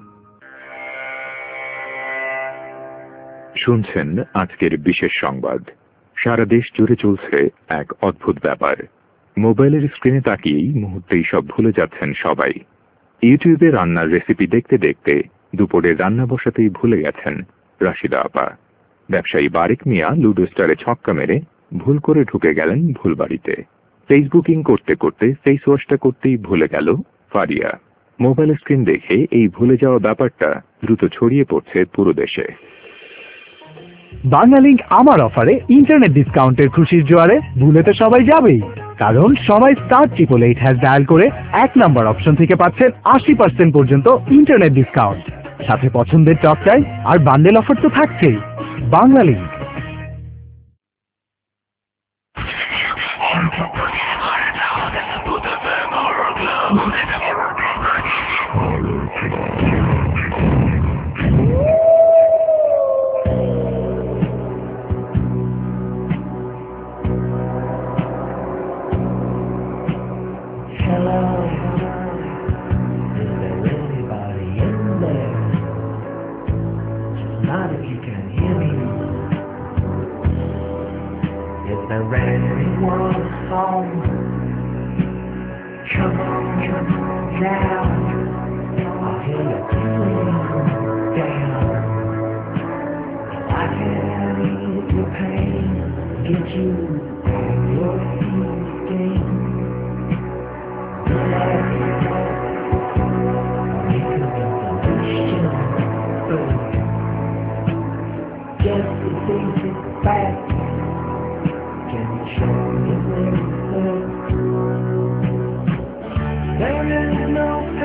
শুনছেন আজকের বিশেষ সংবাদ। সারা দেশ জুড়ে চলছে এক অদ্ভুত ব্যাপার। মোবাইলের স্ক্রিনে তাকিয়েই মুহূর্তেই সব ভুলে যাচ্ছেন সবাই। ইউটিউবে রান্নার রেসিপি দেখতে দেখতে দুপুরে রান্না বসাতেই ভুলে গেছেন রাশিদা আপা। ব্যবসায়ী বারেক মিয়া লুডো স্টারে ছক্কা মেরে ভুল করে ঢুকে গেলেন ভুল বাড়িতে। ফেসবুকিং করতে করতে ফেস ওয়াশটা করতেই ভুলে গেল ফারিয়া। মোবাইল স্ক্রিন দেখে এই ভুলে যাওয়া ব্যাপারটা দ্রুত ছড়িয়ে পড়ছে পুরো দেশে। বাংলালিংক আমার অফারে ইন্টারনেট ডিসকাউন্টের খুশির জোয়ারে ভুলে তো সবাই যাবেই, কারণ সবাই star triple eight hash dial করে এক নাম্বার অপশন থেকে পাচ্ছেন আশি পার্সেন্ট পর্যন্ত ইন্টারনেট ডিসকাউন্ট। সাথে পছন্দের টক টাইম আর বান্ডেল অফার তো থাকছেই। Banglalink. Not if you can hear me. If there anyone home, come on, come on down. I'll hear you cooling down. I can ease your pain, get you on your feet again. Let me know. You can be the Christian. Just the basic facts. Can you show me where it hurts? There is no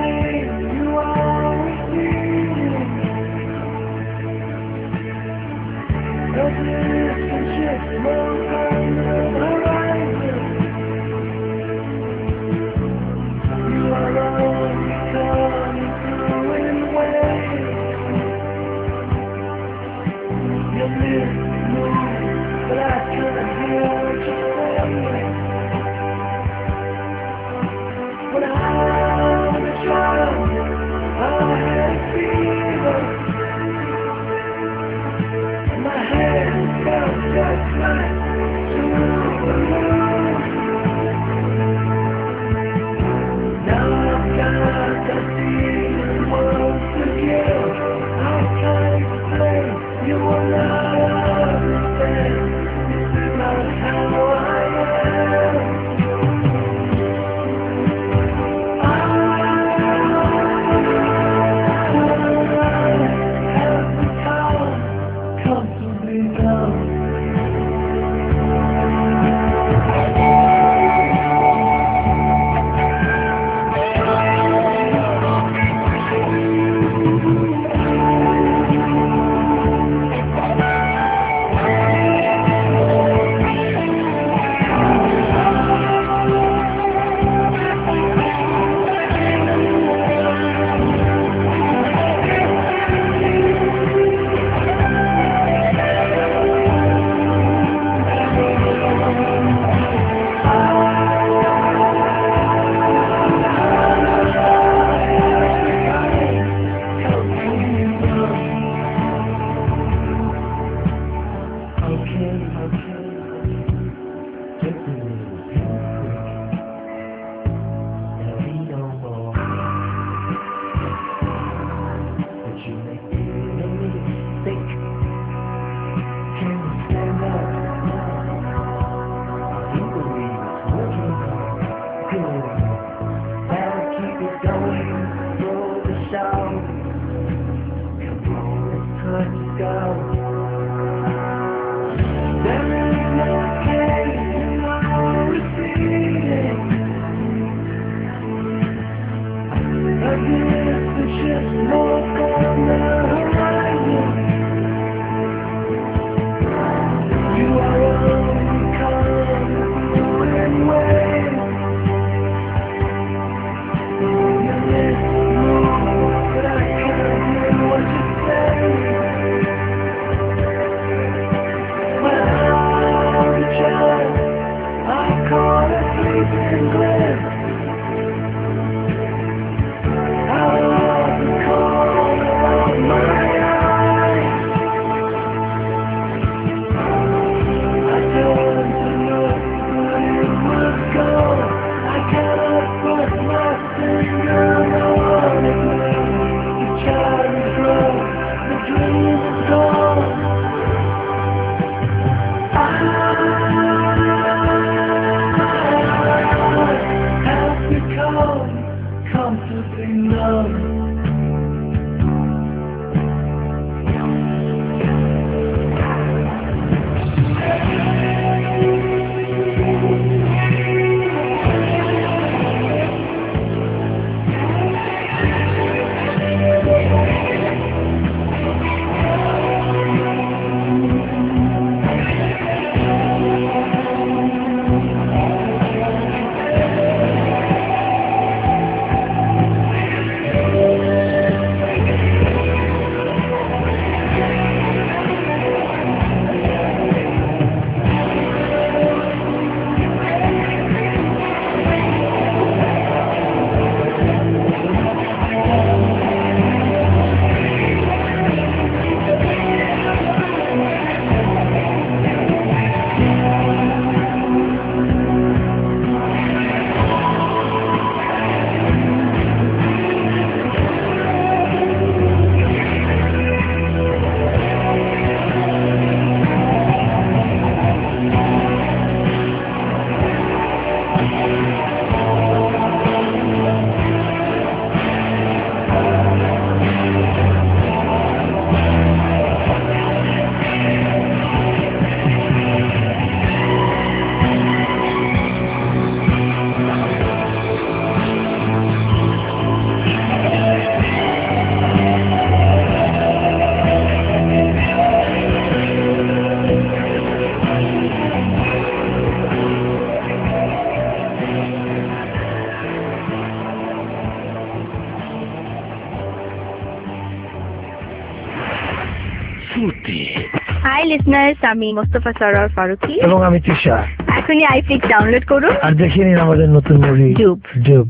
ফুর্তি। Hi listeners, আমি মোস্তফা সরোয়ার ফারুকী এবং আমি তৃষা। এখনই iflix download করুন আর দেখে নিন আমাদের নতুন মুভি ডুব ডুব।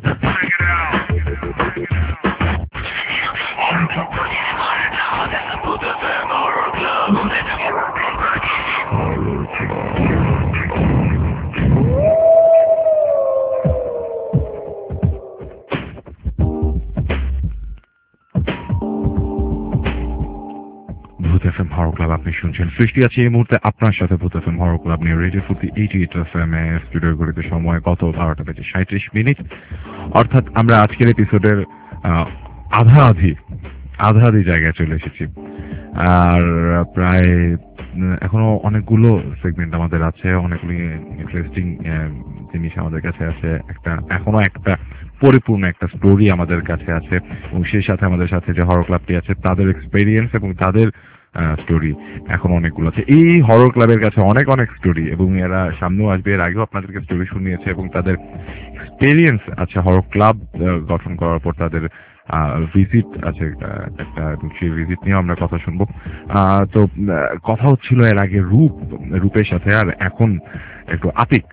ভূত এফএম হরর ক্লাব আপনি শুনছেন। সৃষ্টি আছে এই মুহূর্তে আপনার সাথে ভূত এফএম হরর ক্লাব নিয়ে radio Foorti eighty eight FM এ স্টুডিও ঘড়িতে সময় কত বারোটা বেজে সাঁত্রিশ মিনিট। অর্থাৎ আমরা আজকের এপিসোডের আধা আধি আধা আধি জায়গায় চলে এসেছি। আর প্রায় এখনো অনেকগুলো সেগমেন্ট আমাদের আছে, অনেকগুলি ইন্টারেস্টিং জিনিস আমাদের কাছে আছে। একটা এখনো একটা পরিপূর্ণ একটা স্টোরি আমাদের কাছে আছে এবং সেই সাথে আমাদের সাথে যে হরর ক্লাবটি আছে তাদের এক্সপেরিয়েন্স এবং তাদের স্টোরি এখন অনেকগুলো আছে। এই হরর ক্লাবের কাছে অনেক অনেক স্টোরি এবং এরা সামনেও আসবে, এর আগেও আপনাদেরকে স্টোরি শুনিয়েছে এবং তাদের এক্সপেরিয়েন্স আছে হরর ক্লাব গঠন করার পর তাদের ভিজিট আছে একটা, সেই ভিজিট নিয়েও আমরা কথা শুনবো। তো কথা হচ্ছিল এর আগে রূপ রূপের সাথে, আর এখন একটু আতিক।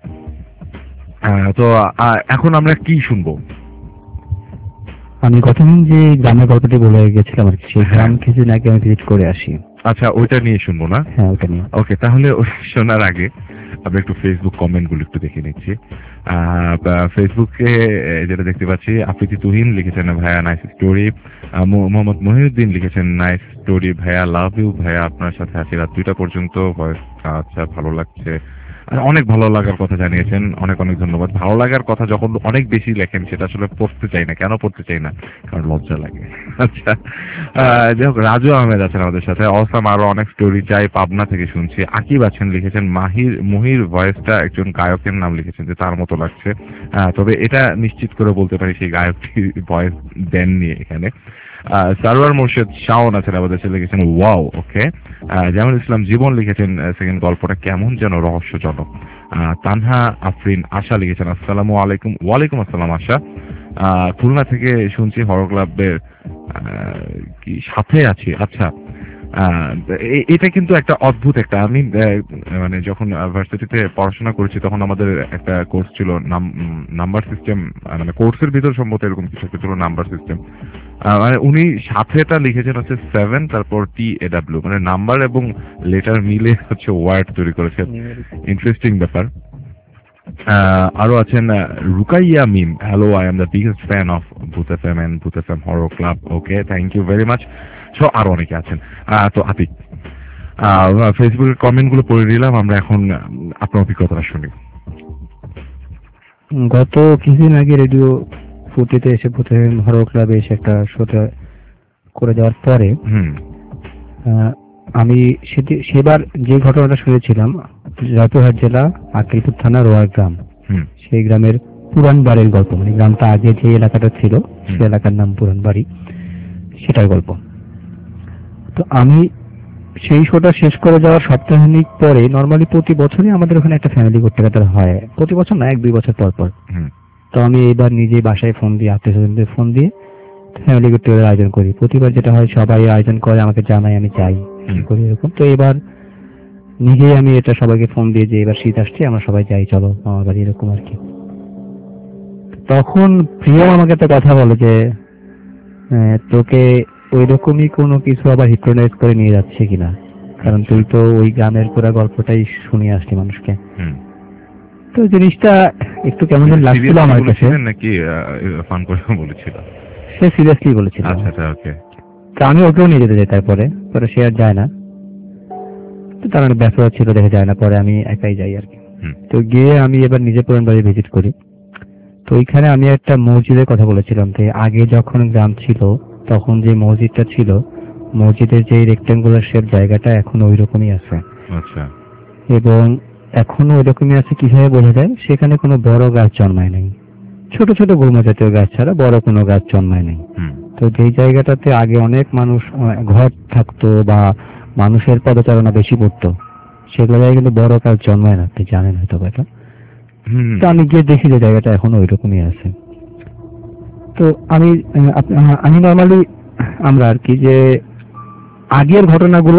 তো এখন আমরা কি শুনবো? আমি গতদিন যে গ্রামের গল্পটি বলে গেছিলাম আর কি, সেই গ্রাম কিছু নাকি আমি ভিজিট করে আসি। আচ্ছা, ওইটা নিয়ে শুনবো না? হ্যাঁ, ওইটা নিয়ে। ওকে, তাহলে শোনার আগে আমরা একটু ফেসবুক কমেন্ট গুলো একটু দেখে নিচ্ছি। ফেসবুকে যেটা দেখতে পাচ্ছি, আফ্রিদি তুহিন লিখেছেন ভাইয়া নাইস স্টোরি। মোহাম্মদ মহিউদ্দিন লিখেছেন নাইস স্টোরি ভাইয়া, লাভ ইউ ভাইয়া, আপনার সাথে আছি রাত দুইটা পর্যন্ত। আচ্ছা, ভালো লাগছে, অনেক ভালো লাগার কথা জানিয়েছেন, অনেক অনেক ধন্যবাদ। ভালো লাগার কথা যখন অনেক বেশি লেখেন সেটা আসলে পড়তে চাই না। কেন পড়তে চাই না? কারণ লজ্জা লাগে। আচ্ছা, যাই হোক, রাজু আহমেদ আছেন আমাদের সাথে। অসাম, আরো অনেক স্টোরি চাই, পাবনা থেকে শুনছি। আকিব আছেন, লিখেছেন মাহির মহির ভয়েসটা একজন গায়কের নাম লিখেছেন যে তার মতো লাগছে, তবে এটা নিশ্চিত করে বলতে পারি সেই গায়কটির ভয়েস দেননি এখানে। সারোয়ার মোর্শেদ শাওন আছেন আমাদের সাথে, লিখেছেন ওয়াও। ওকে, জামাল ইসলাম জীবন লিখেছেন সেকেন্ড গল্পটা কেমন যেন রহস্যজনক। তানহা আফরিন আশা লিখেছেন আসসালামু আলাইকুম। ওয়ালাইকুম আসসালাম আশা, খুলনা থেকে শুনছি হরর ক্লাবের কি সাথে আছি। আচ্ছা, এটা কিন্তু একটা অদ্ভুত একটা, আমি মানে যখন ভার্সিটিতে পড়াশোনা করেছি তখন আমাদের একটা কোর্স ছিল নাম্বার সিস্টেম, মানে কোর্সের ভিতর সম্ভবত এরকম কিছু একটা ছিল নাম্বার সিস্টেম। মানে উনি সাথেটা লিখেছেন হচ্ছে সেভেন, তারপর টি এ ডাব্লিউ, মানে নাম্বার এবং লেটার মিলে হচ্ছে ওয়ার্ড তৈরি করেছেন। ইন্টারেস্টিং ব্যাপার। আরো আছেন Rukaiya Mim, hello, I am the biggest fan of Bhoot FM and Bhoot FM horror club. Okay, thank you very much. So আরো অনেকে আছেন। তো আতিক, ফেসবুকের কমেন্ট গুলো পড়ে দিলাম, আমরা এখন আপনার অভিজ্ঞতাটা শুনি। গত কিছুদিন আগে রেডিও ফুটিতে এসে ভূত এফএম হরর ক্লাবে এসে একটা শোতে করে যাওয়ার পরে আমি সেবার যে ঘটনাটা শুনেছিলাম, জয়পুরহাট জেলা আকিলপুর থানা রোয়ার গ্রাম, সেই গ্রামের পুরান বাড়ির গল্প, মানে গ্রামটা আগে যে এলাকাটা ছিল সেই এলাকার নাম পুরান বাড়ি, সেটার গল্প। তো আমি সেই শোটা শেষ করে যাওয়ার সপ্তাহখানিক পরে, নর্মালি প্রতি বছরই আমাদের ওখানে একটা ফ্যামিলি গেট টুগেদার হয়, প্রতি বছর না, এক দুই বছর পর পর। তো আমি এবার নিজে বাসায় ফোন দিয়ে, আত্মীয় স্বজনদের ফোন দিয়ে ফ্যামিলি গেট টুগেদার আয়োজন করি। প্রতিবার যেটা হয় সবাই আয়োজন করে, আমাকে জানায়, আমি চাই করি এরকম। তো এবার নিজেই আমি এটা সবাইকে ফোন দিয়ে যে এবার শীত আসছে, আমরা সবাই যাই, চলো আমার বাড়ি, এরকম আর কি। তখন প্রিয় আমাকে একটা কথা বলে যে তোকে ওই রকমই কোনো কিছু আবার হিপ্নোটাইজ করে নিয়ে যাচ্ছে কিনা, কারণ তুই তো ওই গানের পুরো গল্পটাই শুনিয়ে আসলি মানুষকে। তো জিনিসটা একটু কেমন লাগছিল আমার কাছে। নাকি ফান করে বলেছিল? সে সিরিয়াসলি বলেছিল। আচ্ছা আচ্ছা, ওকে। তো আমি ওকেও নিয়ে যেতে চাই, তারপরে পরে সে আর যায় না, তো তার অনেক ব্যস্ত ছিল দেখে যায় না, পরে আমি একাই যাই আর কি। তো গিয়ে আমি এবার নিজে পুরান বাড়ি ভিজিট করি। তো ওইখানে আমি একটা মসজিদের কথা বলেছিলাম যে আগে যখন গ্রাম ছিল তখন যে মসজিদটা ছিল, মসজিদের যে রেক্টেঙ্গুলার শেপ জায়গাটা এখন ওই রকমই আছে। আচ্ছা। এবং এখনো ওই রকমই আছে। কিভাবে বোঝা যায়? সেখানে কোনো বড় গাছ জন্মায় নাই, ছোট ছোট গুল্ম জাতীয় গাছ ছাড়া বড় কোনো গাছ জন্মায় নাই। তো যেই জায়গাটাতে আগে অনেক মানুষ ঘর থাকতো বা মানুষের পদচারণা বেশি পড়তো, সেগুলো জায়গায় কিন্তু বড় গাছ জন্মায় না, আপনি জানেন হয়তো এটা। তো আমি গিয়ে দেখি যে জায়গাটা এখনো ওই রকমই আছে। তো আমি আমি নর্মালি আমরা আর কি যে আগের ঘটনাগুলোই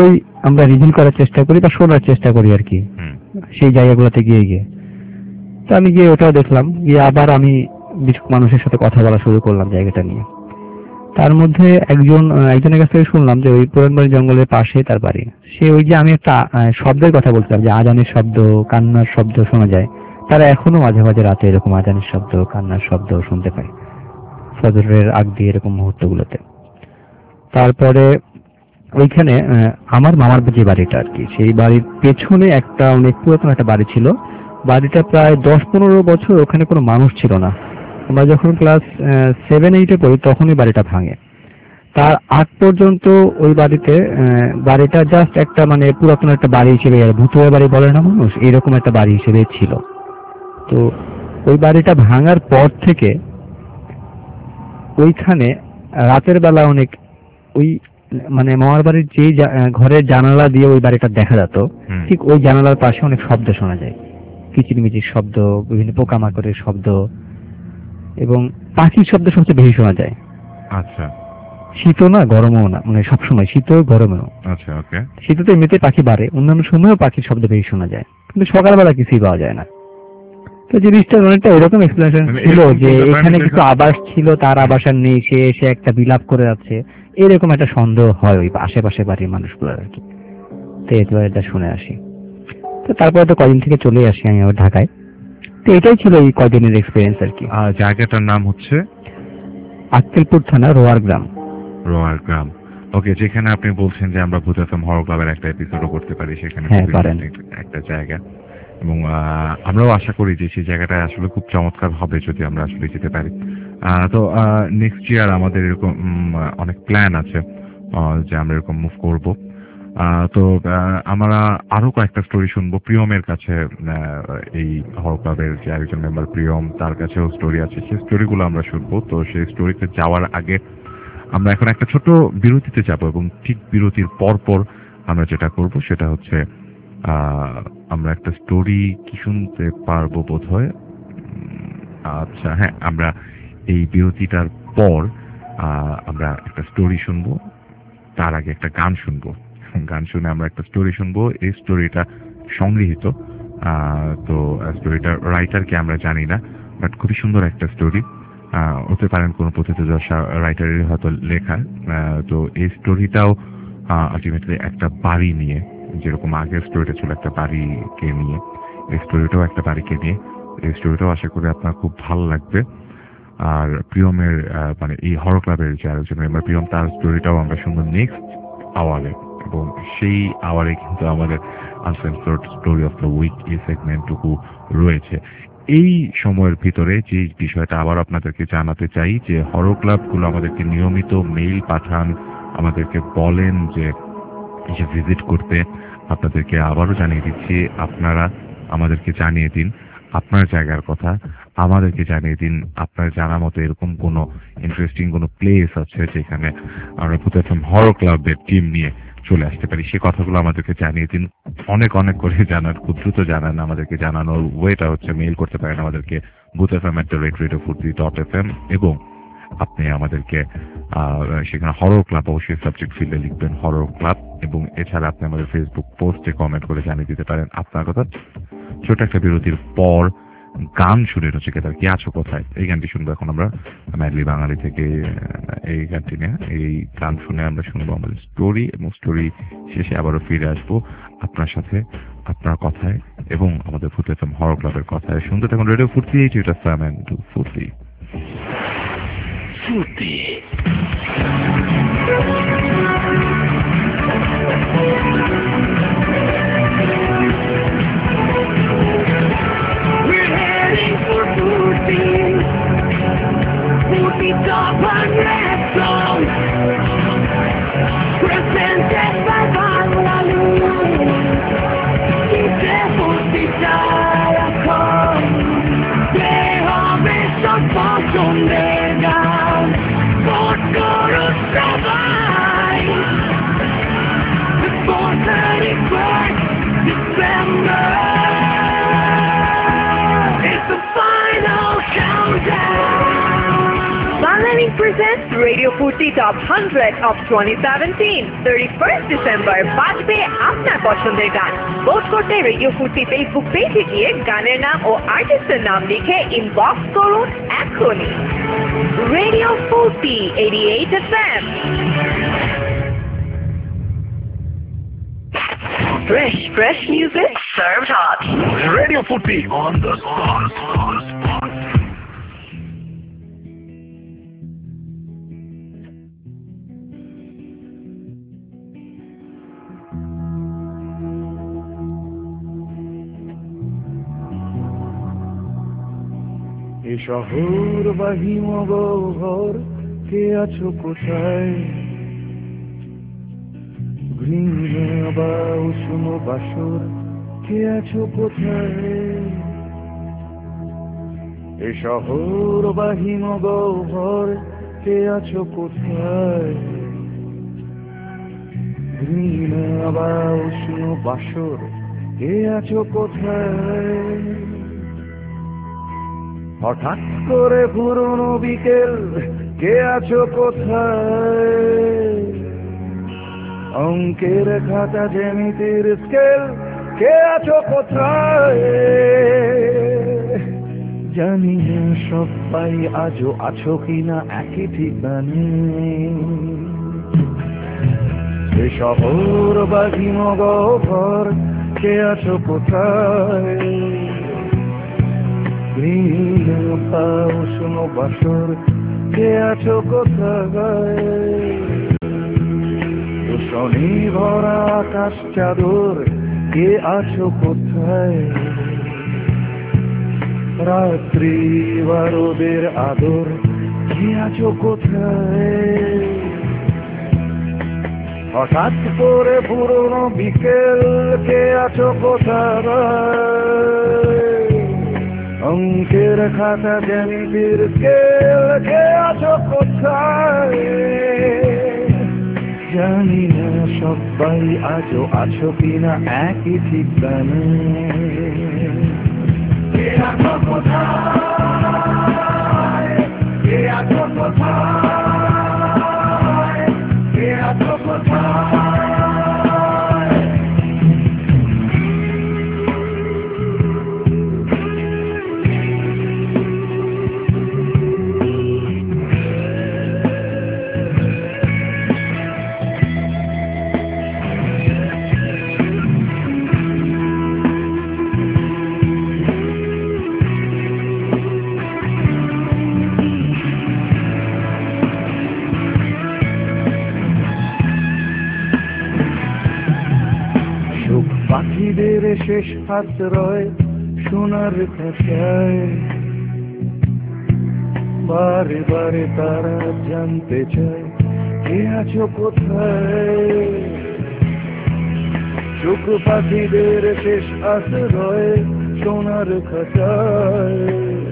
আমরা রিভিল করার চেষ্টা করি বা শোনার চেষ্টা করি আর কি, সেই জায়গাগুলোতে গিয়ে গিয়ে। তো আমি গিয়ে ওটাও দেখলাম, গিয়ে আবার আমি কিছু মানুষের সাথে কথা বলা শুরু করলাম জায়গাটা নিয়ে। তার মধ্যে একজন একজনের কাছ থেকে শুনলাম যে ওই পুরানবাড়ি জঙ্গলের পাশে তার বাড়ি। সে ওই যে আমি একটা শব্দের কথা বলছিলাম যে আজানের শব্দ, কান্নার শব্দ শোনা যায়, তারা এখনো মাঝে মাঝে রাতে এরকম আজানের শব্দ, কান্নার শব্দ শুনতে পায় ফজরের আগ দিয়ে এরকম মুহূর্তগুলোতে। তারপরে ওইখানে আমার মামার যে বাড়িটা আর কি, সেই বাড়ির পেছনে একটা অনেক পুরাতন একটা বাড়ি ছিল। বাড়িটা প্রায় দশ পনেরো বছর ওখানে কোনো মানুষ ছিল না। আমরা যখন ক্লাস সেভেন এইটে পড়ি তখনই বাড়িটা ভাঙে। তার আগ পর্যন্ত ওই বাড়িতে বাড়িটা জাস্ট একটা মানে পুরাতন একটা বাড়ি হিসেবে, ভূতুয়া বাড়ি বলে না মানুষ, এরকম একটা বাড়ি হিসেবে ছিল। তো ওই বাড়িটা ভাঙার পর থেকে ওইখানে রাতের বেলা অনেক ওই মানে মামার বাড়ির যে ঘরের জানালা দিয়ে ওই বাড়িটা দেখা যেত, ঠিক ওই জানালার পাশে অনেক শব্দ শোনা যায়, কিচিরমিচির শব্দ, বিভিন্ন পোকামাকড়ের শব্দ এবং পাখির শব্দ সবচেয়ে বেশি শোনা যায়। আচ্ছা। শীতও না গরমও না, মানে সবসময় শীতও গরমেও। আচ্ছা, ওকে। শীতে তো এমনিতে পাখি বাড়ে, অন্যান্য সময়ও পাখির শব্দ বেশি শোনা যায়, কিন্তু সকালবেলা কিছুই পাওয়া যায় না। তো জিনিসটা অনেকটা এরকম এক্সপ্লেনেশন ছিল যে এখানে কিছু আবাস ছিল, তার আবাস আর নেই, সে এসে একটা বিলাপ করে যাচ্ছে, এরকম একটা সন্দেহ হয় ওই আশেপাশে বাড়ির মানুষগুলোর আর কি। তো এবার এটা শুনে আসি। তো তারপরে তো কদিন থেকে চলে আসি আমি আবার ঢাকায়। তো এটাই ছিল এই কদিনের এক্সপিরিয়েন্স আর কি। আর জায়গাটার নাম হচ্ছে আক্কেলপুর থানা, রোয়ার গ্রাম। রোয়ার গ্রাম, ওকে। যেখানে আপনি বলছেন যে আমরা ভূত এফএম হরর ক্লাবের একটা এপিসোডও করতে পারি, সেখানে একটা জায়গা, এবং আমরাও আশা করি যে সেই জায়গাটা আসলে খুব চমৎকার হবে যদি আমরা আসলে যেতে পারি। তো নেক্সট ইয়ার আমাদের এরকম অনেক প্ল্যান আছে যে আমরা এরকম মুভ করব। তো আমরা আরো কয়েকটা স্টোরি শুনবো প্রিয়মের কাছে। এই হরর ক্লাবের যে আরেকজন মেম্বার প্রিয়ম, তার কাছেও স্টোরি আছে, সেই স্টোরিগুলো আমরা শুনবো। তো সেই স্টোরিতে যাওয়ার আগে আমরা এখন একটা ছোট বিরতিতে যাব, এবং ঠিক বিরতির পর পর আমরা যেটা করব সেটা হচ্ছে আমরা একটা স্টোরি কি শুনতে পারবো বোধ হয়। আচ্ছা, হ্যাঁ, আমরা এই বিরতিটার পর আমরা একটা স্টোরি শুনবো, তার আগে একটা গান শুনবো। গান শুনে আমরা একটা স্টোরি শুনবো। এই স্টোরিটা সংগৃহীত, তো স্টোরিটার রাইটারকে আমরা জানি না, বাট খুবই সুন্দর একটা স্টোরি। হতে পারেন কোনো প্রথিতযশা রাইটারের হয়তো লেখা। তো এই স্টোরিটাও আলটিমেটলি একটা বাড়ি নিয়ে, যেরকম আগের স্টোরিটা ছিল একটা বাড়িকে নিয়ে, এই স্টোরিটাও একটা বাড়িকে নিয়ে। এই স্টোরিটাও আশা করি আপনার খুব ভালো লাগবে। আর প্রিয়মের মানে এই হরর ক্লাবের যে আরেকজন মেম্বার প্রিয়ম, তার স্টোরিটাও আমরা শুনবো নেক্সট আওয়ারে, এবং সেই আওয়ারে কিন্তু আমাদের uncensored story of the week এই সেগমেন্টটুকু রয়েছে। এই সময়ের ভিতরে যে বিষয়টা আবার আপনাদেরকে জানাতে চাই যে হরর ক্লাবগুলো আমাদেরকে নিয়মিত মেইল পাঠান, আমাদেরকে বলেন যে এসে ভিজিট করতে। আপনাদেরকে আবারও জানিয়ে দিচ্ছি, আপনারা আমাদেরকে জানিয়ে দিন আপনার জায়গার কথা, আমাদেরকে জানিয়ে দিন আপনার জানা মতো এরকম কোনো ইন্টারেস্টিং কোনো প্লেস আছে যেখানে আমরা ভূত এফএম হরর ক্লাবের টিম নিয়ে চলে আসতে পারি। সেই কথাগুলো আমাদেরকে জানিয়ে দিন, অনেক অনেক করে জানান, খুব দ্রুত জানান। আমাদেরকে জানানোর ওয়েটা হচ্ছে মেইল করতে পারেন আমাদেরকে Bhoot FM at the rate radio Foorti dot F M, এবং আপনি আমাদেরকে সেখানে হরর ক্লাব অবশ্যই সাবজেক্ট ফিল্ডে লিখবেন হরর ক্লাব, এবং এছাড়া আপনি আমাদের ফেসবুক পোস্টে কমেন্ট করে জানিয়ে দিতে পারেন আপনার কথা। ছোট একটা বিরতির পর গান শুনে নচিকেতার কি আছো কোথায়, এই গানটি শুনবো এখন আমরা ম্যাডলি বাঙালি থেকে। এই গানটি নিয়ে এই গান শুনে আমরা শুনবো আমাদের স্টোরি, এবং স্টোরি শেষে আবারও ফিরে আসবো আপনার সাথে, আপনার কথায়, এবং আমাদের ভূত এফএম হরর ক্লাবের কথায়। শুনতে থাকুন রেডিও ফুর্তি, এটা সামেন টু ফুর্তি ফুর্তি। Top and red song presented by Bangladesh. It's a forty Saracom. They have a shot for Sundagan. What gonna survive? The thirty-first December. It's the final countdown. Planning for presents Radio Furti Top one hundred of twenty seventeen. thirty-first December বাজবে আপনার পছন্দের গান। Vote করতে radio ফুর্তি Facebook পেজে গিয়ে গানের নাম ও আর্টিস্টের নাম লিখে ইনবক্স করুন এখনই। রেডিও ফুর্তি eighty-eight F M. Fresh, fresh music served hot. Radio Furti on the spot. এ শহর বাহিম ঘর কে আছো কোথায় ঘৃণা বা উষ্ণ বাসর কে আছো কোথায় এ শহর বাহিম ঘর কে আছো কোথায় ঘৃণা বা উষ্ণ বাসর কে আছো কোথায় হঠাৎ করে পুরনো বিকেল কে আছো কোথায় অঙ্কের খাতা জ্যামিতির স্কেল কে আছো কোথায় জানি না সবাই আজও আছো কিনা একই ঠিকানে সে শহর বা ঘর কে আছো কোথায় উষ্ণ বাসর কে আছো কোথায় শনি ভরা আকাশ চাদর কে আছো কোথায় রাত্রি বারোদের আদর কে আছো কোথায় হঠাৎ করে পুরনো বিকেল কে আছো কোথায় অঙ্কের খাতা জ্যামিতির স্কেল কে আছো কোথায় জানি না সবাই আজও আছো কিনা একই ঠিকানে কে আছো কোথায় কে আছো কোথায় কে আছো কোথায় পাখিদের শেষ আশ্রয় সোনার খাঁচায় বারে বারে তারা জানতে চায় কে আছো কোথায় চোখ পাখিদের শেষ আশ্রয় সোনার খাঁচায়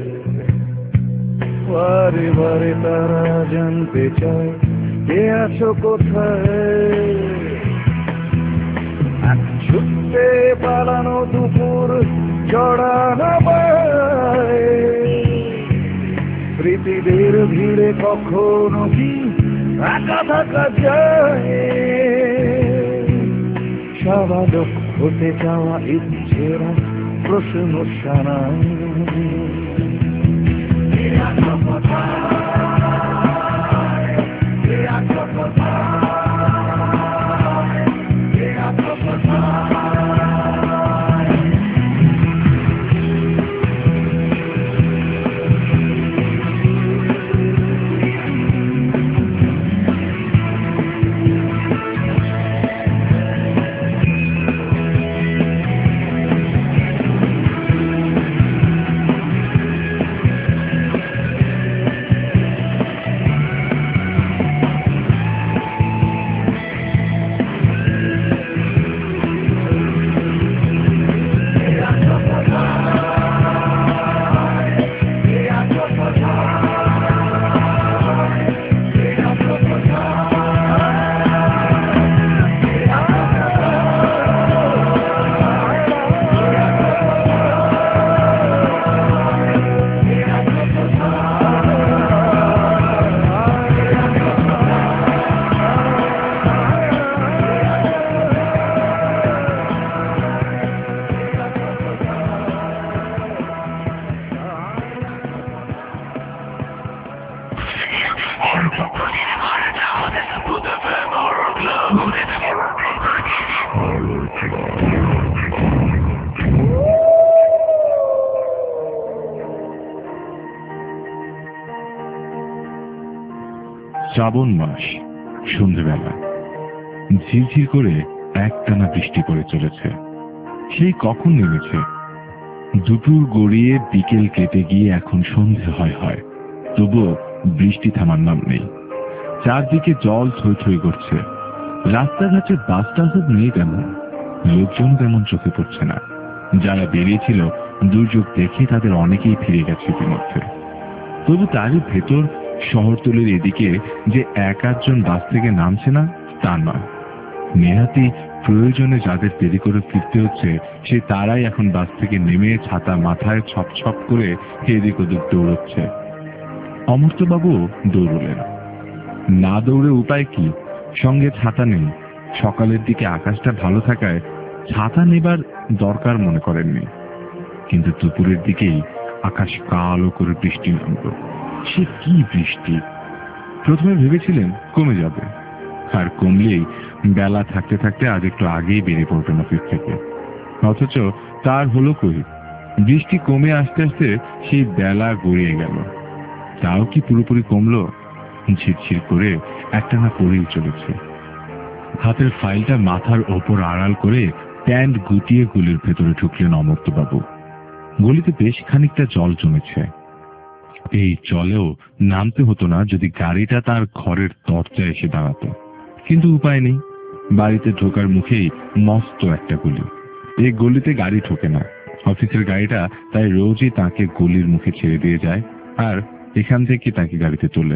বারে বারে তারা জানতে চায় কে আছো কোথায় ছুটতে পালানো দুপুর জড়ানো স্মৃতিদের ভিড়ে কখনো কি একা থাকা যায় স্বাভাবিক হতে চাওয়া ইচ্ছেরা প্রশ্ন শানায় শ্রাবণ মাস, সন্ধ্যেবেলা ঝিরঝির করে একটানা বৃষ্টি পড়ে চলেছে। সেই কখন নেমেছে, দুপুর গড়িয়ে বিকেল কেটে গিয়ে এখন সন্ধে হয় হয়, তবুও বৃষ্টি থামার নাম নেই। চারদিকে জল থই থই করছে। রাস্তাঘাটে বাস টাস নেই তেমন, লোকজন তেমন চোখে পড়ছে না। যারা বেরিয়েছিল দুর্যোগ দেখে তাদের অনেকেই ফিরে গেছে ইতিমধ্যে। তবু তারই ভেতর শহরতলির এদিকে যে এক আধজন বাস থেকে নামছে না তা নয়, নেহাতি প্রয়োজনে যাদের দেরি করে ফিরতে হচ্ছে সে তারাই এখন বাস থেকে নেমে ছাতা মাথায় ছপ ছপ করে এদিক ওদিক দৌড়চ্ছে। অমর্ত্যবাবু দৌড়লেন। না দৌড়ে উপায় কি, সঙ্গে ছাতা নেই। সকালের দিকে আকাশটা ভালো থাকায় ছাতা নেবার দরকার মনে করেননি, কিন্তু দুপুরের দিকেই আকাশ কালো করে বৃষ্টি নামল। সে কি বৃষ্টি! প্রথমে ভেবেছিলেন কমে যাবে, আর কমলেই বেলা থাকতে থাকতে আজ একটু আগেই বেরিয়ে পড়বেন অফিস থেকে। অথচ তার হলো কই, বৃষ্টি কমে আসতে আসতে সেই বেলা গড়িয়ে গেল। তাও কি পুরোপুরি কমলো? ঝিরঝির করে একটানা পড়েই চলেছে। হাতের ফাইলটা মাথার ওপর আড়াল করে প্যান্ট গুটিয়ে গলির ভেতরে ঢুকলেন অমর্ত্যবাবু। গলিতে বেশ খানিকটা জল জমেছে। এই জলেও নামতে হতো না যদি গাড়িটা তার ঘরের দরজায় এসে দাঁড়াতো, কিন্তু উপায় নেই। বাড়িতে ঢোকার মুখেই মস্ত একটা গলি। এই গলিতে গাড়ি ঢোকে না। অফিসের গাড়িটা তাই রোজই তাকে গলির মুখে ছেড়ে দিয়ে যায়, আর এখান থেকে তাকে গাড়িতে তোলে।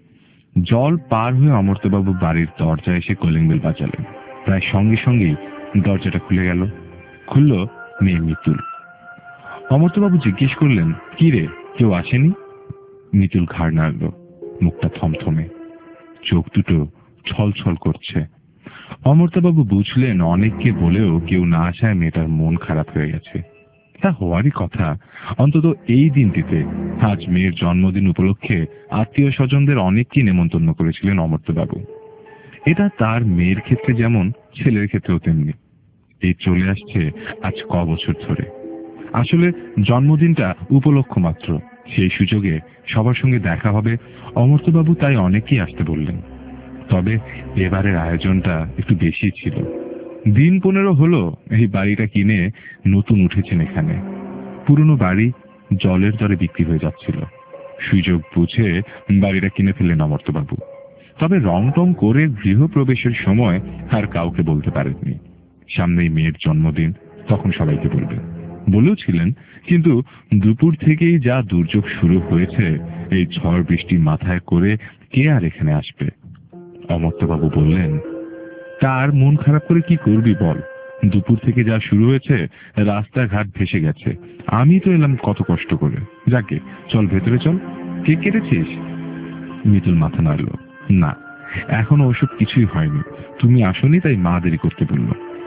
জল পার হয়ে অমর্ত্যবাবু বাড়ির দরজায় এসে কলিং বেল বাজালেন। প্রায় সঙ্গে সঙ্গেই দরজাটা খুলে গেল। খুলল মেয়ে মিতুল। অমর্ত্যবাবু জিজ্ঞেস করলেন, কি রে, কেউ আসেনি? মিতুল ঘাড় নাড়ল, মুখটা থমথমে, চোখ দুটো ছল ছল করছে। অমর্ত্যবাবু বুঝলেন অনেককে বলেও কেউ না আসায় মেয়েটার মন খারাপ হয়ে গেছে। তা হওয়ারই কথা, অন্তত এই দিনটিতে। আজ মেয়ের জন্মদিন উপলক্ষে আত্মীয় স্বজনদের অনেককে নেমন্তন্ন করেছিলেন অমর্ত্যবাবু। এটা তার মেয়ের ক্ষেত্রে যেমন, ছেলের ক্ষেত্রেও তেমনি। এই চলে আসছে আজ ক বছর ধরে। আসলে জন্মদিনটা উপলক্ষ মাত্র, সেই সুযোগে সবার সঙ্গে দেখা হবে। অমর্ত্যবাবু তাই অনেকেই আসতে বললেন। তবে এবারের আয়োজনটা একটু বেশি ছিল। দিন পনেরো হলো এই বাড়িটা কিনে নতুন উঠেছেন এখানে। পুরনো বাড়ি জলের দরে বিক্রি হয়ে যাচ্ছিল। সুযোগ বুঝে বাড়িটা কিনে ফেললেন অমর্ত্যবাবু। তবে রং টং করে গৃহপ্রবেশের সময় আর কাউকে বলতে পারেননি সামনেই মেয়ের জন্মদিন, তখন সবাইকে বলবেন বলেও ছিলেন। কিন্তু দুপুর থেকেই যা দুর্যোগ শুরু হয়েছে, এই ঝড় বৃষ্টি মাথায় করে কে আর এখানে আসবে? অমর্ত্যবাবু বললেন, তার মন খারাপ করে কি করবি বল? দুপুর থেকে যা শুরু হয়েছে, রাস্তাঘাট ভেসে গেছে। আমি তো এলাম কত কষ্ট করে। যাকে চল ভেতরে চল। কেক কেটেছিস? মিতুল মাথা নাড়ল, না, এখনো ওসব কিছুই হয়নি। তুমি আসনি তাই মা দেরি করতে বলল।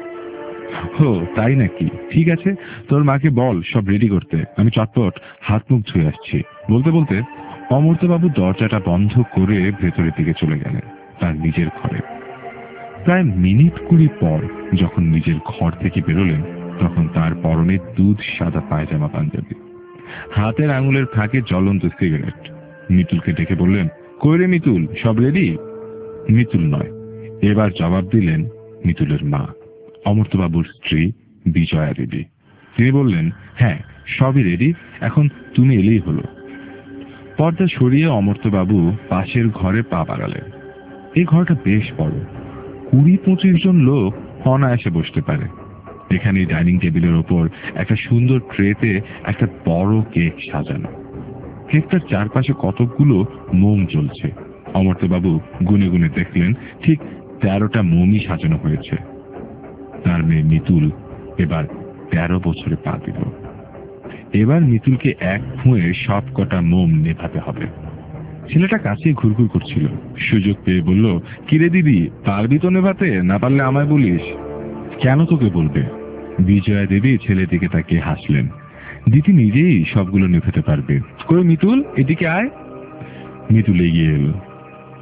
হো তাই নাকি? ঠিক আছে, তোর মাকে বল সব রেডি করতে, আমি চটপট হাত মুখ ধুয়ে আসছি। বলতে বলতে অমর্ত্যবাবু দরজাটা বন্ধ করে ভেতরের দিকে চলে গেলেন তার নিজের ঘরে। প্রায় মিনিট কুড়ি পর যখন নিজের ঘর থেকে বেরোলেন, তখন তার পরনে দুধ সাদা পায়জামা পাঞ্জাবি, হাতের আঙুলের ফাঁকে জ্বলন্ত সিগারেট। মিতুলকে ডেকে বললেন, কই রে মিতুল, সব রেডি? মিতুল নয়, এবার জবাব দিলেন মিতুলের মা, অমর্ত্যবাবুর স্ত্রী বিজয়া দেবী। তিনি বললেন, হ্যাঁ সবই রেডি, এখন তুমি এলেই হলো। পর্দা সরিয়ে অমর্ত্যবাবু পাশের ঘরে পা বাড়ালেন। এই ঘরটা বেশ বড়, কুড়ি পঁচিশ জন লোক অনায়াসে বসতে পারে। এখানে ডাইনিং টেবিলের ওপর একটা সুন্দর ট্রেতে একটা বড় কেক সাজানো। কেকটার চারপাশে কতকগুলো মোম জ্বলছে। অমর্ত্যবাবু গুনে গুনে দেখলেন ঠিক তেরোটা মোমই সাজানো হয়েছে। তার মেয়ে মিতুল এবার তেরো বছরে পা দিল। এবার মিতুলকে এক ফুঁয়ে সব কটা মোম নেভাতে হবে। ছেলেটা কাছে ঘুরঘুর করছিল, সুযোগ পেয়ে বলল, কিরে দিদি, পারবি তো নেভাতে? না পারলে আমায় বলিস। কেন তোকে বলবে? বিজয়া দেবী ছেলের দিকে তাকিয়ে হাসলেন। দিদি নিজেই সবগুলো নেভাতে পারবে। কই মিতুল, এদিকে আয়। মিতুল এগিয়ে এলো।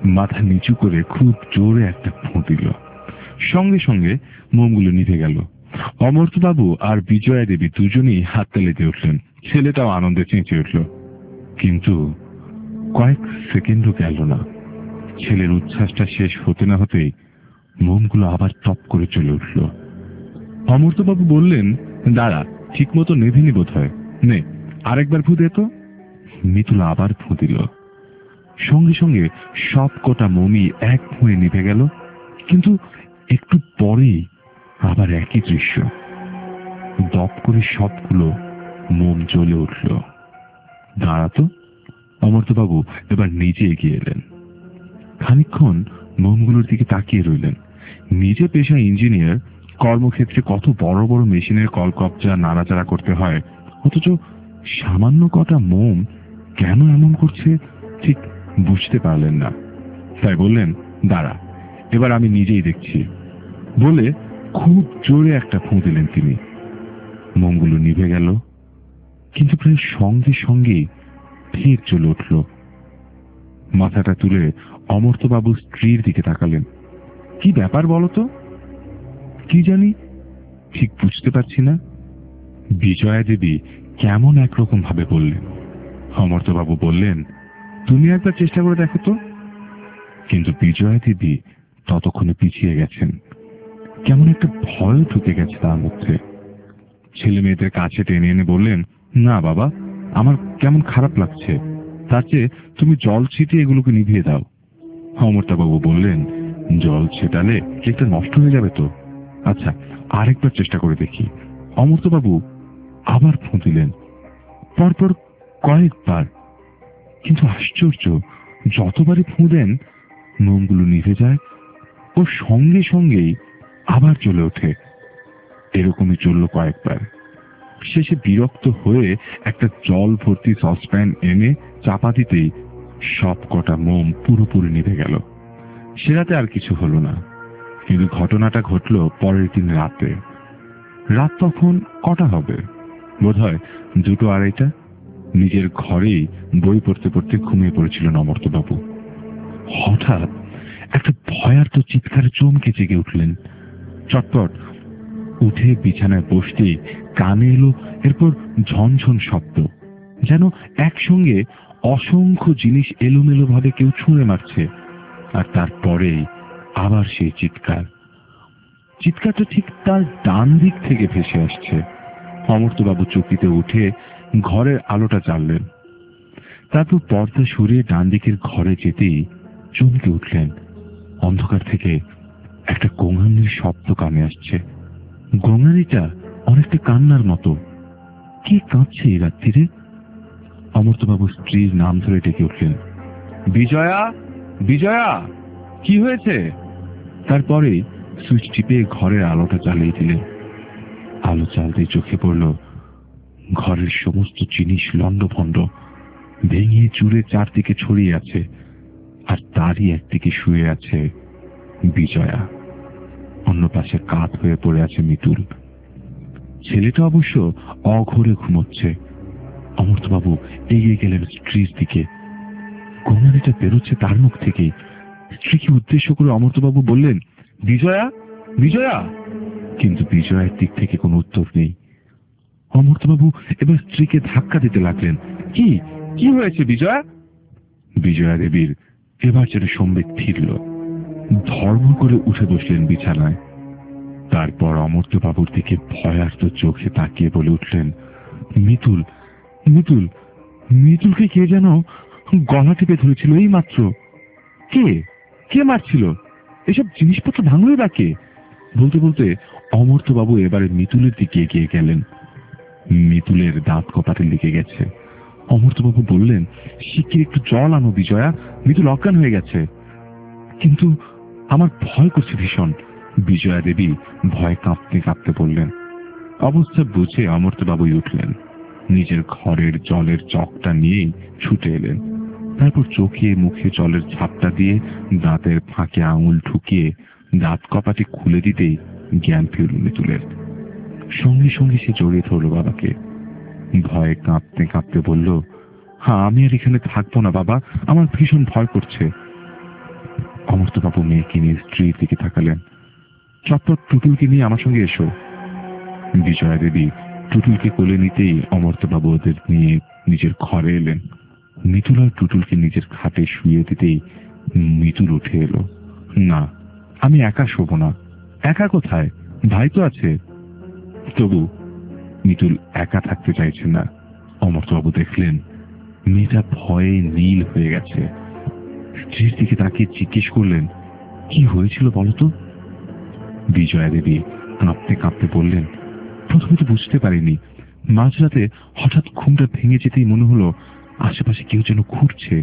মাথা নিচু করে খুব জোরে একটা ফোঁ দিল। সঙ্গে সঙ্গে মোমগুলো নিভে গেল। অমর্ত্যবাবু আর বিজয়া দেবী দুজনেই হাততালি দিয়ে উঠলেন। ছেলেটাও আনন্দে চেঁচে উঠল। কিন্তু কয়েক সেকেন্ডও গেল না। ছেলের উচ্ছ্বাসটা শেষ হতে না হতেই মোমগুলো আবার টপ করে চলে উঠল। অমর্ত্যবাবু বললেন, দাঁড়া, ঠিক মতো নেভেনি বোধ হয়, নে আরেকবার ফু দে তো। মিতুল আবার ফু দিল। সঙ্গে সঙ্গে সব কটা মোমই এক ফুঁয়ে নিভে গেল। কিন্তু একটু পরেই আবার একই দৃশ্য। দপ করে সবগুলো মোম জ্বলে উঠল। দাঁড়াতো, অমর্ত্যবাবু এবার নিজে এগিয়ে এলেন। খানিকক্ষণ মোমগুলোর দিকে তাকিয়ে রইলেন। নিজে পেশা ইঞ্জিনিয়ার, কর্মক্ষেত্রে কত বড় বড় মেশিনের কলকবজা নাড়াচাড়া করতে হয়, অথচ সামান্য কটা মোম কেন এমন করছে ঠিক বুঝতে পারলেন না। তাই বললেন, দাঁড়া, এবার আমি নিজেই দেখছি বলে খুব জোরে একটা ফুঁ দিলেন তিনি। মোমগুলো নিভে গেল, কিন্তু প্রায় সঙ্গে সঙ্গেই ফের চলে উঠল। মাথাটা তুলে অমর্ত্যবাবু স্ত্রীর দিকে তাকালেন। কি ব্যাপার বলতো? কি জানি, ঠিক বুঝতে পারছি না। বিজয়া দেবী কেমন একরকম ভাবে বললেন। অমর্ত্যবাবু বললেন, তুমি একবার চেষ্টা করে দেখো তো। কিন্তু বিজয়া দেবী ততক্ষণে পিছিয়ে গেছেন। কেমন একটা ভয় ঢুকে গেছে তার মধ্যে। ছেলে মেয়েদের কাছে টেনে এনে বললেন, না বাবা, আমার কেমন খারাপ লাগছে, তার চেয়ে তুমি জল ছিটিয়ে এগুলোকে নিভিয়ে দাও। অমর্ত্যবাবু বললেন, জল ছেটালে কেকটা নষ্ট হয়ে যাবে তো। আচ্ছা, আরেকবার চেষ্টা করে দেখি। অমর্ত্যবাবু আবার ফুঁ দিলেন, পরপর কয়েকবার। কিন্তু আশ্চর্য, যতবারই ফুঁ দেন মোমগুলো নিভে যায় ও সঙ্গে সঙ্গেই আবার জ্বলে ওঠে। এরকমই চলল কয়েকবার। শেষে বিরক্ত হয়ে একটা জল ভর্তি সসপ্যান এনে চাপা দিতেই সব কটা মোম পুরোপুরি নিভে গেল। সে রাতে আর কিছু হলো না। কিন্তু ঘটনাটা ঘটল পরের দিন রাতে। রাত তখন কটা হবে, বোধহয় দুটো আড়াইটা। নিজের ঘরেই বই পড়তে পড়তে ঘুমিয়ে পড়েছিলেন অমর্ত্যবাবু। হঠাৎ একটা ভয়ার্ত চিৎকারে চমকে জেগে উঠলেন। চটপট উঠে বিছানায় বসতেই কানে এলো এরপর ঝনঝন শব্দ, যেন একসঙ্গে অসংখ্য জিনিস এলোমেলো ভাবে কেউ ছুঁড়ে মারছে। আর তারপরেই আবার সেই চিৎকার। চিৎকারটা ঠিক তার ডান দিক থেকে ভেসে আসছে। অমর্ত্যবাবু চকিতে উঠে ঘরের আলোটা জ্বাললেন। তারপর পর্দা সরিয়ে ডান দিকের ঘরে যেতেই চমকে উঠলেন। অন্ধকার থেকে একটা গোঙানির শব্দ কানে আসছে। গোঙানিটা অনেকটা কান্নার মতো। কে কাঁদছে এই রাত্রিরে? অমর্ত্যবাবু স্ত্রীর নাম ধরে ডেকে উঠলেন, বিজয়া, বিজয়া, কি হয়েছে? তারপরে সুইচ টিপে ঘরের আলোটা জ্বালিয়ে দিলেন। আলো জ্বালতেই চোখে পড়ল ঘরের সমস্ত জিনিস লণ্ডভণ্ড, ভেঙে চুরে চারদিকে ছড়িয়ে আছে। আর তারই একদিকে শুয়ে আছে বিজয়া, অন্য পাশে কাত হয়ে পড়ে আছে মিতুল। ছেলেটা অবশ্য অঘোরে ঘুমোচ্ছে। অমর্ত্যবাবু এগিয়ে গেলেন স্ত্রীর দিকে। গোঙানিটা বেরোচ্ছে তার মুখ থেকে। স্ত্রীকে উদ্দেশ্য করে অমর্ত্যবাবু বললেন, বিজয়া, বিজয়া। কিন্তু বিজয়ের দিক থেকে কোনো উত্তর নেই। অমর্ত্যবাবু এবার স্ত্রীকে ধাক্কা দিতে লাগলেন। কি কি হয়েছে বিজয়া? বিজয়া দেবীর এবার যেন সম্বিত ফিরল। ধর্ম করে উঠে বসলেন বিছানায়। তারপর অমর্ত্যবাবুর দিকে ভয়ার্ত চোখে তাকিয়ে বলে উঠলেন, মিতুল, মিতুল, মিতুলকে কে যেন গলা টিপে ধরেছিল এই মাত্র। কে কে মারছিল? এসব জিনিসপত্র ভাঙলো বা কে? বলতে বলতে অমর্ত্যবাবু এবারে মিতুলের দিকে এগিয়ে গেলেন। মিতুলের দাঁত কপাটে লেগে গেছে। অমর্ত্যবাবু বললেন, শিগগির একটু জল আনো বিজয়া, মিতুল অজ্ঞান হয়ে গেছে। কিন্তু আমার ভয় করছে ভীষণ। বিজয়া দেবী ভয় কাঁপতে কাঁপতে বললেন। অবস্থা বুঝে অমর্ত্যবাবুই উঠলেন। নিজের ঘরের জলের চকটা নিয়েই ছুটে এলেন। তারপর চোখে মুখে জলের ঝাপটা দিয়ে দাঁতের ফাঁকে আঙুল ঢুকিয়ে দাঁত কপাটি খুলে দিতেই জ্ঞান ফিরল মিতুলের। সঙ্গে সঙ্গে সে জড়িয়ে ধরল বাবাকে। ভয়ে কাঁপতে কাঁপতে বলল, হ্যাঁ, আমি আর এখানে থাকবো না বাবা, আমার ভীষণ ভয় করছে। অমর্ত্যবাবু মেয়েকে নিয়ে স্ত্রীর দিকে তাকালেন। চটপট টুটুলকে নিয়ে আমার সঙ্গে এসো। বিজয়া দেবী টুটুলকে কোলে নিতেই অমর্ত্যবাবু ওদের নিয়ে নিজের ঘরে এলেন। মিতুল আর টুটুলকে নিজের খাটে শুয়ে দিতেই মিতুল উঠে এলো। না, আমি একা শোব না। একা কোথায়? ভাই তো আছে। তবু মিতুল একা থাকতে চাইছে না। অমর্ত্যবাবু দেখলেন মেয়েটা ভয়ে নীল হয়ে গেছে। স্ত্রীর দিকে তাকিয়ে জিজ্ঞেস করলেন, কি হয়েছিল বলতো? বিজয়া দেবী কাঁপতে কাঁপতে বললেন, প্রথমে তো বুঝতে পারিনি। মাঝরাতে হঠাৎ ঘুমটা ভেঙে যেতেই মনে হলো আশেপাশে কেউ যেন ঘুরছে।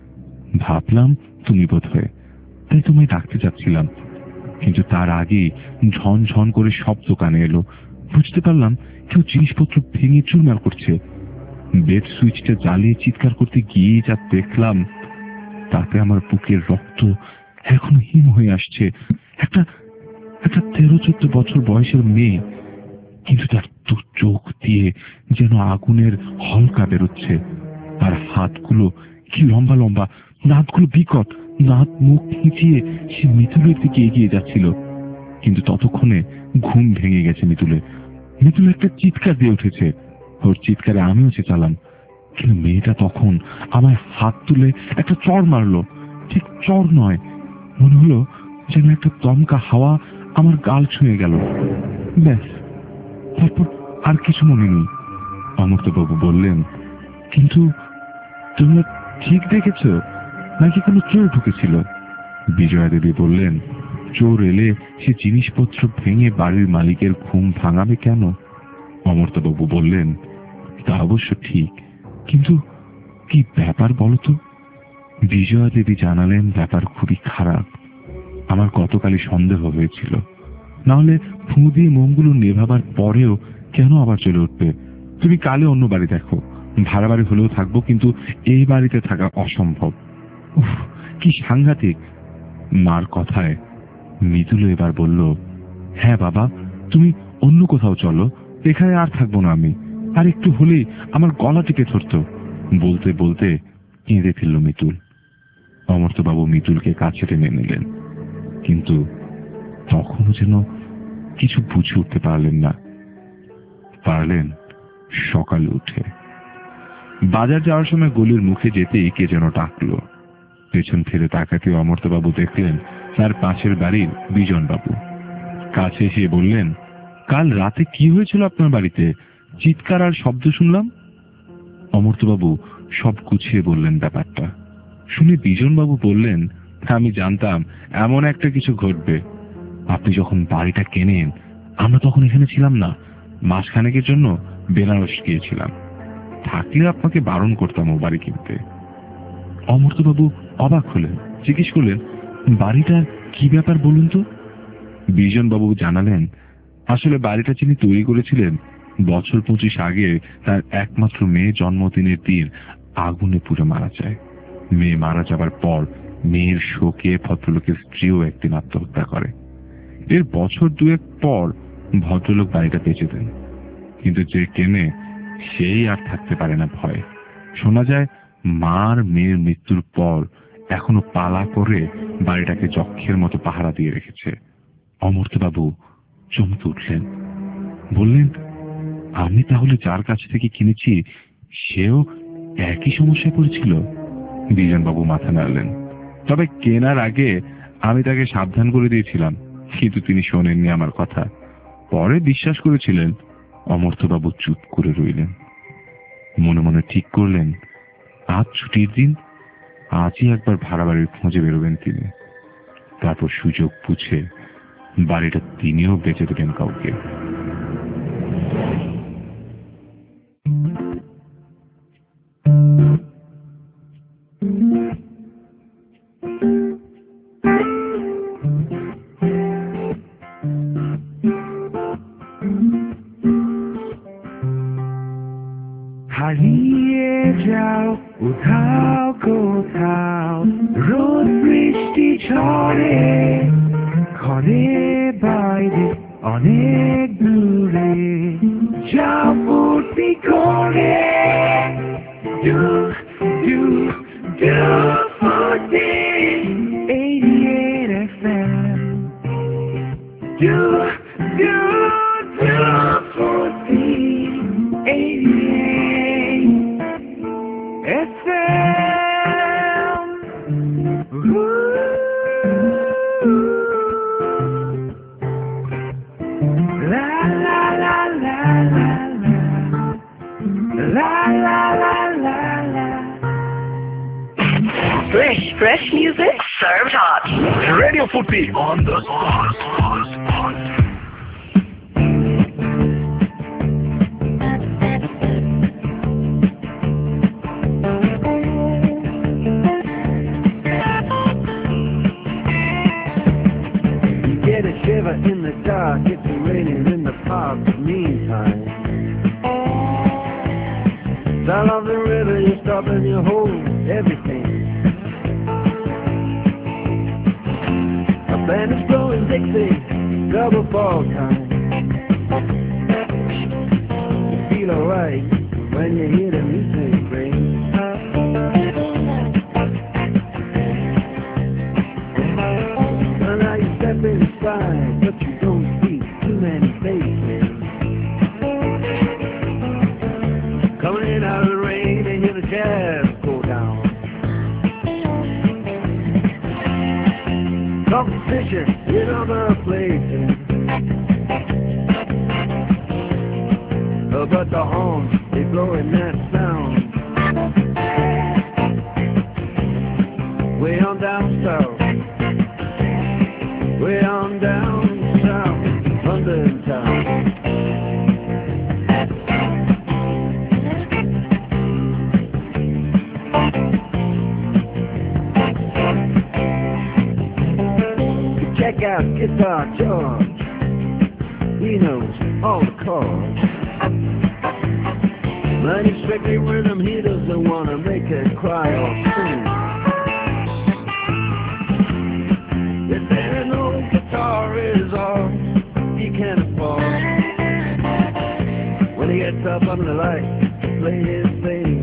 ভাবলাম তুমি বোধ হয়, তাই তোমায় ডাকতে যাচ্ছিলাম। কিন্তু তার আগেই ঝন ঝন করে শব্দ কানে এলো। বুঝতে পারলাম কেউ জিনিসপত্র ভেঙে চুরমার করছে। বেড সুইচটা জ্বালিয়ে চিৎকার করতে গিয়ে যা দেখলাম, তাতে আমার বুকের রক্ত এখনো হিম হয়ে আসছে। একটা একটা তেরো চোদ্দ বছর বয়সের মেয়ে, কিন্তু তার দু চোখ দিয়ে যেন আগুনের হলকা বেরোচ্ছে। আর হাতগুলো কি লম্বা লম্বা, নাকগুলো বিকট, নাক মুখ খিঁচিয়ে সে মিতুলের দিকে এগিয়ে যাচ্ছিল। কিন্তু ততক্ষণে ঘুম ভেঙে গেছে মিতুলের। মিতুল একটা চিৎকার দিয়ে উঠেছে। ওর চিৎকারে আমিও চেঁচালাম। কিন্তু মেয়েটা তখন আমার হাত তুলে একটা চড় মারলো। ঠিক চড় নয়, মনে হলো যেন একটা দমকা হাওয়া আমার গাল ছুঁয়ে গেল। ব্যাস, তারপর আর কিছু মনে নেই। অমর্ত্যবাবু বললেন, কিন্তু তুমি ঠিক দেখেছ নাকি কোনো চোর ঢুকেছিল? বিজয়া দেবী বললেন, চোর এলে সে জিনিসপত্র ভেঙে বাড়ির মালিকের ঘুম ভাঙাবে কেন? অমর্ত্যবাবু বললেন, তা অবশ্য ঠিক, কিন্তু কি ব্যাপার বলতো? বিজয়া দেবী জানালেন, ব্যাপার খুবই খারাপ। আমার গতকালই সন্দেহ হয়েছিল, নাহলে ফু দিয়ে মোমগুলো নেভাবার পরেও কেন আবার চলে উঠবে? তুমি কালে অন্য বাড়ি দেখো, ভাড়া বাড়ি হলেও থাকবো, কিন্তু এই বাড়িতে থাকা অসম্ভব। উফ, কি সাংঘাতিক। মার কথায় মিতুল এবার বলল, হ্যাঁ বাবা, তুমি অন্য কোথাও চলো, এখানে আর থাকবো না আমি। আর একটু হলেই আমার গলা টিপে ধরত। বলতে বলতে কেঁদে ফেলল মিতুল। অমর্ত্যবাবু মিতুলকে কাছে টেনে নিলেন, কিন্তু তখনও যেন কিছু বুঝে উঠতে পারলেন না। পারলেন সকালে উঠে। বাজার যাওয়ার সময় গলির মুখে যেতেই কে যেন ডাকলো। পেছন ফিরে তাকাতে অমর্ত্যবাবু দেখলেন তার পাশের বাড়ির বিজন বাবু। কাছে এসে বললেন, কাল রাতে কি হয়েছিল আপনার বাড়িতে? চিৎকার আর শব্দ শুনলাম। অমর্ত্যবাবু সব গুছিয়ে বললেন ব্যাপারটা। শুনে বিজন বাবু বললেন, আমি জানতাম এমন একটা কিছু ঘটবে। আপনি যখন বাড়িটা কেনেন আমরা তখন এখানে ছিলাম না, মাসখানেকের জন্য বেনারস গিয়েছিলাম। থাকলে আপনাকে বারণ করতাম ও বাড়ি কিনতে। অমর্ত্যবাবু অবাক হলেন, জিজ্ঞেস করলেন, বাড়িটার কি ব্যাপার বলুন তো? বিজন বাবু জানালেন, আসলে বাড়িটা যিনি তৈরি করেছিলেন বছর পঁচিশ আগে তার একমাত্র মেয়ে জন্মদিনের দিন আগুনে পুড়ে মারা যায়। মেয়ে মারা যাবার পর মেয়ের শোকে ভদ্রলোকের স্ত্রীও একদিন আত্মহত্যা করে। এর বছর দুয়েক পর ভদ্রলোক বাড়িটা বেচে দেন, কিন্তু যে কেনে সেই আর থাকতে পারে না ভয়ে। শোনা যায় মার মেয়ের মৃত্যুর পর এখনো পালা করে বাড়িটাকে যক্ষের মতো পাহারা দিয়ে রেখেছে। অমর্ত্যবাবু চমকে উঠলেন, বললেন, আমি তাহলে যার কাছ থেকে কিনেছি সেও একই সমস্যায় পড়েছিল? বিজনবাবু মাথা নাড়লেন। তবে কেনার আগে আমি তাকে সাবধান করে দিয়েছিলাম, কিন্তু তিনি শোনেননি আমার কথা। পরে বিশ্বাস করেছিলেন। অমর্ত্যবাবু চুপ করে রইলেন। মনে মনে ঠিক করলেন, আজ ছুটির দিন, আজই একবার ভাড়া বাড়ির খোঁজে বেরোবেন তিনি। তারপর সুযোগ বুঝে বাড়িটা তিনিও বেচে দেবেন কাউকে। হারিয়ে যাও উধাও কোথাও, রোদ বৃষ্টি ঝড়ে, ঘরে বাইরে অনেক দূরে, যাও ফুর্তি করে, ডু ডু ডু ফুর্তি, এড়িয়ে do, do, do forty eighty-eight. F M. La la la la la la la la la la. Fresh, fresh music served hot. Radio Footy on the spot. Get a shiver in the dark, it's raining in the park. Meantime, down on the river, you stop and you hold everything. A band is blowing Dixie, double ball time. You feel alright when you hear the music ring. Step inside, but you don't see too many faces. Coming in out of the rain and hear the jazz go down. Competition in other places, but the horns, they blowing that sound. Way on down south. Way on down south, London town. Check out Guitar George, he knows all the chords. But he's strictly rhythm, he doesn't want to make it cry or sing. Guitar is all he can afford. When he gets up under the light to play his thing,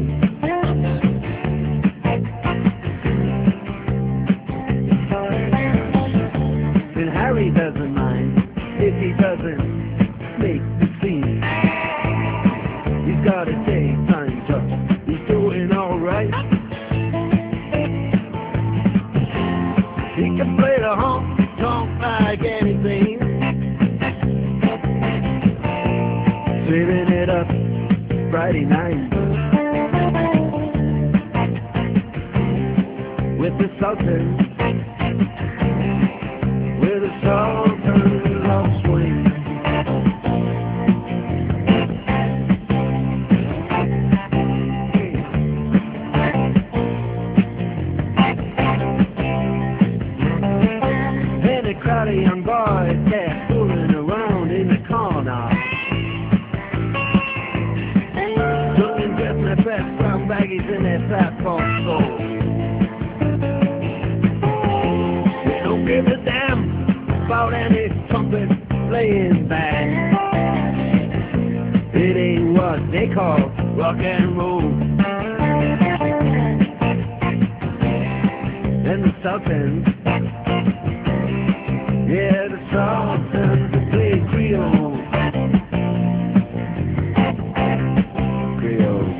and Harry doesn't mind if he doesn't make the scene. He's got a daytime job, he's doing alright. He can play the honk tonk like anything, saving it up Friday night with the Sultans, with the Sultans of swing. Crowd of young boys, they're fooling around in the corner. Looking just in their best brown baggies in their fat false soul. They don't give a damn about any trumpet playing band. It ain't what they call rock and roll. And the Sultans, yeah, the Sultans play Creole. Creole.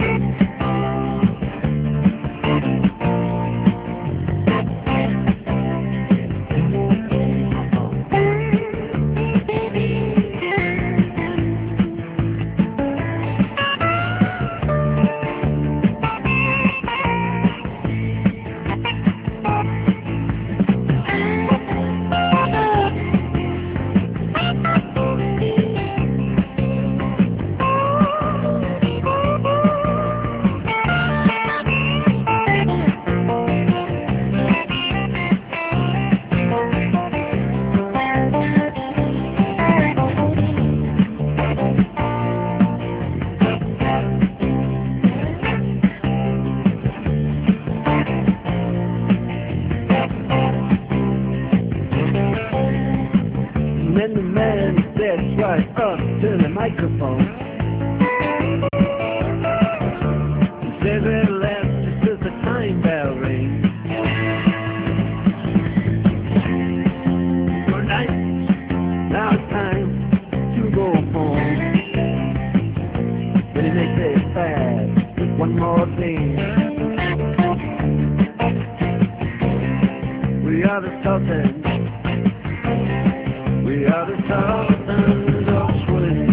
microphone. Says it left just as the time bell rings. Good night. Now talking. We are the thousands of swing.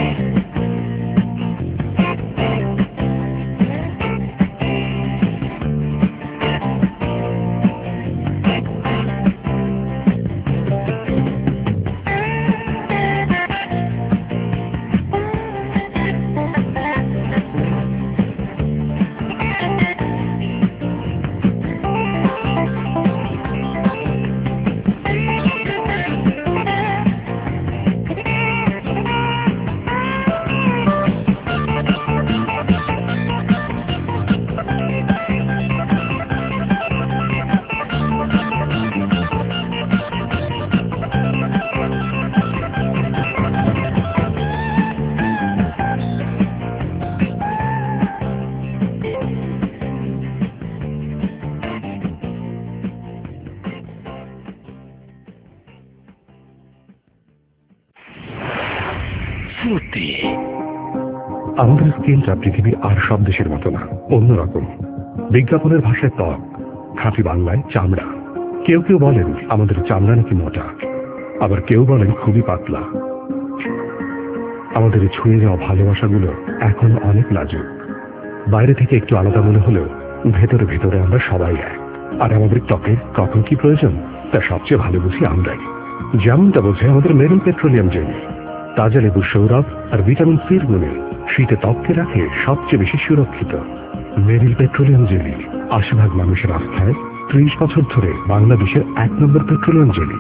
আমাদের স্কিনটা পৃথিবীর আর সব দেশের মতো না, অন্যরকম। বিজ্ঞাপনের ভাষায় ত্বক, খাঁটি বাংলায় চামড়া। কেউ কেউ বলেন আমাদের চামড়া নাকি মোটা, আবার কেউ বলেন খুবই পাতলা। আমাদের ছুঁয়ে যাওয়া ভালোবাসাগুলো এখন অনেক লাজুক। বাইরে থেকে একটু আলাদা মনে হলেও ভেতরে ভেতরে আমরা সবাই এক। আর আমাদের ত্বকের কখন কি প্রয়োজন তা সবচেয়ে ভালো বুঝি আমরাই। যেমনটা বোঝে আমাদের মেরিল পেট্রোলিয়াম জেলি। তাজা লেবুর সৌরভ আর ভিটামিন সির গুণে শীতে ত্বককে রাখে সবচেয়ে বেশি সুরক্ষিত। মেরিল পেট্রোলিয়াম জেলি, আশি ভাগ মানুষের আস্থায় ত্রিশ বছর ধরে বাংলাদেশের এক নম্বর পেট্রোলিয়াম জেলি।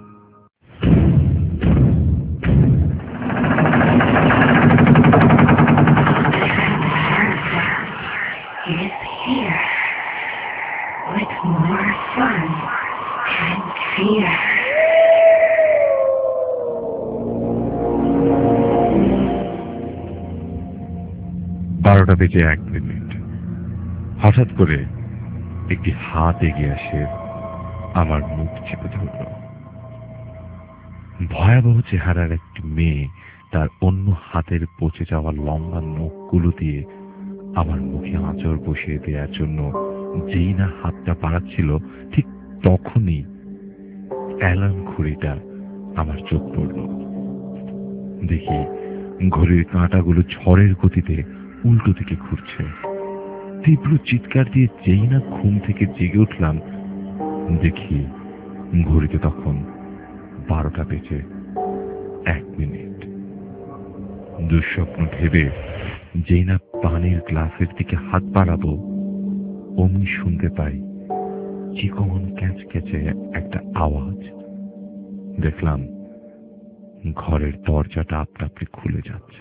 বারোটা বেজে এক মিনিট। হঠাৎ করে একটি হাত এগিয়ে আসে, আমার মুখ চেপে ধরল। ভয়াবহ চেহারার একটি মেয়ে তার অন্য হাতের পচে যাওয়া লম্বা নখগুলো দিয়ে আমার মুখে আঁচড় বসিয়ে দেওয়ার জন্য যেই না হাতটা বাড়াচ্ছিল, ঠিক তখনই অ্যালার্ম ঘড়িটা আমার চোখ পড়ল। দেখি ঘড়ির কাঁটাগুলো ঝড়ের গতিতে উল্টো দিকে ঘুরছে। তীব্র চিৎকার দিয়ে যেই না ঘুম থেকে জেগে উঠলাম, দেখি ঘড়িতে তখন বারোটা বেজে এক মিনিট। দুঃস্বপ্ন ভেবে যেই না পানির গ্লাসের দিকে হাত বাড়াবো, অমনি শুনতে পাই চিকন ক্যাচ ক্যাচে একটা আওয়াজ। দেখলাম ঘরের দরজাটা আপনা আপনি খুলে যাচ্ছে।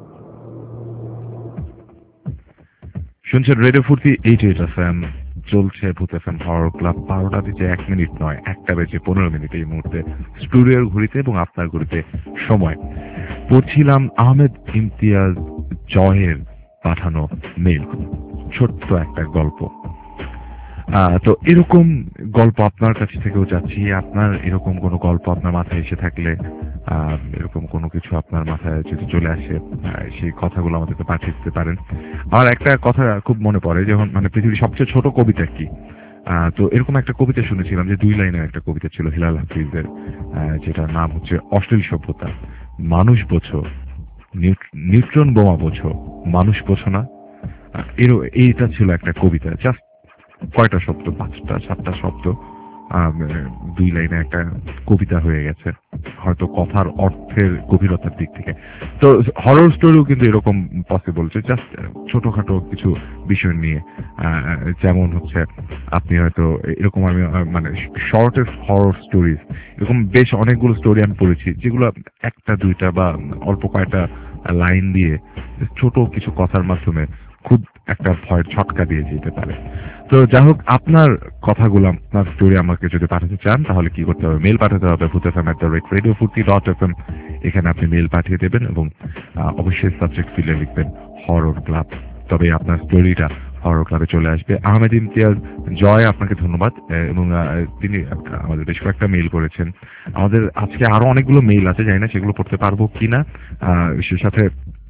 শুনছেন radio Foorti eight eight F M, চলছে ভূত এফ এম হরর ক্লাব। বারোটা বেজে এক মিনিট নয়, একটা বেজে পনেরো মিনিট এই মুহূর্তে স্টুডিওর ঘড়িতে এবং আপনার ঘড়িতে সময়। পড়ছিলাম আহমেদ ইমতিয়াজ জয়ের পাঠানো মেইল, ছোট্ট একটা গল্প। তো এরকম গল্প আপনার কাছ থেকেও চাচ্ছি। আপনার এরকম কোনো গল্প আপনার মাথায় এসে থাকলে, এরকম কোনো কিছু আপনার মাথায় যদি চলে আসে, সেই কথাগুলো আমাদেরকে পাঠিয়ে দিতে পারেন। আমার একটা কথা খুব মনে পড়ে, যখন মানে পৃথিবীর সবচেয়ে ছোট কবিতা কি, তো এরকম একটা কবিতা শুনেছিলাম যে দুই লাইনের একটা কবিতা ছিল হিলাল হাফিজের, যেটার নাম হচ্ছে অশ্লীল সভ্যতা। মানুষ বোঝো, নিউট্রন বোমা বোঝো, মানুষ বোঝো না। এর এইটা ছিল একটা কবিতা, জাস্ট কয়টা শব্দ, পাঁচটা সাতটা শব্দ, দুই লাইনে একটা কবিতা হয়ে গেছে, হয়তো কথার অর্থের গভীরতার দিক থেকে। তো হরর স্টোরিও কিন্তু এরকম পসিবল, যে জাস্ট ছোটখাটো কিছু বিষয় নিয়ে, যেমন হচ্ছে আপনি হয়তো এরকম, আমি মানে শর্টেস্ট হরর স্টোরিজ এরকম বেশ অনেকগুলো স্টোরি আমি পড়েছি, যেগুলো একটা দুইটা বা অল্প কয়েকটা লাইন দিয়ে ছোট কিছু কথার মাধ্যমে খুব একটা ভয়ের ছটকা দিয়ে যেতে পারে। তো যাই হোক, আপনার কথাগুলো, আপনার স্টোরি আমাকে যদি পাঠাতে চান, তাহলে কি করতে হবে? মেল পাঠাতে হবে Bhoot F M at the rate radio Foorti dot F M. এখানে আপনি মেল পাঠিয়ে দেবেন এবং অবশ্যই সাবজেক্ট ফিলে লিখবেন হরর ক্লাব, তবে আপনার স্টোরিটা হরর ক্লাবে চলে আসবে। আহমেদ ইমতিয়াজ জয়, আপনাকে ধন্যবাদ। এবং তিনি আমাদের বেশ কয়েকটা মেইল করেছেন। আমাদের আজকে আরো অনেকগুলো মেইল আছে, জানি না সেগুলো পড়তে পারবো কিনা। সে সাথে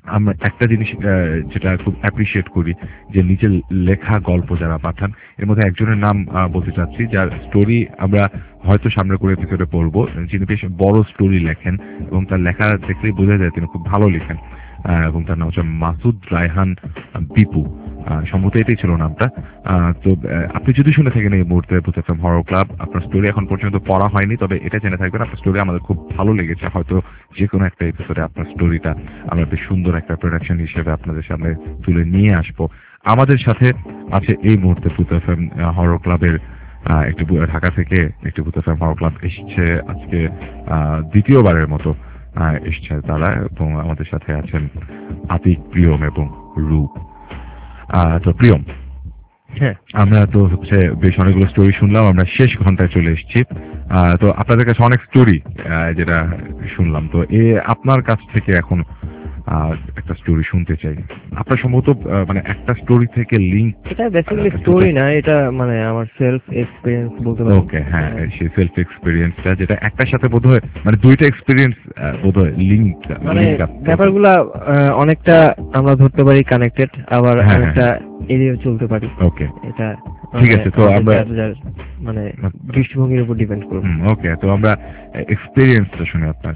আমরা একটা জিনিস আহ, যেটা খুব অ্যাপ্রিসিয়েট করি যে নিজের লেখা গল্প যারা পাঠান, এর মধ্যে একজনের নাম আহ, বলতে চাচ্ছি যার স্টোরি আমরা হয়তো সামনে করে ভিতরে পড়বো, যিনি বেশ বড় স্টোরি লেখেন এবং তার লেখা দেখলেই বোঝা যায় তিনি খুব ভালো লেখেন, আহ, এবং তার নাম হচ্ছে মাসুদ রায়হান বিপু, আহ, সম্ভবত এটাই ছিল নামটা। আহ, তো আহ, আপনি যদি শুনে থাকেন এই মুহূর্তে ভূত এফএম হরর ক্লাব, আপনার স্টোরি এখন পর্যন্ত পড়া হয়নি, তবে এটা জেনে থাকবেন আপনার স্টোরি আমাদের খুব ভালো লেগেছে, হয়তো যে কোনো একটা এপিসোডে আপনার স্টোরিটা আমরা বেশ সুন্দর একটা প্রোডাকশন হিসেবে আপনাদের সামনে তুলে নিয়ে আসবো। আমাদের সাথে আছে এই মুহূর্তে ভূত এফএম হরর ক্লাবের আহ, একটি বু- ঢাকা থেকে একটি ভূত এফএম হরর ক্লাব এসেছে আজকে আহ, দ্বিতীয়বারের মতো আহ, এসছে তারা, এবং আমাদের সাথে আছেন আতিক, প্রিয়ম এবং রূপ। আহ, তো প্রিয়ম, হ্যাঁ, আমরা তো হচ্ছে বেশ অনেকগুলো স্টোরি শুনলাম, আমরা শেষ ঘন্টায় চলে এসেছি। আহ, তো আপনাদের কাছে অনেক স্টোরি যেটা শুনলাম, তো এ আপনার কাছ থেকে এখন আহ, একটা স্টোরি শুনতে চাই। আপনার সম্ভবত আহ, মানে একটা স্টোরি থেকে লিঙ্ক, এটা বেসিক্যালি স্টোরি না, এটা মানে আমার সেলফ এক্সপেরিয়েন্স বলতে পারি। ওকে, হ্যাঁ, সেই সেলফ এক্সপেরিয়েন্সটা যেটা একটার সাথে বোধহয় মানে দুইটা এক্সপেরিয়েন্স বোধহয় লিঙ্ক, মানে ব্যাপারগুলা আহ, অনেকটা আমরা ধরতে পারি কানেক্টেড, আবার হ্যাঁ, অনেকটা এড়িয়ে চলতে পারি। ওকে, এটা ঠিক আছে। তো আমরা যার যার মানে দৃষ্টিভঙ্গির উপর ডিপেন্ড করবে। ওকে, তো আমরা এক্সপেরিয়েন্সটা শুনি আপনার।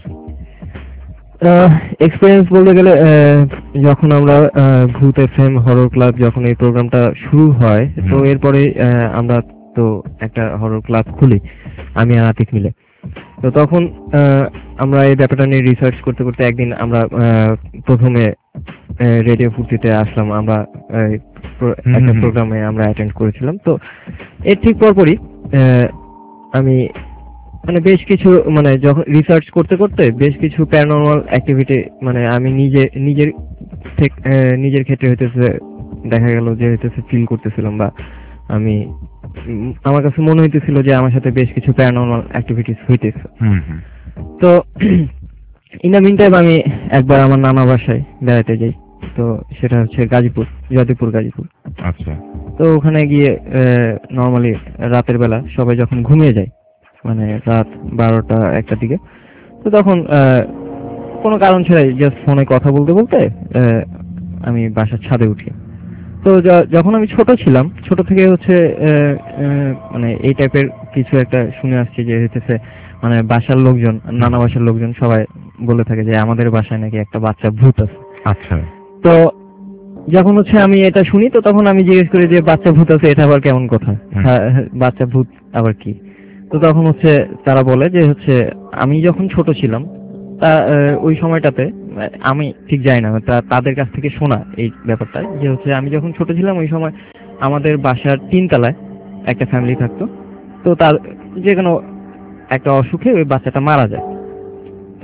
এক্সপেরিয়েন্স বলতে গেলে আহ, যখন আমরা আহ, ভূত এফএম হরর ক্লাব যখন এই প্রোগ্রামটা শুরু হয়, তো এরপরে আহ, আমরা তো একটা হরর ক্লাব খুলি আমি আর আতিক মিলে। তো তখন আহ, আমরা এই ব্যাপারটা নিয়ে রিসার্চ করতে করতে একদিন আমরা আহ, প্রথমে রেডিও ফুর্তিতে আসলাম, আমরা আহ, প্র- একটা প্রোগ্রামে আমরা অ্যাটেন্ড করেছিলাম। তো এর ঠিক পরপরই আহ, আমি মানে বেশ কিছু মানে যখন রিসার্চ করতে করতে বেশ কিছু প্যারানরমাল অ্যাক্টিভিটি মানে আমি নিজে নিজের থেকে আহ, নিজের ক্ষেত্রে হইতেছে দেখা গেল যে হইতেছে ফিল করতেছিলাম, বা আমি উম, আমার কাছে মনে হইতেছিল যে আমার সাথে বেশ কিছু প্যারানরমাল অ্যাক্টিভিটিস হইতেছে। তো ইন দ্য মিন টাইম আমি একবার আমার নানা বাসায় বেড়াতে যাই, তো সেটা হচ্ছে গাজীপুর, যদিপুর গাজীপুর। আচ্ছা। তো ওখানে গিয়ে নর্মালি রাতের বেলা সবাই যখন ঘুমিয়ে যায়, মানে রাত বারোটা একটার দিকে, তো তখন আহ, কোনো কারণ ছাড়াই জাস্ট ফোনে কথা বলতে বলতে আহ, আমি বাসার ছাদে উঠি। তো য- যখন আমি ছোট ছিলাম, ছোট থেকে হচ্ছে আহ, আহ, মানে এই টাইপের কিছু একটা শুনে আসছি যে হইতেছে মানে বাসার লোকজন, নানা বাসার লোকজন সবাই বলে থাকে যে আমাদের বাসায় নাকি একটা বাচ্চা ভূত আছে। আচ্ছা। তো যখন হচ্ছে আমি এটা শুনি, তো তখন আমি জিজ্ঞেস করি যে বাচ্চা ভূত আছে, এটা আবার কেমন কথা, হ্যাঁ, বাচ্চা ভূত আবার কি? তো তখন হচ্ছে তারা বলে যে হচ্ছে আমি যখন ছোট ছিলাম তা আহ, ওই সময়টাতে আহ, আমি ঠিক জানি না, তা- তাদের কাছ থেকে শোনা এই ব্যাপারটা যে হচ্ছে আমি যখন ছোট ছিলাম ওই সময় আমাদের বাসার তিনতলায় একটা ফ্যামিলি থাকতো। তো তার যে কোনো একটা অসুখে ওই বাচ্চাটা মারা যায়। তো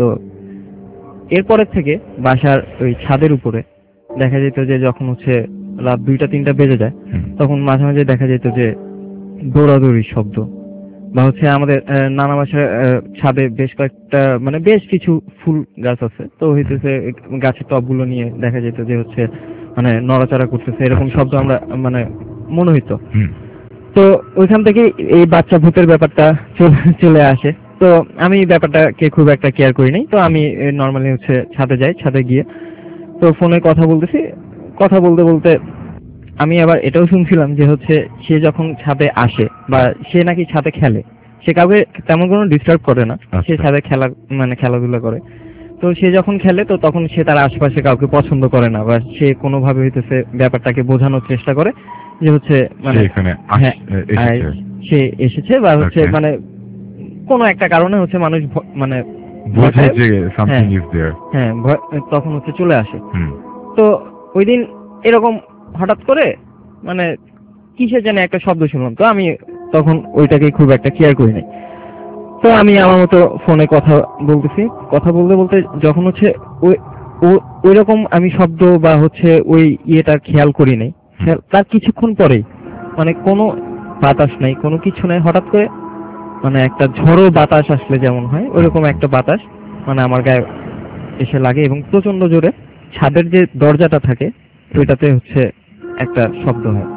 এরপরের থেকে বাসার ওই ছাদের উপরে দেখা যেত যে যখন হচ্ছে রাত দুইটা তিনটা বেজে যায়, তখন মাঝে মাঝে দেখা যেত যে দৌড়াদৌড়ির শব্দ, বা হচ্ছে আমাদের আহ, নানা বাসার আহ, ছাদে বেশ কয়েকটা মানে বেশ কিছু ফুল গাছ আছে, তো হইতেছে গাছের টবগুলো নিয়ে দেখা যেত যে হচ্ছে মানে নড়াচড়া করতেছে, এরকম শব্দ আমরা মানে মনে হইতো। তো ওইখান থেকে এই বাচ্চা ভূতের ব্যাপারটা চলে- চলে আসে। তো আমি ব্যাপারটাকে খুব একটা কেয়ার করি নাই। তো আমি নর্মালি হচ্ছে ছাদে যাই, ছাদে গিয়ে তো ফোনে কথা বলতেছি, কথা বলতে বলতে আমি আবার এটাও শুনছিলাম যে হচ্ছে সে যখন ছাদে আসে বা সে নাকি ছাদে খেলে, সে কাউকে তেমন কোনো ডিস্টার্ব করে না, সে ছাদে খেলা মানে খেলাধুলা করে। তো সে যখন খেলে তো তখন সে তার আশেপাশে কাউকে পছন্দ করে না, বা সে কোনোভাবে হইতেছে ব্যাপারটাকে বোঝানোর চেষ্টা করে যে হচ্ছে মানে সে এখানে আস- হ্যাঁ, এসেছে। সে এসেছে বা হচ্ছে Okay. মানে কোনো একটা কারণে হচ্ছে মানুষ ভ- মানে বোঝে ভয়- যে something হ্যাঁ, is there. হ্যাঁ ভয়- তখন হচ্ছে চলে আসে। হুম। তো ওই দিন এরকম হঠাৎ করে মানে কিসের যেন একটা শব্দ শুনলাম, তো আমি তখন ওইটাকে খুব একটা কেয়ার করি নাই। তো আমি আমার মতো ফোনে কথা বলতেছি, কথা বলতে বলতে যখন হচ্ছে ওই ও- ওইরকম আমি শব্দ বা হচ্ছে ওই ইয়েটা খেয়াল করি নাই, খেয়াল- তার কিছুক্ষণ পরেই মানে কোনো বাতাস নাই, কোনো কিছু নাই, হঠাৎ করে মানে একটা ঝড়ো বাতাস আসলে যেমন হয় ওইরকম একটা বাতাস মানে আমার গায়ে এসে লাগে, এবং প্রচন্ড জোরে ছাদের যে দরজাটা থাকে ওইটাতে হচ্ছে একটা শব্দ হয়।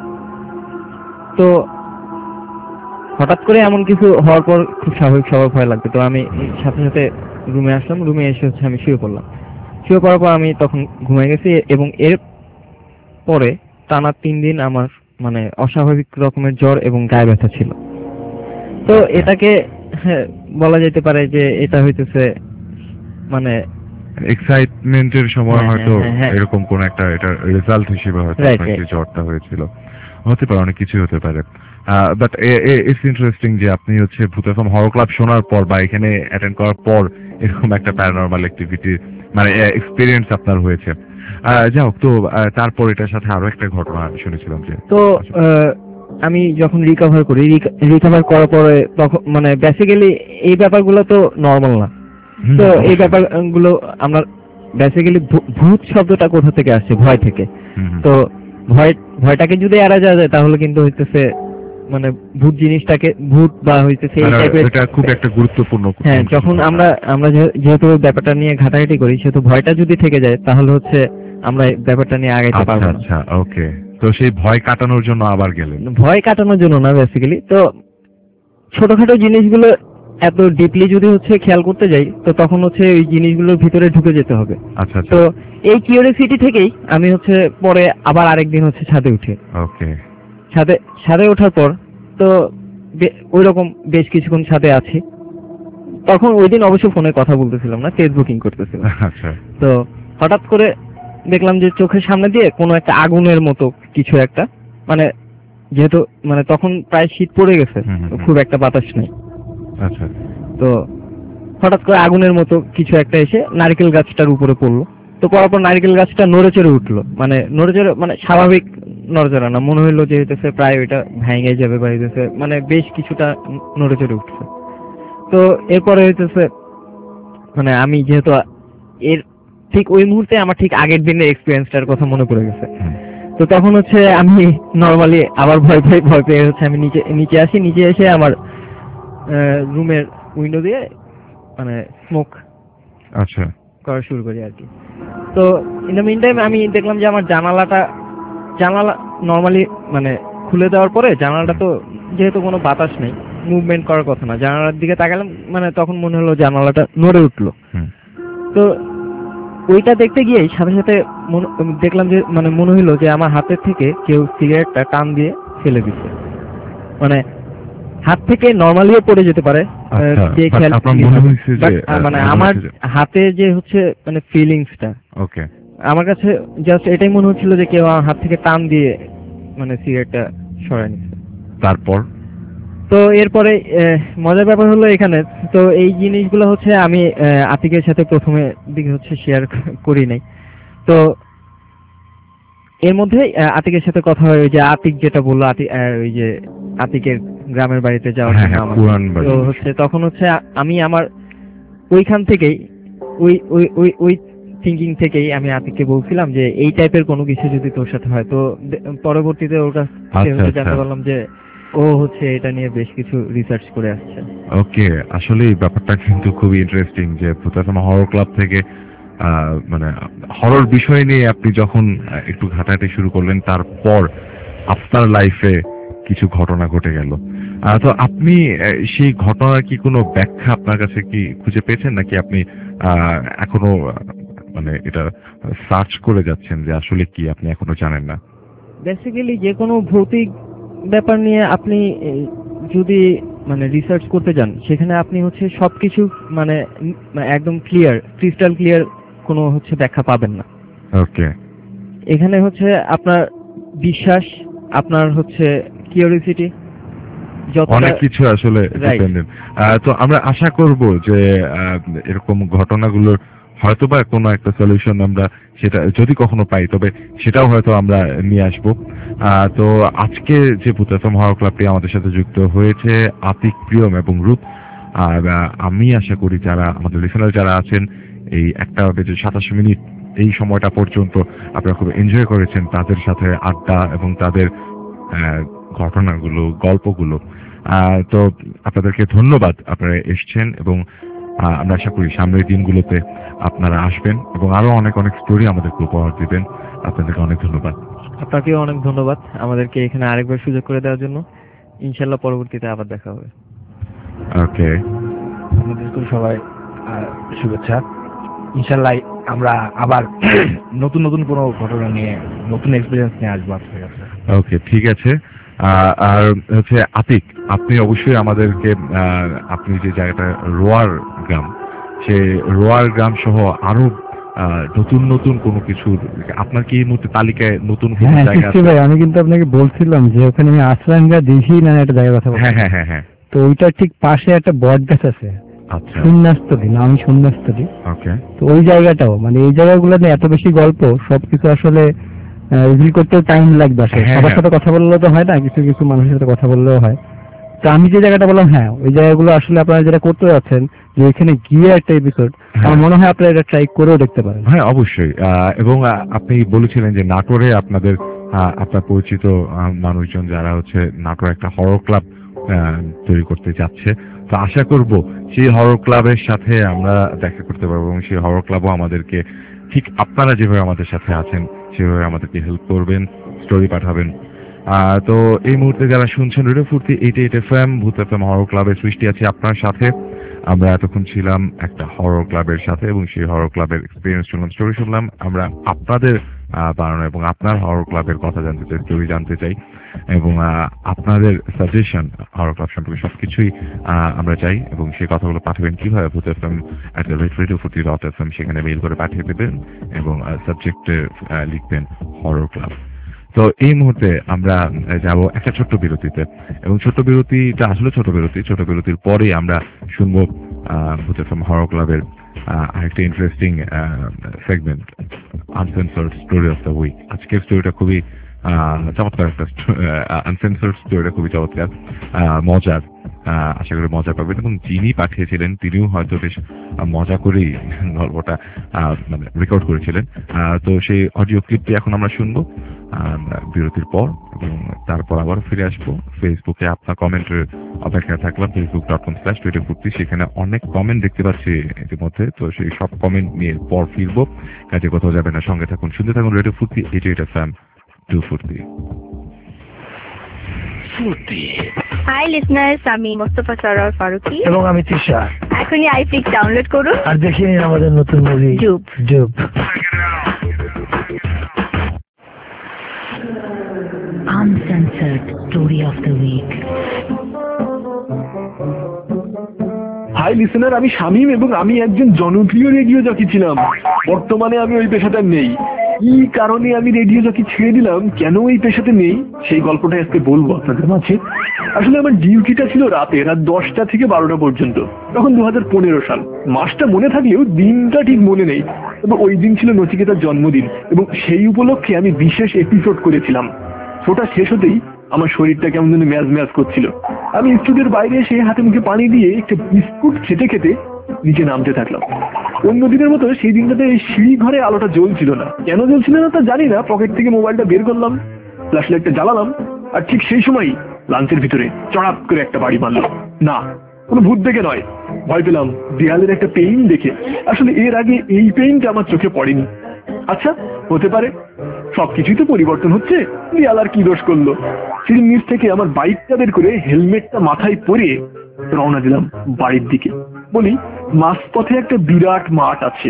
তো হঠাৎ করে এমন কিছু হওয়ার পর খুব স্বাভাবিক সবার ভয় লাগবে। তো আমি সাথে সাথে রুমে আসলাম, রুমে এসে হচ্ছে আমি শুয়ে পড়লাম। শুয়ে পড়ার পর আমি তখন ঘুমিয়ে গেছি এবং এর পরে টানা তিন দিন আমার মানে অস্বাভাবিক রকমের জ্বর এবং গায়ে ব্যথা ছিল। তো এটাকে হ্যাঁ, বলা যেতে পারে যে এটা হইতেছে মানে এক্সাইটমেন্টের সময় হ্যাঁ, হয়তো হ্যাঁ, হ্যাঁ। এরকম কোন একটা এটা রেজাল্ট হিসেবে হয়তো Right, আপনার right. কি জ্বরটা হয়েছিল, হতে পারে, অনেক কিছু হতে পারে। বাট ইটস ইন্টারেস্টিং যে আপনি হচ্ছে ভূত এফএম হরর ক্লাব শোনার পর বা এখানে অ্যাটেন্ড করার পর এরকম একটা প্যারানরমাল অ্যাক্টিভিটি মানে এক্সপেরিয়েন্স আপনার হয়েছে। আহ, যাই হোক, তো আহ, তারপর এটার সাথে আরো একটা ঘটনা আমি শুনেছিলাম যে তো আহ, আমি যখন রিকভার করি রিকভার করার পরে তখন মানে বেসিক্যালি এই ব্যাপারগুলো তো নর্মাল না। তো এই ব্যাপারগুলো আমরা বেসিক্যালি ভূত শব্দটা কোথা থেকে আসছে? ভয় থেকে। তো ভয় ভয়টাকে যদি এড়া যাওয়া যায় তাহলে কিন্তু হইতেছে মানে ভূত জিনিসটাকে ভূত বা হইতেছে এই মানে টাইপের এটা খুব একটা গুরুত্বপূর্ণ। হ্যাঁ, যখন আমরা আমরা যে- যেহেতু ব্যাপারটা নিয়ে ঘাটাঘাটি করি সেহেতু ভয়টা যদি থেকে যায় তাহলে হচ্ছে আমরা এই ব্যাপারটা নিয়ে আগাইতে আচ্ছা পারবো না। আচ্ছা, ওকে। তো সেই ভয় কাটানোর জন্য আবার গেলেন। ভয় কাটানোর জন্য না বেসিক্যালি, তো ছোটখাটো জিনিসগুলো এত ডিপলি যদি হচ্ছে খেয়াল করতে যাই তো তখন হচ্ছে এই জিনিসগুলোর ভিতরে ঢুকে যেতে হবে। আচ্ছা আচ্ছা, তো এই কিউরিওসিটি থেকেই আমি হচ্ছে পরে আবার আরেকদিন হচ্ছে ছাদে উঠি। ওকে। ছাদে ছাদে ওঠার পর তো ওই রকম বেশ কিছুক্ষণ ছাদে আছি। তখন ওই দিন অবশ্য ফোনে কথা বলতেছিলাম না, ফেসবুকিং করতেছিলাম। আচ্ছা। তো হঠাৎ করে দেখলাম যে চোখের সামনে দিয়ে কোনো একটা আগুনের মতো কিছু একটা, মানে যেহেতু মানে তখন প্রায় শীত পড়ে গেছে, খুব একটা বাতাস নেই। আচ্ছা। তো হঠাৎ করে আগুনের মতো কিছু একটা এসে নারকেল গাছটার উপরে পড়লো। তো পড়ার পর নারকেল গাছটা নড়ে চড়ে উঠলো, মানে নড়ে চড়ে মানে স্বাভাবিক নড়চড়া না, মনে হইলো যে হইতেছে প্রায় ওইটা ভেঙে যাবে বা হইতেছে মানে বেশ কিছুটা নড়ে চড়ে উঠছে। তো এরপরে হইতেছে মানে আমি যেহেতু এর ঠিক ওই মুহূর্তে আমার ঠিক আগের দিনের এক্সপিরিয়েন্সটার কথা মনে পড়ে গেছে। তো তখন হচ্ছে আমি নর্মালি আবার ভয় ভয় ভয় পেয়ে হচ্ছে আমি নিচে নিচে আসি। নিচে এসে আমার রুমের উইন্ডো দিয়ে মানে স্মোক আচ্ছা করা শুরু করি আর কি। তো ইন দ্য মিন টাইম আমি দেখলাম যে আমার জানালাটা জানালা নর্মালি মানে খুলে দেওয়ার পরে জানালাটা তো যেহেতু কোনো বাতাস নেই, মুভমেন্ট করার কথা না, জানালার দিকে তাকালাম, মানে তখন মনে হলো জানালাটা নড়ে উঠলো। তো ওইটা দেখতে গিয়েই সাথে সাথে দেখলাম যে মানে মনে হলো যে আমার হাতের থেকে কেউ সিগারেটটা টান দিয়ে ফেলে দিচ্ছে। মানে হাত থেকে নর্মালিও পড়ে যেতে পারে, যে খেয়াল মানে আমার হাতে যে হচ্ছে মানে ফিলিংসটা, ওকে, আমার কাছে জাস্ট এটাই মনে হচ্ছিল যে কেউ আমার হাত থেকে টান দিয়ে মানে সিগারেটটা সরাই নিচ্ছে। তারপর তো এরপরে মজার ব্যাপার হলো এখানে, তো এই জিনিসগুলো হচ্ছে আমি আতিকের সাথে প্রথমে দিকে হচ্ছে শেয়ার করি নাই। তো এর মধ্যে আতিকের সাথে কথা হয়, ওই যে আতিক যেটা বললো, আতিক ওই যে আতিকের গ্রামের বাড়িতে যাওয়ার জন্য আমার, তো হচ্ছে তখন হচ্ছে আমি আমার ওইখান থেকেই ওই ওই ওই ওই থিঙ্কিং থেকেই আমি আতিককে বলছিলাম যে এই টাইপের কোনো কিছু যদি তোর সাথে হয়। তো পরবর্তীতে ওটা জানতে পারলাম যে ও হচ্ছে এটা নিয়ে বেশ কিছু রিসার্চ করে আসছে। ওকে, আসলে এই ব্যাপারটা কিন্তু খুবই ইন্টারেস্টিং যে ভূত এফএম হরর ক্লাব থেকে মানে হরর বিষয় নিয়ে আপনি যখন একটু ঘাটাঘাটি শুরু করলেন তারপর আপনার লাইফে কিছু ঘটনা ঘটে গেল। তো আপনি সেই ঘটনার কি কোনো ব্যাখ্যা আপনার কাছে কি খুঁজে পেয়েছেন, নাকি আপনি এখনো মানে এটা সার্চ করে যাচ্ছেন যে আসলে কি আপনি এখনো জানেন না? বেসিক্যালি যে কোনো ভৌতিক ব্যাপার নিয়ে আপনি যদি মানে রিসার্চ করতে যান সেখানে আপনি হচ্ছে সবকিছু মানে একদম ক্লিয়ার, ক্রিস্টাল ক্লিয়ার কোনো হচ্ছে ব্যাখ্যা পাবেন না। ওকে, এখানে হচ্ছে আপনার বিশ্বাস, আপনার হচ্ছে কিউরিওসিটি, অনেক কিছু আসলে ডিপেন্ডেন্ট। তো আমরা আশা করব যে এরকম ঘটনাগুলোর হয়তো বা কোনো একটা সলিউশন আমরা সেটা যদি কখনো পাই তবে সেটাও হয়তো আমরা নিয়ে আসব। তো আজকে যে ভূত এফএম হরর ক্লাবটি আমাদের সাথে যুক্ত হয়েছে আতিক, প্রিয়ম এবং রূপ। আর আমি আশা করি যারা আমাদের লিসেনার যারা আছেন এই একটা বেজে সাতাশ মিনিট এই সময়টা পর্যন্ত আপনারা খুব এনজয় করেছেন তাদের সাথে আড্ডা এবং তাদের ঘটনাগুলো, গল্পগুলো। তো আপনাদেরকে ধন্যবাদ, আপনারা এসছেন এবং আমরা আশা করি সামনের দিনগুলোতে আপনারা আসবেন এবং আরো অনেক অনেক স্টোরি আমাদেরকে উপহার দিবেন। আপনাদেরকে অনেক ধন্যবাদ। আপনাকেও অনেক ধন্যবাদ আমাদেরকে এখানে আরেকবার সুযোগ করে দেওয়ার জন্য। ইনশাআল্লাহ পরবর্তীতে আবার দেখা হবে। ওকে, আমাদেরকে সবাই শুভেচ্ছা। ইনশাআল্লাহ আমরা আবার নতুন নতুন কোনো ঘটনা নিয়ে নতুন এক্সপিরিয়েন্স নিয়ে আসবো আপনার কাছে। ওকে, ঠিক আছে। আহ, আর হচ্ছে আতিক, আপনি অবশ্যই আমাদেরকে আহ, আপনি যে জায়গাটা রোয়ার গ্রাম, সে রোয়ার গ্রাম সহ আরো আহ, নতুন নতুন কোনো কিছু আপনার কি এই মুহূর্তে তালিকায় নতুন কোনো হ্যাঁ জায়গা সৃষ্টি আছে? ভাই, আমি কিন্তু আপনাকে বলছিলাম যে ওখানে আমি আসলাঙ্গা দিঘি নামে একটা জায়গার কথা বলছি। হ্যাঁ হ্যাঁ হ্যাঁ হ্যাঁ। তো ওইটার ঠিক পাশে একটা বট গাছ আছে, আচ্ছা, শূন্যস্থলী, নাম শূন্যস্থলী। ওকে। তো ওই জায়গাটাও মানে এই জায়গাগুলোতে এত বেশি গল্প, সবকিছু আসলে রিভিল করতেও টাইম লাগবে। আসলে হ্যাঁ, সবার হ্যাঁ। সাথে কথা বললেও তো হয় না, কিছু কিছু মানুষের সাথে কথা বললেও হয়। তো আমি যে জায়গাটা বললাম, হ্যাঁ ওই জায়গাগুলো আসলে আপনারা যেটা করতে যাচ্ছেন যে ওইখানে গিয়ে একটা এপিসোড, আমার মনে হয় আপনারা এটা ট্রাই করেও দেখতে পারেন। হ্যাঁ অবশ্যই। আহ, এবং আহ, আপনি বলেছিলেন যে নাটোরে আপনাদের আহ, আপনার পরিচিত আহ, মানুষজন যারা হচ্ছে নাটোরে একটা হরর ক্লাব তৈরি করতে যাচ্ছে। তো আশা করব সেই হরর ক্লাবের সাথে আমরা দেখা করতে পারবো এবং সেই হরর ক্লাবও আমাদেরকে ঠিক আপনারা যেভাবে আমাদের সাথে আছেন সেভাবে আমাদেরকে হেল্প করবেন, স্টোরি পাঠাবেন। আহ, তো এই মুহূর্তে যারা শুনছেন radio Foorti eighty eight F M Bhoot F M horror ক্লাবের সৃষ্টি আছে আপনার সাথে। আমরা এতক্ষণ ছিলাম একটা হরর ক্লাবের সাথে এবং সেই হরর ক্লাবের এক্সপিরিয়েন্স শুনলাম, স্টোরি শুনলাম। আমরা আপনাদের আহ, বানানো এবং আপনার হরর ক্লাবের কথা জানতে চাই, স্টোরি জানতে চাই এবং আহ, আপনাদের সাজেশন হরর ক্লাব সম্পর্কে সবকিছুই আহ, আমরা চাই। এবং সেই কথাগুলো পাঠাবেন কিভাবে? Bhoot F M at the rate radio Foorti dot F M, সেখানে মেইল করে পাঠিয়ে দেবেন এবং সাবজেক্টে লিখবেন হরর ক্লাব। তো এই মুহূর্তে আমরা যাব একটা ছোট্ট বিরতিতে এবং ছোট্ট বিরতিটা আসলে ছোট বিরতি, ছোট বিরতির পরেই আমরা শুনবো ভূত এফ এম হরর ক্লাবের আরেকটা interesting segment, uncensored story of the week. আজকের স্টোরিটা খুবই চমৎকার একটা আনসেন্সর্ড স্টোরিটা খুবই চমৎকার, মজার, আশা করি মজা পাবেন। এবং যিনি পাঠিয়েছিলেন তিনিও হয়তো বেশ মজা করেই গল্পটা মানে রেকর্ড করেছিলেন। তো সেই অডিও ক্লিপটি এখন আমরা শুনবো বিরতির পর এবং তারপর আবার ফিরে আসবো। ফেসবুকে আপনার কমেন্টের অপেক্ষায় থাকলাম, Facebook dot com slash radio Foorti. সেখানে অনেক কমেন্ট দেখতে পাচ্ছি ইতিমধ্যে, তো সেই সব কমেন্ট নিয়ে পর ফিরবো। কাজে কোথাও যাবে না, সঙ্গে থাকুন, শুনতে থাকুন radio Foorti eighty eight F M to ফুর্তি। হাই লিসনার্স, আমি মোস্তফা সরোয়ার ফারুকী এবং আমি তৃষা। এখনই আইফ্লিক ডাউনলোড করুন আর দেখে নিন আমাদের নতুন মুভি ডুব ডুব। Uncensored Story of the Week. Hi listener, আমি শামীম এবং আমি একজন জনপ্রিয় রেডিও জকি ছিলাম। বর্তমানে আমি ওই পেশাতে নেই। কি কারণে আমি রেডিও জকি ছেড়ে দিলাম, কেন এই পেশাতে নেই, সেই গল্পটা আজকে বলবো আপনাদের মাঝে। আসলে আমার ডিউটিটা ছিল রাতে, রাত দশটা থেকে বারোটা পর্যন্ত। তখন দু হাজার পনেরো সাল, মাসটা মনে থাকলেও দিনটা ঠিক মনে নেই। এবং ওই দিন ছিল নচিকেতার জন্মদিন এবং সেই উপলক্ষে আমি বিশেষ এপিসোড করেছিলাম। শোটা শেষ হতেই আমার শরীরটা কেমন যেন ম্যাজ ম্যাজ করছিল। আমি স্টুডিওর বাইরে এসে হাতে মুখে পানি দিয়ে একটা বিস্কুট খেতে খেতে নিচে নামতে থাকলাম। অন্য দিনের মতো সেই দিনটাতে এই সিঁড়ি ঘরে আলোটা জ্বলছিল না। কেন জ্বলছিল না তা জানি না। পকেট থেকে মোবাইলটা বের করলাম, ফ্ল্যাশ লাইটটা জ্বালালাম, আর ঠিক সেই সময়ই লাঞ্চের ভিতরে চড়াপ করে একটা বাড়ি মারলো। না, কোনো ভূত দেখে নয়, ভয় পেলাম দেয়ালের একটা পেইন দেখে। আসলে এর আগে এই পেইনটা আমার চোখে পড়েনি। আচ্ছা, হতে পারে, সবকিছুই তো পরিবর্তন হচ্ছে, দেয়াল আর কি দোষ করলো। সিঁড়ির নিচ থেকে আমার বাইকটা বের করে হেলমেটটা মাথায় পরিয়ে রওনা দিলাম বাড়ির দিকে। বলি, মাঝপথে একটা বিরাট মাঠ আছে,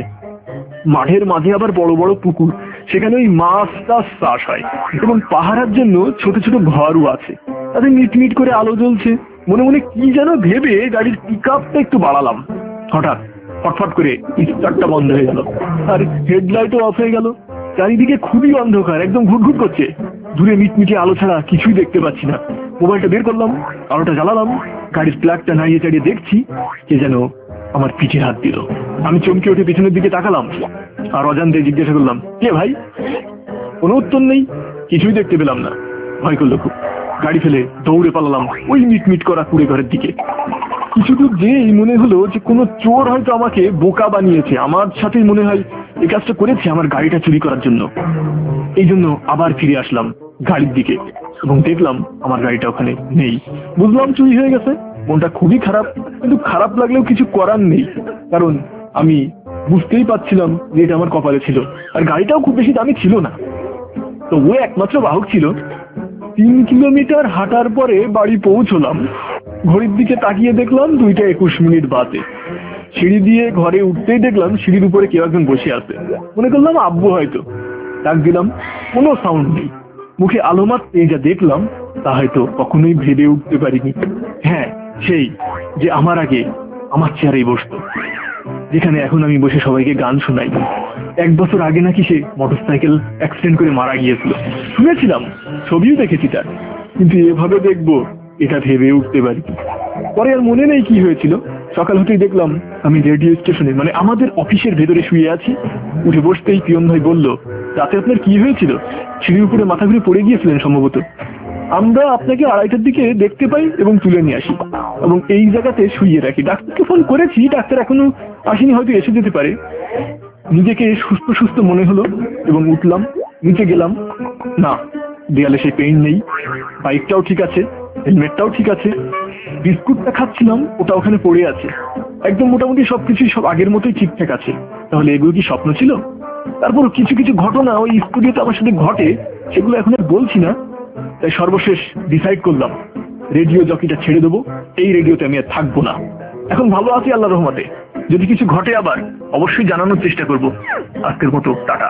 মাঠের মাঝে আবার বড় বড় পুকুর, সেখানে ওই মাছ টাছ চাষ হয় এবং পাহারার জন্য ছোট ছোট ঘরও আছে, তাতে মিটমিট করে আলো জ্বলছে। মনে মনে কি যেন ভেবে গাড়ির পিক আপটা একটু বাড়ালাম। হঠাৎ ফটফট করে স্টার্টটা বন্ধ হয়ে গেল আর হেডলাইটও অফ হয়ে গেল। চারিদিকে খুবই অন্ধকার, একদম ঘুটঘুট করছে। দূরে মিটমিটে আলো ছাড়া কিছুই দেখতে পাচ্ছি না। মোবাইলটা বের করলাম, আলোটা জ্বালালাম, গাড়ির প্লাগটা নাড়িয়ে চাড়িয়ে দেখছি কে যেন আমার পিঠে হাত দিল। আমি চমকে উঠে পিছনের দিকে তাকালাম আর অজান্তে জিজ্ঞাসা করলাম, কে ভাই? কোনো উত্তর নেই, কিছুই দেখতে পেলাম না। ভয় করলো খুব। গাড়ি ফেলে দৌড়ে পালালাম ওই মিটমিট করা কুড়ে ঘরের দিকে। কিছু দূর যেই মনে হলো যে কোনো চোর হয়তো আমাকে বোকা বানিয়েছে, আমার সাথেই মনে হয় এই কাজটা করেছে আমার গাড়িটা চুরি করার জন্য। এই জন্য আবার ফিরে আসলাম গাড়ির দিকে এবং দেখলাম আমার গাড়িটা ওখানে নেই। বুঝলাম চুরি হয়ে গেছে। মনটা খুবই খারাপ, কিন্তু খারাপ লাগলেও কিছু করার নেই, কারণ আমি বুঝতেই পারছিলাম যে এটা আমার কপালে ছিল আর গাড়িটাও খুব বেশি দামি ছিল না। তো ও একমাত্র বাহক ছিল। তিন কিলোমিটার হাঁটার পরে বাড়ি পৌঁছলাম। ঘড়ির দিকে তাকিয়ে দেখলাম দুইটা একুশ মিনিট বাদে। সিঁড়ি দিয়ে ঘরে উঠতেই দেখলাম সিঁড়ির উপরে কেউ একজন বসে আছে। মনে করলাম আব্বু হয়তো। ডাক দিলাম, কোনো সাউন্ড নেই। মুখে আলো মাত্রই যা দেখলাম তা হয়তো কখনোই ভেবে উঠতে পারিনি। হ্যাঁ, সেই যে আমার আগে আমার চেয়ারেই বসতো, যেখানে এখন আমি বসে সবাইকে গান শোনাই। এক বছর আগে নাকি সে মোটরসাইকেল অ্যাক্সিডেন্ট করে মারা গিয়েছিল, শুনেছিলাম, ছবিও দেখেছি তার, কিন্তু এভাবে দেখবো এটা ভেবে উঠতে পারি। পরে আর মনে নেই কি হয়েছিল। সকাল হতেই দেখলাম আমি রেডিও স্টেশনে, মানে আমাদের অফিসের ভেতরে শুয়ে আছি। উঠে বসতেই পিয়ন ভাই বলল, রাতে আপনার কি হয়েছিল? সিঁড়ির উপরে মাথা ঘুরে পড়ে গিয়েছিলেন সম্ভবত। আমরা আপনাকে আড়াইটার দিকে দেখতে পাই এবং তুলে নিয়ে আসি এবং এই জায়গাতে শুইয়ে রাখি। ডাক্তারকে ফোন করেছি, ডাক্তার এখনো আসেনি, হয়তো এসে যেতে পারে। নিজেকে সুস্থ সুস্থ মনে হলো এবং উঠলাম, নিচে গেলাম। না, দেয়ালে সেই পেইন নেই, বাইকটাও ঠিক আছে, হেলমেটটাও ঠিক আছে, বিস্কুটটা খাচ্ছিলাম ওটা ওখানে পড়ে আছে। একদম মোটামুটি সবকিছুই সব আগের মতোই ঠিকঠাক আছে। তাহলে এগুলো কি স্বপ্ন ছিল? তারপর কিছু কিছু ঘটনা ওই স্টুডিওতে আমার সাথে ঘটে, সেগুলো এখন আর বলছি না। তাই সর্বশেষ ডিসাইড করলাম রেডিও জকিটা ছেড়ে দেবো, এই রেডিওতে আমি আর থাকবো না। এখন ভালো আছি আল্লাহর রহমতে। যদি কিছু ঘটে আবার অবশ্যই জানানোর চেষ্টা করব। আজকের মতো টাটা।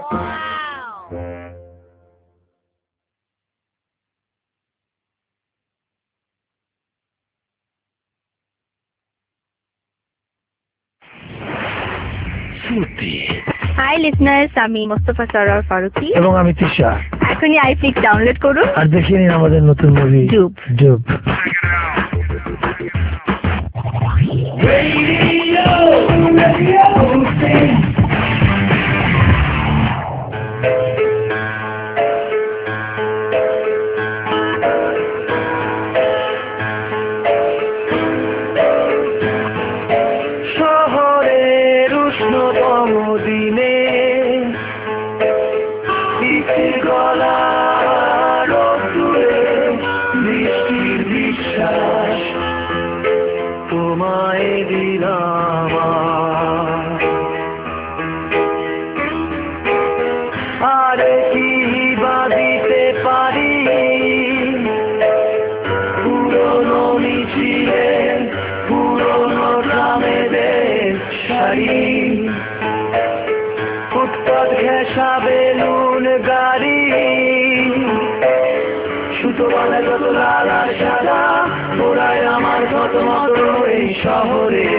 হাই লিসনার্স, আমি মোস্তফা সরোয়ার ফারুকী এবং আমি তৃষা। এখনই আইফ্লিক্স ডাউনলোড করুন আর দেখে নিন আমাদের নতুন মুভি ডুব ডুব। শহরের উষ্ণতম দিনে গলা রোদ্দুরে বৃষ্টির বিশ্বাস তোমায় দিলাম। আরে কি বা দিতে পারি পুরনো মিছিলে পুরনো গ্রামেদের শাড়ি, ফুটপাত ঘেঁষা বেলুন গাড়ি, সুতো বাঁধা যত লাল আর সাদা ওরাই আমার কত মতো এই শহরে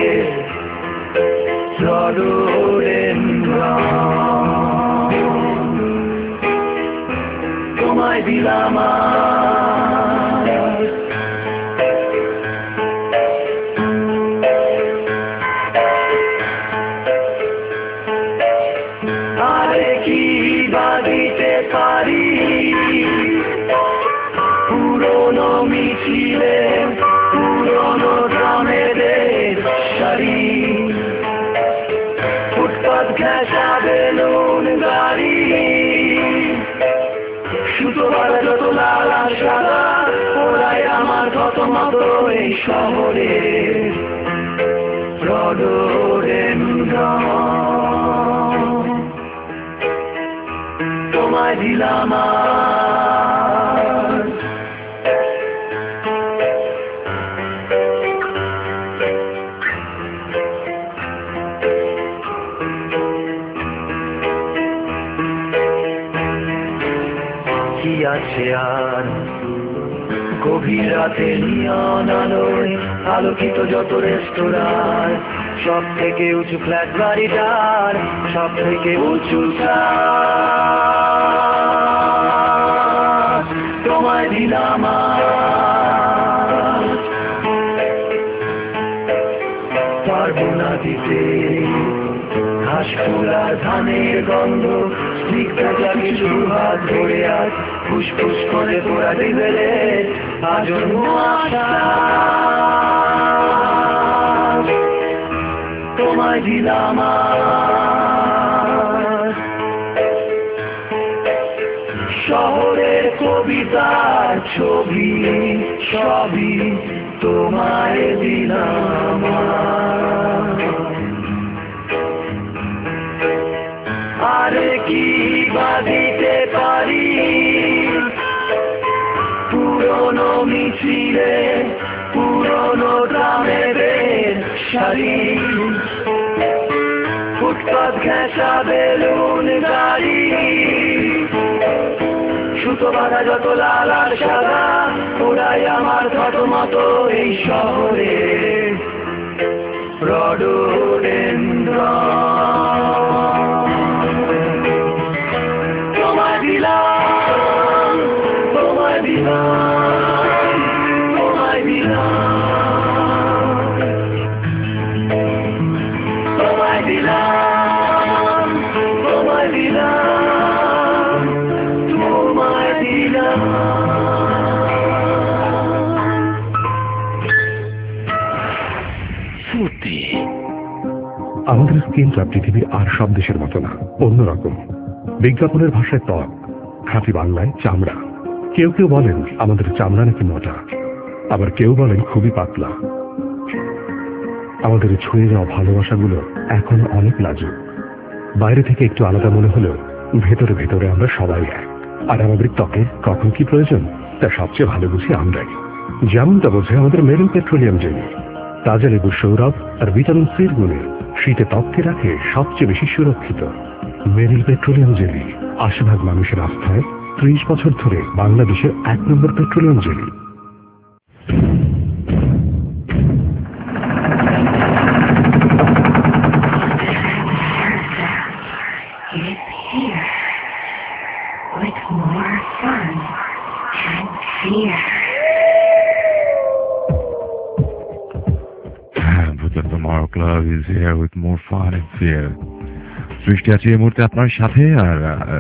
তোমায় দিলাম। আরে কি বা দিতে পারি পুরনো মিছিলে পুরনো গ্রামেদের শাড়ি, ফুটপাত ঘেঁষা বেলুন গাড়ি, সুতো বাঁধা যত লাল আর সাদা ওরাই আমার কত মতো এই শহরে রডোডেনড্রন তোমায় দিলাম। কি আছে আর গভীর রাতে নিয়ন আলোয় আলোকিত যত রেস্তোরাঁ, সব থেকে উঁচু ফ্ল্যাট বাড়িটার সব থেকে উঁচু ছাদ তোমায় দিলাম। পারবো না দিতে ঘাস ফুলা ধানের গন্ধ, স্নিগ্ধা কিছু হাত ধরে আজ ফুসফুস করে তোরা দিবেলে আজন্ম আশা তোমায় দিলাম। শহরের কবিতার ছবি সবই তোমায় দিলাম। আরে কি বা দিতে পারি পুরনো মিছিলে পুরনো গ্রামেদের শাড়ি ফুটপাত ঘেঁষা বেলুন গাড়ি সুতো বাঁধা যত লাল আর সাদা ওরাই আমার থতমত এই শহরে তোমায় দিলাম তোমায় দিলাম তোমায় দিলাম তোমায় দিলাম তোমায় দিলাম তোমায় দিলাম ফুর্তি। আমাদের স্কিনটা পৃথিবীর আর সব দেশের মতো না, অন্যরকম। বিজ্ঞাপনের ভাষায় ত্বক, খাঁটি বাংলায় চামড়া। কেউ কেউ বলেন আমাদের চামড়া নাকি মোটা, আবার কেউ বলেন খুবই পাতলা। আমাদের ছুঁয়ে যাওয়া ভালোবাসাগুলো এখন অনেক লাজুক। বাইরে থেকে একটু আলাদা মনে হলেও ভেতরে ভেতরে আমরা সবাই এক। আর আমাদের ত্বকে কখন কি প্রয়োজন তা সবচেয়ে ভালো বুঝি আমরাই। যেমনটা বোঝে আমাদের মেরিন পেট্রোলিয়াম জেলি। তাজা লেবুর সৌরভ আর ভিটামিন সির গুণে শীতে ত্বককে রাখে সবচেয়ে বেশি সুরক্ষিত। মেরিল পেট্রোলিয়াম জেলি, আশীর্বাদ মানুষের আস্থায় ত্রিশ বছর ধরে বাংলাদেশের এক নম্বর petroleum jelly. Club is here with more fun and fear. সৃষ্টি আছে এই মুহূর্তে আপনার সাথে। আর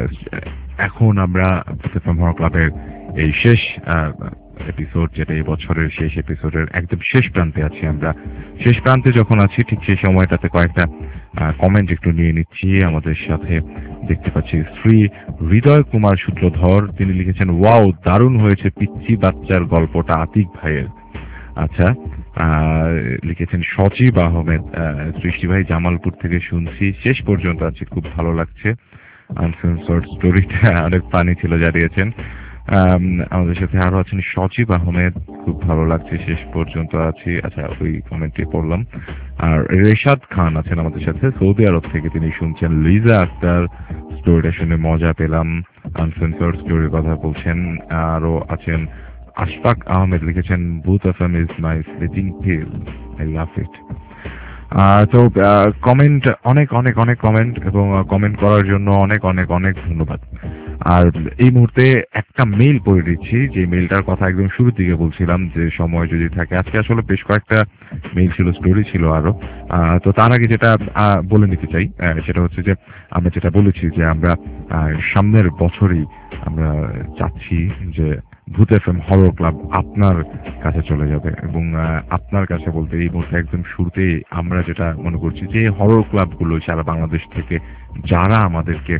এখন আমরা হরর ক্লাবের এই শেষ এপিসোড, যেটা এই বছরের শেষ এপিসোডের একদম শেষ প্রান্তে আছি। আমরা শেষ প্রান্তে যখন আছি ঠিক সেই সময়টাতে কয়েকটা কমেন্ট একটু নিয়ে নিচ্ছি। আমাদের সাথে দেখতে পাচ্ছি শ্রী হৃদয় কুমার সূত্রধর, তিনি লিখেছেন ওয়াও দারুণ হয়েছে পিচ্চি বাচ্চার গল্পটা আতিক ভাইয়ের। আচ্ছা, লিখেছেন সজীব আহমেদ, সৃষ্টি ভাই জামালপুর থেকে শুনছি, শেষ পর্যন্ত আছি, খুব ভালো লাগছে। আনসেন্সর্ড স্টোরিটা অনেক ফানি ছিল যা দিয়েছেন। আমাদের সাথে আরো আছেন সজীব আহমেদ, খুব ভালো লাগছে, শেষ পর্যন্ত আছি। আচ্ছা, ওই কমেন্টটি পড়লাম। আর রেশাদ খান আছেন আমাদের সাথে সৌদি আরব থেকে, তিনি শুনছেন। লিজা আক্তার, স্টোরিটা শুনে মজা পেলাম, আনসেন্সর্ড স্টোরির কথা বলছেন। আরো আছেন আশফাক আহমেদ, লিখেছেন Bhoot F M is my sleeping pill, I love it. তো কমেন্ট অনেক অনেক অনেক কমেন্ট, এবং কমেন্ট করার জন্য অনেক অনেক অনেক ধন্যবাদ। আর এই মুহূর্তে একটা মেইল পড়ে দিচ্ছি, যে মেইলটার কথা একদম শুরুর দিকে বলছিলাম, যে সময় যদি থাকে। আজকে আসলে বেশ কয়েকটা মেইল ছিল, স্টোরি ছিল আরো। তো তার আগে যেটা বলে নিতে চাই সেটা হচ্ছে যে আমরা যেটা বলেছি যে আমরা সামনের বছরই আমরা চাচ্ছি যে ভূত এফ এম হরর ক্লাব আপনার কাছে চলে যাবে। এবং আপনার কাছে বলতে এই মুহূর্তে একদম শুরুতেই আমরা যেটা মনে করছি যে হরর ক্লাবগুলো সারা বাংলাদেশ থেকে যারা আমাদেরকে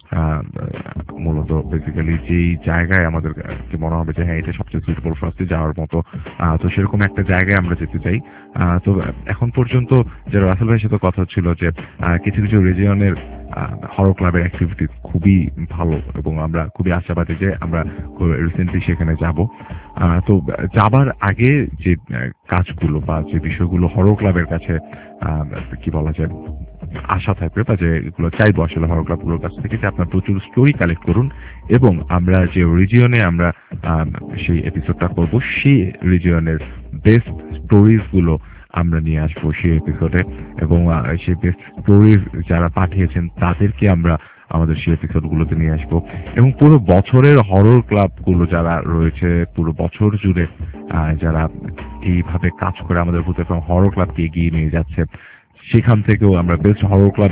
মূলত বেসিক্যালি যেই জায়গায় আমাদেরকে মনে হবে যে হ্যাঁ এটা সবচেয়ে সুইটেবল ফার্স্টে যাওয়ার মতো, তো সেরকম একটা জায়গায় আমরা যেতে চাই। তো এখন পর্যন্ত যে রাসেল ভাইয়ের সাথে কথা হচ্ছিল যে কিছু কিছু রিজিয়নের হরর ক্লাবের অ্যাক্টিভিটি খুবই ভালো, এবং আমরা খুবই আশাবাদী যে আমরা রিসেন্টলি সেখানে যাব। তো যাবার আগে যে কাজগুলো বা যে বিষয়গুলো হরর ক্লাবের কাছে কি বলা যায় আশা থাকবে, বা যেগুলো চাইবো আসলে হরর ক্লাবগুলোর কাছ থেকে, যে আপনার প্রচুর স্টোরি কালেক্ট করুন, এবং আমরা যে রিজিয়নে আমরা সেই এপিসোডটা করব সেই রিজিয়নের বেস্ট স্টোরিজ গুলো আমরা নিয়ে আসবো সেই এপিসোডে, এবং সেই বেস্ট স্টোরিজ যারা পাঠিয়েছেন তাদেরকে আমরা আমাদের সেই এপিসোড গুলোতে নিয়ে আসবো। এবং পুরো বছরের হরর ক্লাবগুলো যারা রয়েছে, পুরো বছর জুড়ে যারা এইভাবে কাজ করে আমাদের ভূত এবং হরর ক্লাবকে এগিয়ে নিয়ে যাচ্ছে, সেখান থেকেও আমরা বেস্ট হরর ক্লাব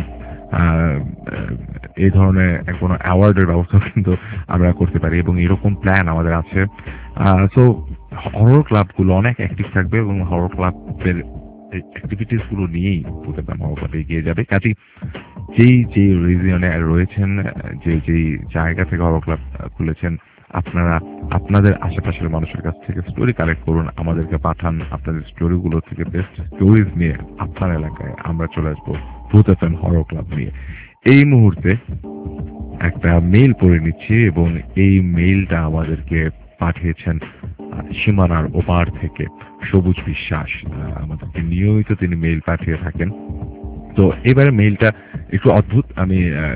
এই ধরনের কোনো অ্যাওয়ার্ডের ব্যবস্থা কিন্তু আমরা করতে পারি, এবং এরকম প্ল্যান আমাদের আছে। সো হরর ক্লাবগুলো অনেক অ্যাক্টিভ থাকবে, এবং হরর ক্লাবের অ্যাক্টিভিটিস গুলো নিয়েই ভূত এবং হরর ক্লাব এগিয়ে যাবে। কাজেই যেই যে রিজিয়নে রয়েছেন, যে যেই জায়গা থেকে হরর ক্লাব খুলেছেন, আপনারা আপনাদের আশেপাশের মানুষের কাছ থেকে স্টোরি কালেক্ট করুন, আমাদেরকে পাঠান আপনাদের স্টোরিগুলো থেকে বেস্ট স্টোরিজ নিয়ে আপনার এলাকায় আমরা চলে আসবো ভূত এফএম হরর ক্লাব নিয়ে। এই মুহূর্তে একটা মেইল পড়ে নিচ্ছি, এবং এই মেইলটা আমাদেরকে পাঠিয়েছেন সীমানার ওপার থেকে সবুজ বিশ্বাস আমাদেরকে নিয়মিত তিনি মেইল পাঠিয়ে থাকেন। তো এবারে মেইলটা একটু অদ্ভুত, আমি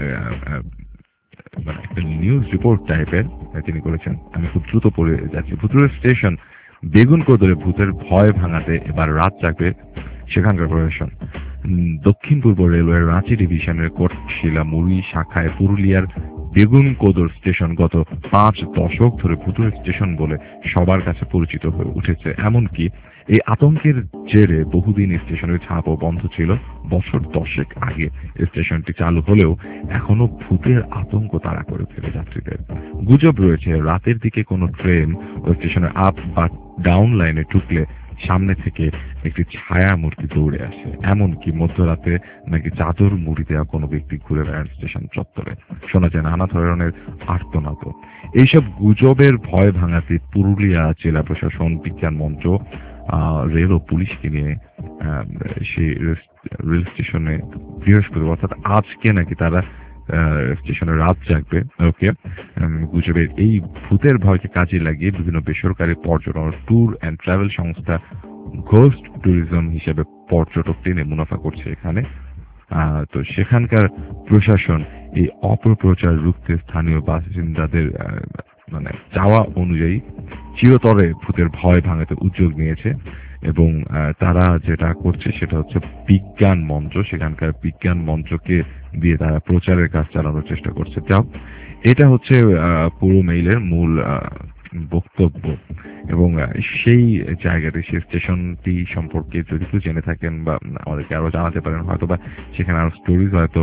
মানে একটা নিউজ রিপোর্ট টাইপের তিনি করেছেন, আমি খুব দ্রুত পড়ে যাচ্ছি। ভুতুড়ে স্টেশন বেগুন কোদরে ভূতের ভয় ভাঙাতে এবার রাত জাগবে সেখানকার প্রশাসন। দক্ষিণ পূর্ব রেলওয়ের রাঁচি ডিভিশনের কোটশিলা মুড়ি শাখায় পুরুলিয়ার বেগুন কোদর স্টেশন গত পাঁচ দশক ধরে ভুতুড়ে স্টেশন বলে সবার কাছে পরিচিত হয়ে উঠেছে। এমনকি এই আতঙ্কের জেরে বহুদিন স্টেশনের ছাপও বন্ধ ছিল। বছর দশেক আগে স্টেশনটি চালু হলেও এখনো ভূতের আতঙ্ক তাড়া করে ফেলে যাত্রীদের। গুজব রয়েছে রাতের দিকে কোনো ট্রেন ও স্টেশনের আপ বা ডাউন লাইনে ঢুকলে সামনে থেকে একটি ছায়া মূর্তি দৌড়ে আসে। এমনকি মধ্যরাতে নাকি চাদর মুড়ি দেওয়া কোনো ব্যক্তি ঘুরে বেড়ান স্টেশন চত্বরে। শোনা যায় নানা ধরনের আর্তনাদ। এইসব গুজবের ভয় ভাঙাতে পুরুলিয়া জেলা প্রশাসন, বিজ্ঞান মঞ্চ, রেল ও পুলিশকে নিয়ে সেই রেল স্টেশনে বৃহস্পতিবার অর্থাৎ আজকে নাকি তারা স্টেশনে রাত জাগবে। ওকে, গুজবের এই ভূতের ভয়কে কাজে লাগিয়ে বিভিন্ন বেসরকারি পর্যটন ট্যুর অ্যান্ড ট্রাভেল সংস্থা ঘোস্ট ট্যুরিজম হিসেবে পর্যটক টেনে মুনাফা করছে এখানে। তো সেখানকার প্রশাসন এই অপপ্রচার রুখতে স্থানীয় বাসিন্দাদের মানে চাওয়া অনুযায়ী চিরতরে ভূতের ভয় ভাঙাতে উদ্যোগ নিয়েছে এবং তারা যেটা করছে সেটা হচ্ছে বিজ্ঞান মঞ্চ, সেখানকার বিজ্ঞান মঞ্চকে দিয়ে তারা প্রচারের কাজ চালানোর চেষ্টা করছে। যাও, এটা হচ্ছে পুরো মেইলের মূল বক্তব্য। এবং সেই জায়গাতে সেই স্টেশনটি সম্পর্কে যদি কেউ জেনে থাকেন বা আমাদেরকে আরো জানাতে পারেন, হয়তো বা সেখানে আরো স্টোরিজ হয়তো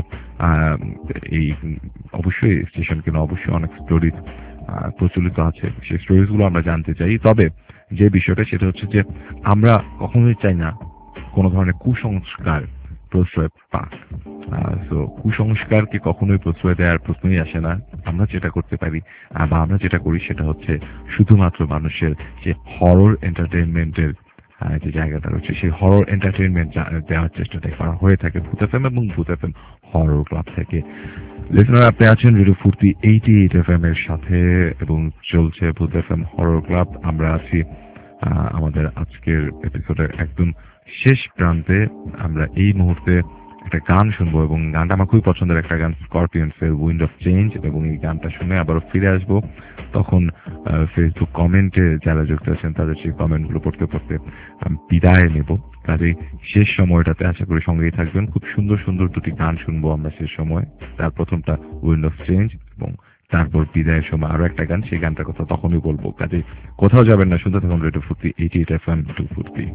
এই অবশ্যই স্টেশন কিনা অবশ্যই অনেক স্টোরিজ প্রচলিত আছে, সেই স্টোরিজ গুলো আমরা জানতে চাই। তবে যে বিষয়টা সেটা হচ্ছে যে আমরা কখনোই চাই না কোনো ধরনের কুসংস্কার প্রশ্রয় পাক। তো কুসংস্কারকে কখনোই প্রশ্রয় দেওয়ার প্রশ্নই আসে না। আমরা যেটা করতে পারি বা আমরা যেটা করি সেটা হচ্ছে শুধুমাত্র মানুষের যে হরর এন্টারটেইনমেন্টের যে জায়গাটা রয়েছে সেই হরর এন্টারটেইনমেন্ট দেওয়ার চেষ্টাটাই করা হয়ে থাকে ভূত এফএম এবং ভূত এফএম হরর ক্লাব থেকে। লিসনার, আপনি আছেন radio Foorti eighty eight F M এর সাথে এবং চলছে ভূত এফএম হরর ক্লাব। আমরা আছি আমাদের আজকের এপিসোডের একদম শেষ প্রান্তে। আমরা এই মুহূর্তে একটা গান শুনবো এবং গানটা আমার খুবই পছন্দের একটা গান, স্করপিয়ন্স এর উইন্ড অফ চেঞ্জ। এবং এই গানটা শুনে আবারও ফিরে আসবো। তখন ফেসবুক কমেন্টে যারা যুক্ত আছেন তাদের সেই কমেন্ট গুলো পড়তে পড়তে বিদায় নেব। কাজেই শেষ সময়টাতে আশা করি সঙ্গেই থাকবেন। খুব সুন্দর সুন্দর দুটি গান শুনবো আমরা শেষ সময়। তার প্রথমটা উইন্ড অফ চেঞ্জ এবং তারপর বিদায়ের সময় আরো একটা গান, সেই গানটার কথা তখনই বলবো। কাজেই কোথাও যাবেন না, শুনতে থাকুন radio Foorti eighty eight F M to Foorti.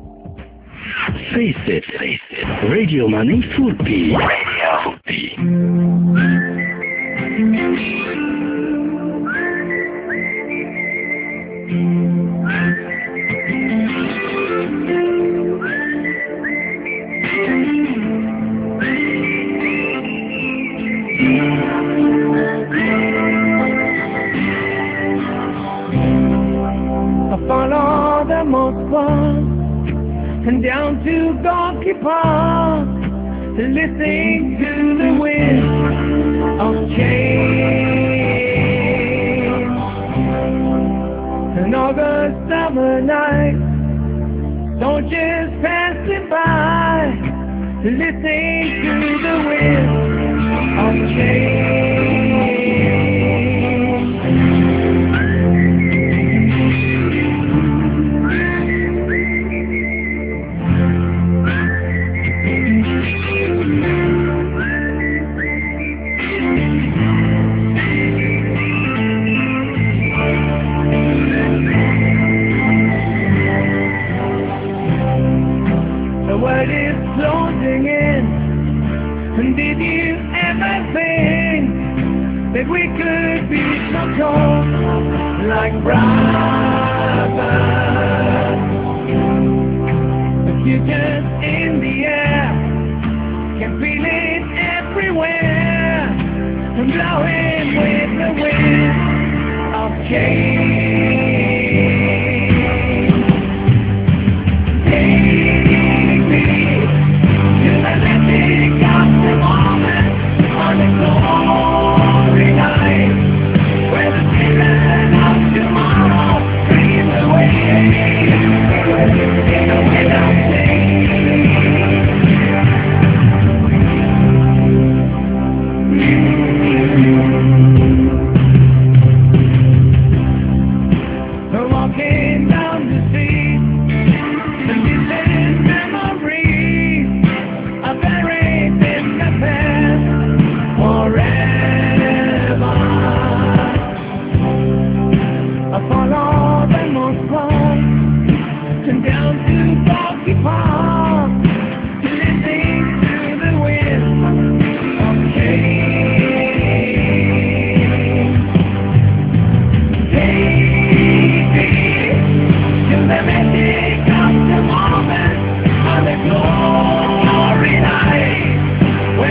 Face it, face it. Radio Money Furti. Radio Furti. I follow the most fun and down to Gorky Park, listening to the wind of change. An August summer night, soldiers passing by, listening to the wind of change. The world is closing in, and did you ever think that we could be so close, like brothers? The future's in the air, can feel it everywhere, and blowing with the wind of change. On a glory night, where the children of tomorrow dream away.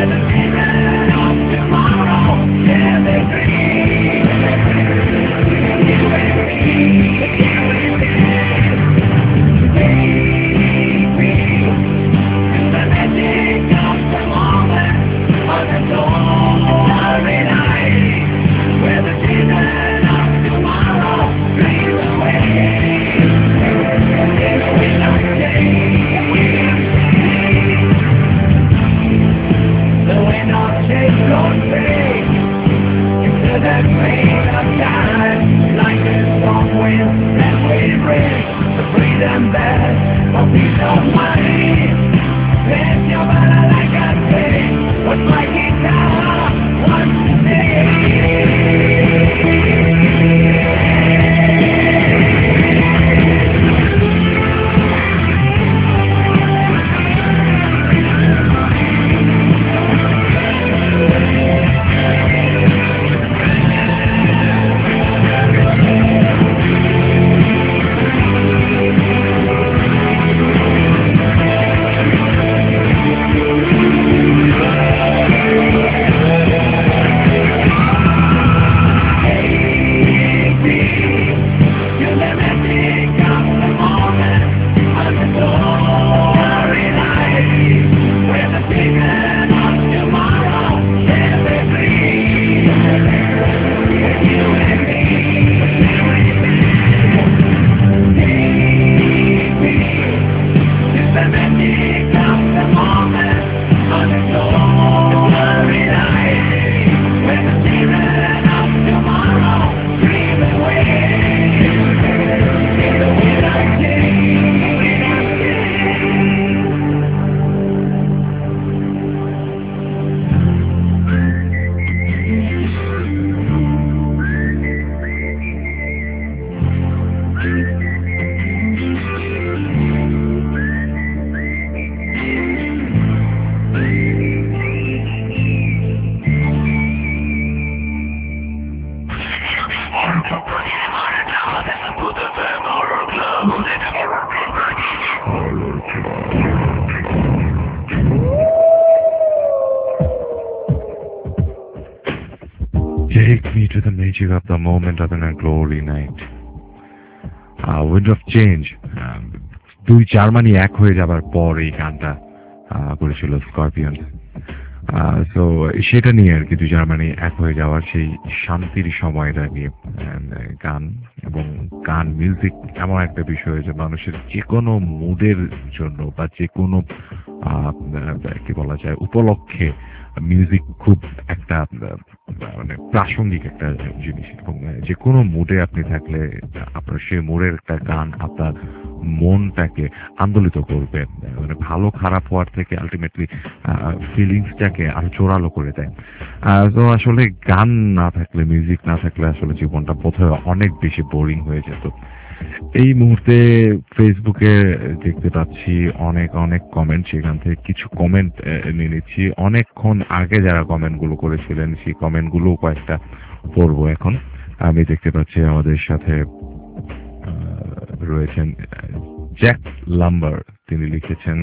Take me to the magic of the moment of a glory night. Uh, Wind of Change. Um, দুই Germany এক হয়ে যাবার পর এই গানটা করেছিল scorpion. তো সেটা নিয়ে আর কি, দুই জার্মানি এক হয়ে যাওয়ার সেই শান্তির সময়টা নিয়ে গান। এবং গান মিউজিক এমন একটা বিষয় যে মানুষের যে কোনো মুডের জন্য বা যে কোনো কি বলা যায় উপলক্ষে মিউজিক খুব একটা মানে প্রাসঙ্গিক একটা জিনিস। এবং যে কোনো মুডে আপনি থাকলে আপনার সেই মুডের একটা গান আপনার মনটাকে আন্দোলিত করবে, মানে ভালো খারাপ হওয়ার থেকে আলটিমেটলি ফিলিংসটাকে আরো জোরালো করে দেয়। তো আসলে গান না থাকলে, মিউজিক না থাকলে আসলে জীবনটা বোধহয় অনেক বেশি বোরিং হয়ে যেত। এই মুহূর্তে ফেসবুকে দেখতে পাচ্ছি অনেক অনেক কমেন্ট, সেখান থেকে কিছু কমেন্ট নিয়ে নিচ্ছি। অনেকক্ষণ আগে যারা কমেন্ট গুলো করেছিলেন সেই কমেন্ট গুলো কয়েকটা পড়বো এখন। আমি দেখতে পাচ্ছি আমাদের সাথে রয়েছেন জ্যাক লাম্বার, তিনি লিখেছেন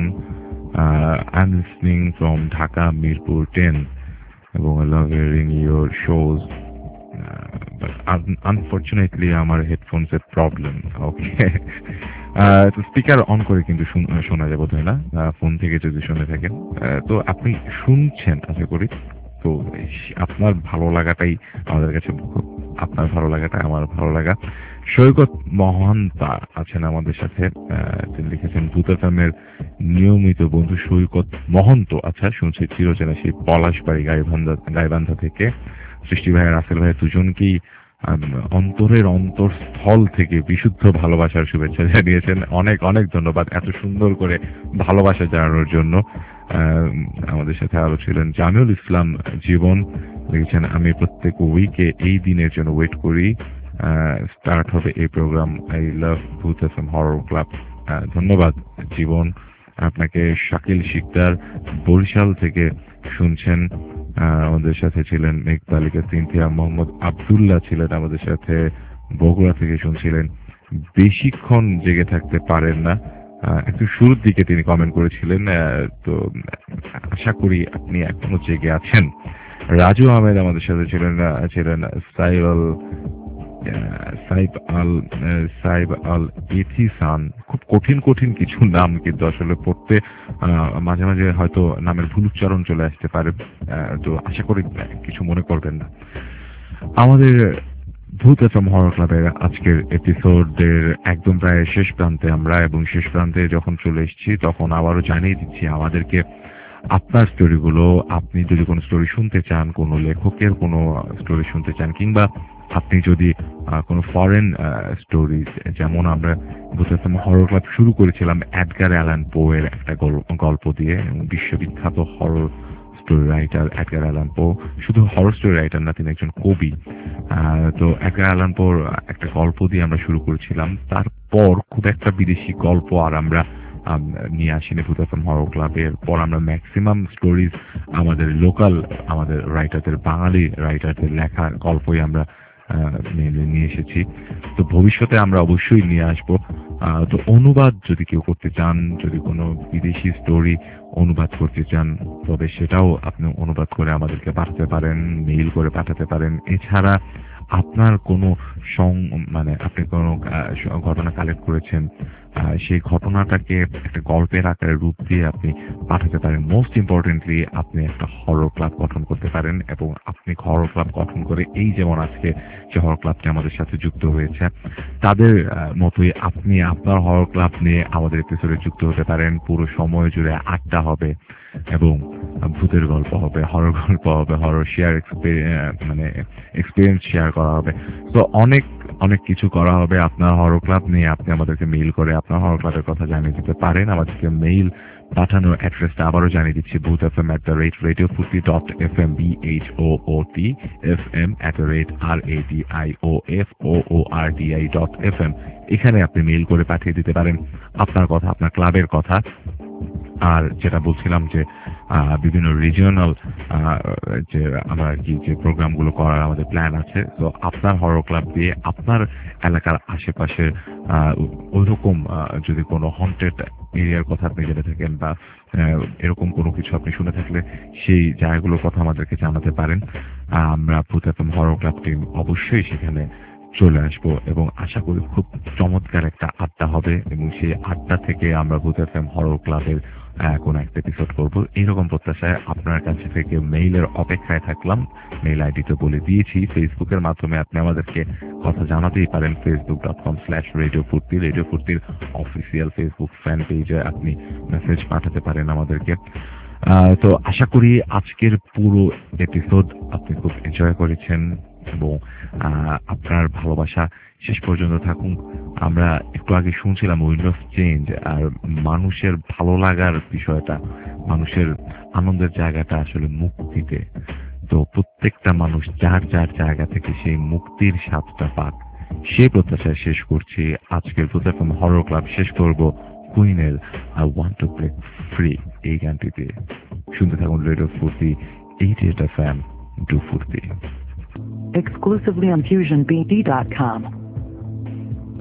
I am listening from Dhaka Mirpur ten এবং I love hearing your shows but unfortunately আমার হেডফোনস এর প্রবলেম। ওকে, তো স্পিকার অন করে কিন্তু শোনা যাবে বোধ হয় না, ফোন থেকে যদি শুনে থাকেন। তো আপনি শুনছেন আশা করি। তো আপনার ভালো লাগাটাই আমাদের কাছে, আপনার ভালো লাগাটা আমার ভালো লাগা। সৈকত মহান্তা আছেন আমাদের সাথে, তিনি লিখেছেন ভূত এফএমের নিয়মিত বন্ধু সৈকত মহন্ত। আচ্ছা, শুনছি চিরচেনা সেই পলাশবাড়ি গাইবান্ধা গাইবান্ধা থেকে। সৃষ্টি ভাই, রাসেল ভাই দুজনকেই অন্তরের অন্তরস্থল থেকে বিশুদ্ধ ভালোবাসার শুভেচ্ছা জানিয়েছেন। অনেক অনেক ধন্যবাদ এত সুন্দর করে ভালোবাসা জানানোর জন্য। আমাদের সাথে আরো ছিলেন জামিউল ইসলাম জীবন, লিখেছেন আমি প্রত্যেক উইকে এই দিনের জন্য ওয়েট করি, স্টার্ট হবে এই programme. I love Bhoot FM horror club. ধন্যবাদ জীবন আপনাকে। শাকিল শিকদার বরিশাল থেকে শুনছেন, আমাদের সাথে ছিলেন মেঘবালিকা সিনথিয়া। মোহাম্মদ আব্দুল্লাহ ছিলেন আমাদের সাথে, বগুড়া থেকে শুনছিলেন। বেশিক্ষণ জেগে থাকতে পারেন না, একটু শুরুর দিকে তিনি কমেন্ট করেছিলেন। তো আশা করি আপনি এখনো জেগে আছেন। রাজু আহমেদ আমাদের সাথে ছিলেন ছিলেন সাইব আল সাইব আল সাইব আল ইথিসান। খুব কঠিন কঠিন কিছু নাম, কিন্তু আসলে পড়তে মাঝে মাঝে হয়তো নামের ভুল উচ্চারণ চলে আসতে পারে, তো আশা করি কিছু মনে করবেন না। আমাদের ভূত এফএম হরর ক্লাবের আজকের এপিসোডের একদম প্রায় শেষ প্রান্তে আমরা, এবং শেষ প্রান্তে যখন চলে এসেছি তখন আবারও জানিয়ে দিচ্ছি আমাদেরকে আপনার স্টোরিগুলো, আপনি যদি কোনো স্টোরি শুনতে চান, কোনো লেখকের কোনো স্টোরি শুনতে চান, কিংবা আপনি যদি কোনো ফরেন স্টোরিজ, যেমন আমরা ভূত এফএম হরর ক্লাব শুরু করেছিলাম এডগার অ্যালান পো এর একটা গল্প দিয়ে, বিশ্ববিখ্যাত horror story writer Edgar Allan Poe. শুধু হরর স্টোরি রাইটার না, তিনি একজন কবি। তো এডগার অ্যালান পোর একটা গল্প দিয়ে আমরা শুরু করেছিলাম। তারপর খুব একটা বিদেশি গল্প আর আমরা নিয়ে আসিনি ভূত এফএম হরর ক্লাবের পর। আমরা ম্যাক্সিমাম স্টোরিজ আমাদের লোকাল, আমাদের রাইটারদের, বাঙালি রাইটারদের লেখা গল্পই আমরা নিয়ে এসেছি। তো ভবিষ্যতে আমরা অবশ্যই নিয়ে আসবো। তো অনুবাদ যদি কেউ করতে চান, যদি কোনো বিদেশি স্টোরি অনুবাদ করতে চান, তবে সেটাও আপনি অনুবাদ করে আমাদেরকে পাঠাতে পারেন, মেইল করে পাঠাতে পারেন। এছাড়া আপনার কোনো সং মানে আপনি কোনো ঘটনা কালেক্ট করেছেন, সেই ঘটনাটাকে একটা গল্পের আকারে রূপ দিয়ে আপনি পাঠাতে পারেন। মোস্ট ইম্পর্টেন্টলি আপনি একটা হরর ক্লাব গঠন করতে পারেন, এবং আপনি হরর ক্লাব গঠন করে এই যেমন আজকে যে হরর ক্লাবটি আমাদের সাথে যুক্ত হয়েছে তাদের মতোই আপনি আপনার হরর ক্লাব নিয়ে আমাদের এপিসোডে যুক্ত হতে পারেন। পুরো সময় জুড়ে আড্ডা হবে এবং ভূতের গল্প হবে, হরর গল্প হবে, হরর শেয়ার মানে এক্সপিরিয়েন্স শেয়ার করা হবে। তো অনেক অনেক কিছু করা হবে আপনার হরর ক্লাব নিয়ে। আপনি আমাদেরকে মেইল করে আপনার হরর ক্লাবের কথা জানিয়ে দিতে পারেন। আমাদেরকে মেইল পাঠানোর অ্যাড্রেসটা আবারও জানিয়ে দিচ্ছি, Bhoot F M at the rate radio Foorti dot F M, B H O O T F M at the rate R A D I O F O O R D I dot F M. এখানে আপনি mail করে পাঠিয়ে দিতে পারেন আপনার কথা, আপনার ক্লাবের কথা। আর যেটা বলছিলাম যে বিভিন্ন রিজিওনাল যে আমরা কি যে প্রোগ্রামগুলো করার আমাদের প্ল্যান আছে, তো আপনার হরর ক্লাব দিয়ে আপনার এলাকার আশেপাশে ওইরকম যদি কোনো হন্টেড এরিয়ার কথা আপনি জেনে থাকেন, বা এরকম কোনো কিছু আপনি শুনে থাকলে সেই জায়গাগুলোর কথা আমাদেরকে জানাতে পারেন। আমরা ভূত এফএম হরর ক্লাব টিম অবশ্যই সেখানে চলে আসবো, এবং আশা করি খুব চমৎকার একটা আড্ডা হবে, এবং সেই আড্ডা থেকে আমরা ভূত এফএম হরর ক্লাবের কোন একটা এপিসোড করবো এইরকম প্রত্যাশায় আপনার কাছে থেকে মেইলের অপেক্ষায় থাকলাম। মেইল আইডি তো বলে দিয়েছি, ফেসবুকের মাধ্যমে আপনি আমাদেরকে কথা জানাতেই পারেন। Facebook dot com slash radio Foorti, radio ফুর্তির অফিসিয়াল ফেসবুক ফ্যান পেজে আপনি মেসেজ পাঠাতে পারেন আমাদেরকে। তো আশা করি আজকের পুরো এপিসোড আপনি খুব এনজয় করেছেন, এবং আপনার ভালোবাসা শেষ পর্যন্ত থাকুন। আমরা একটু আগে শুনছিলাম উইন্ড অফ চেঞ্জ, আর মানুষের ভালো লাগার বিষয়টা, মানুষের আনন্দের জায়গাটা আসলে মুক্তিতে। তো প্রত্যেকটা মানুষ যার যার জায়গা থেকে সেই মুক্তির স্বাদটা পাক, সেই প্রত্যাশায় শেষ করছি আজকের ভূত এফএম হরর ক্লাব। শেষ করব কুইনের I want to break free এই গানটি দিয়ে। শুনতে থাকুন radio Foorti eighty eight F M, do Foorti. Exclusively on fusion b d dot com.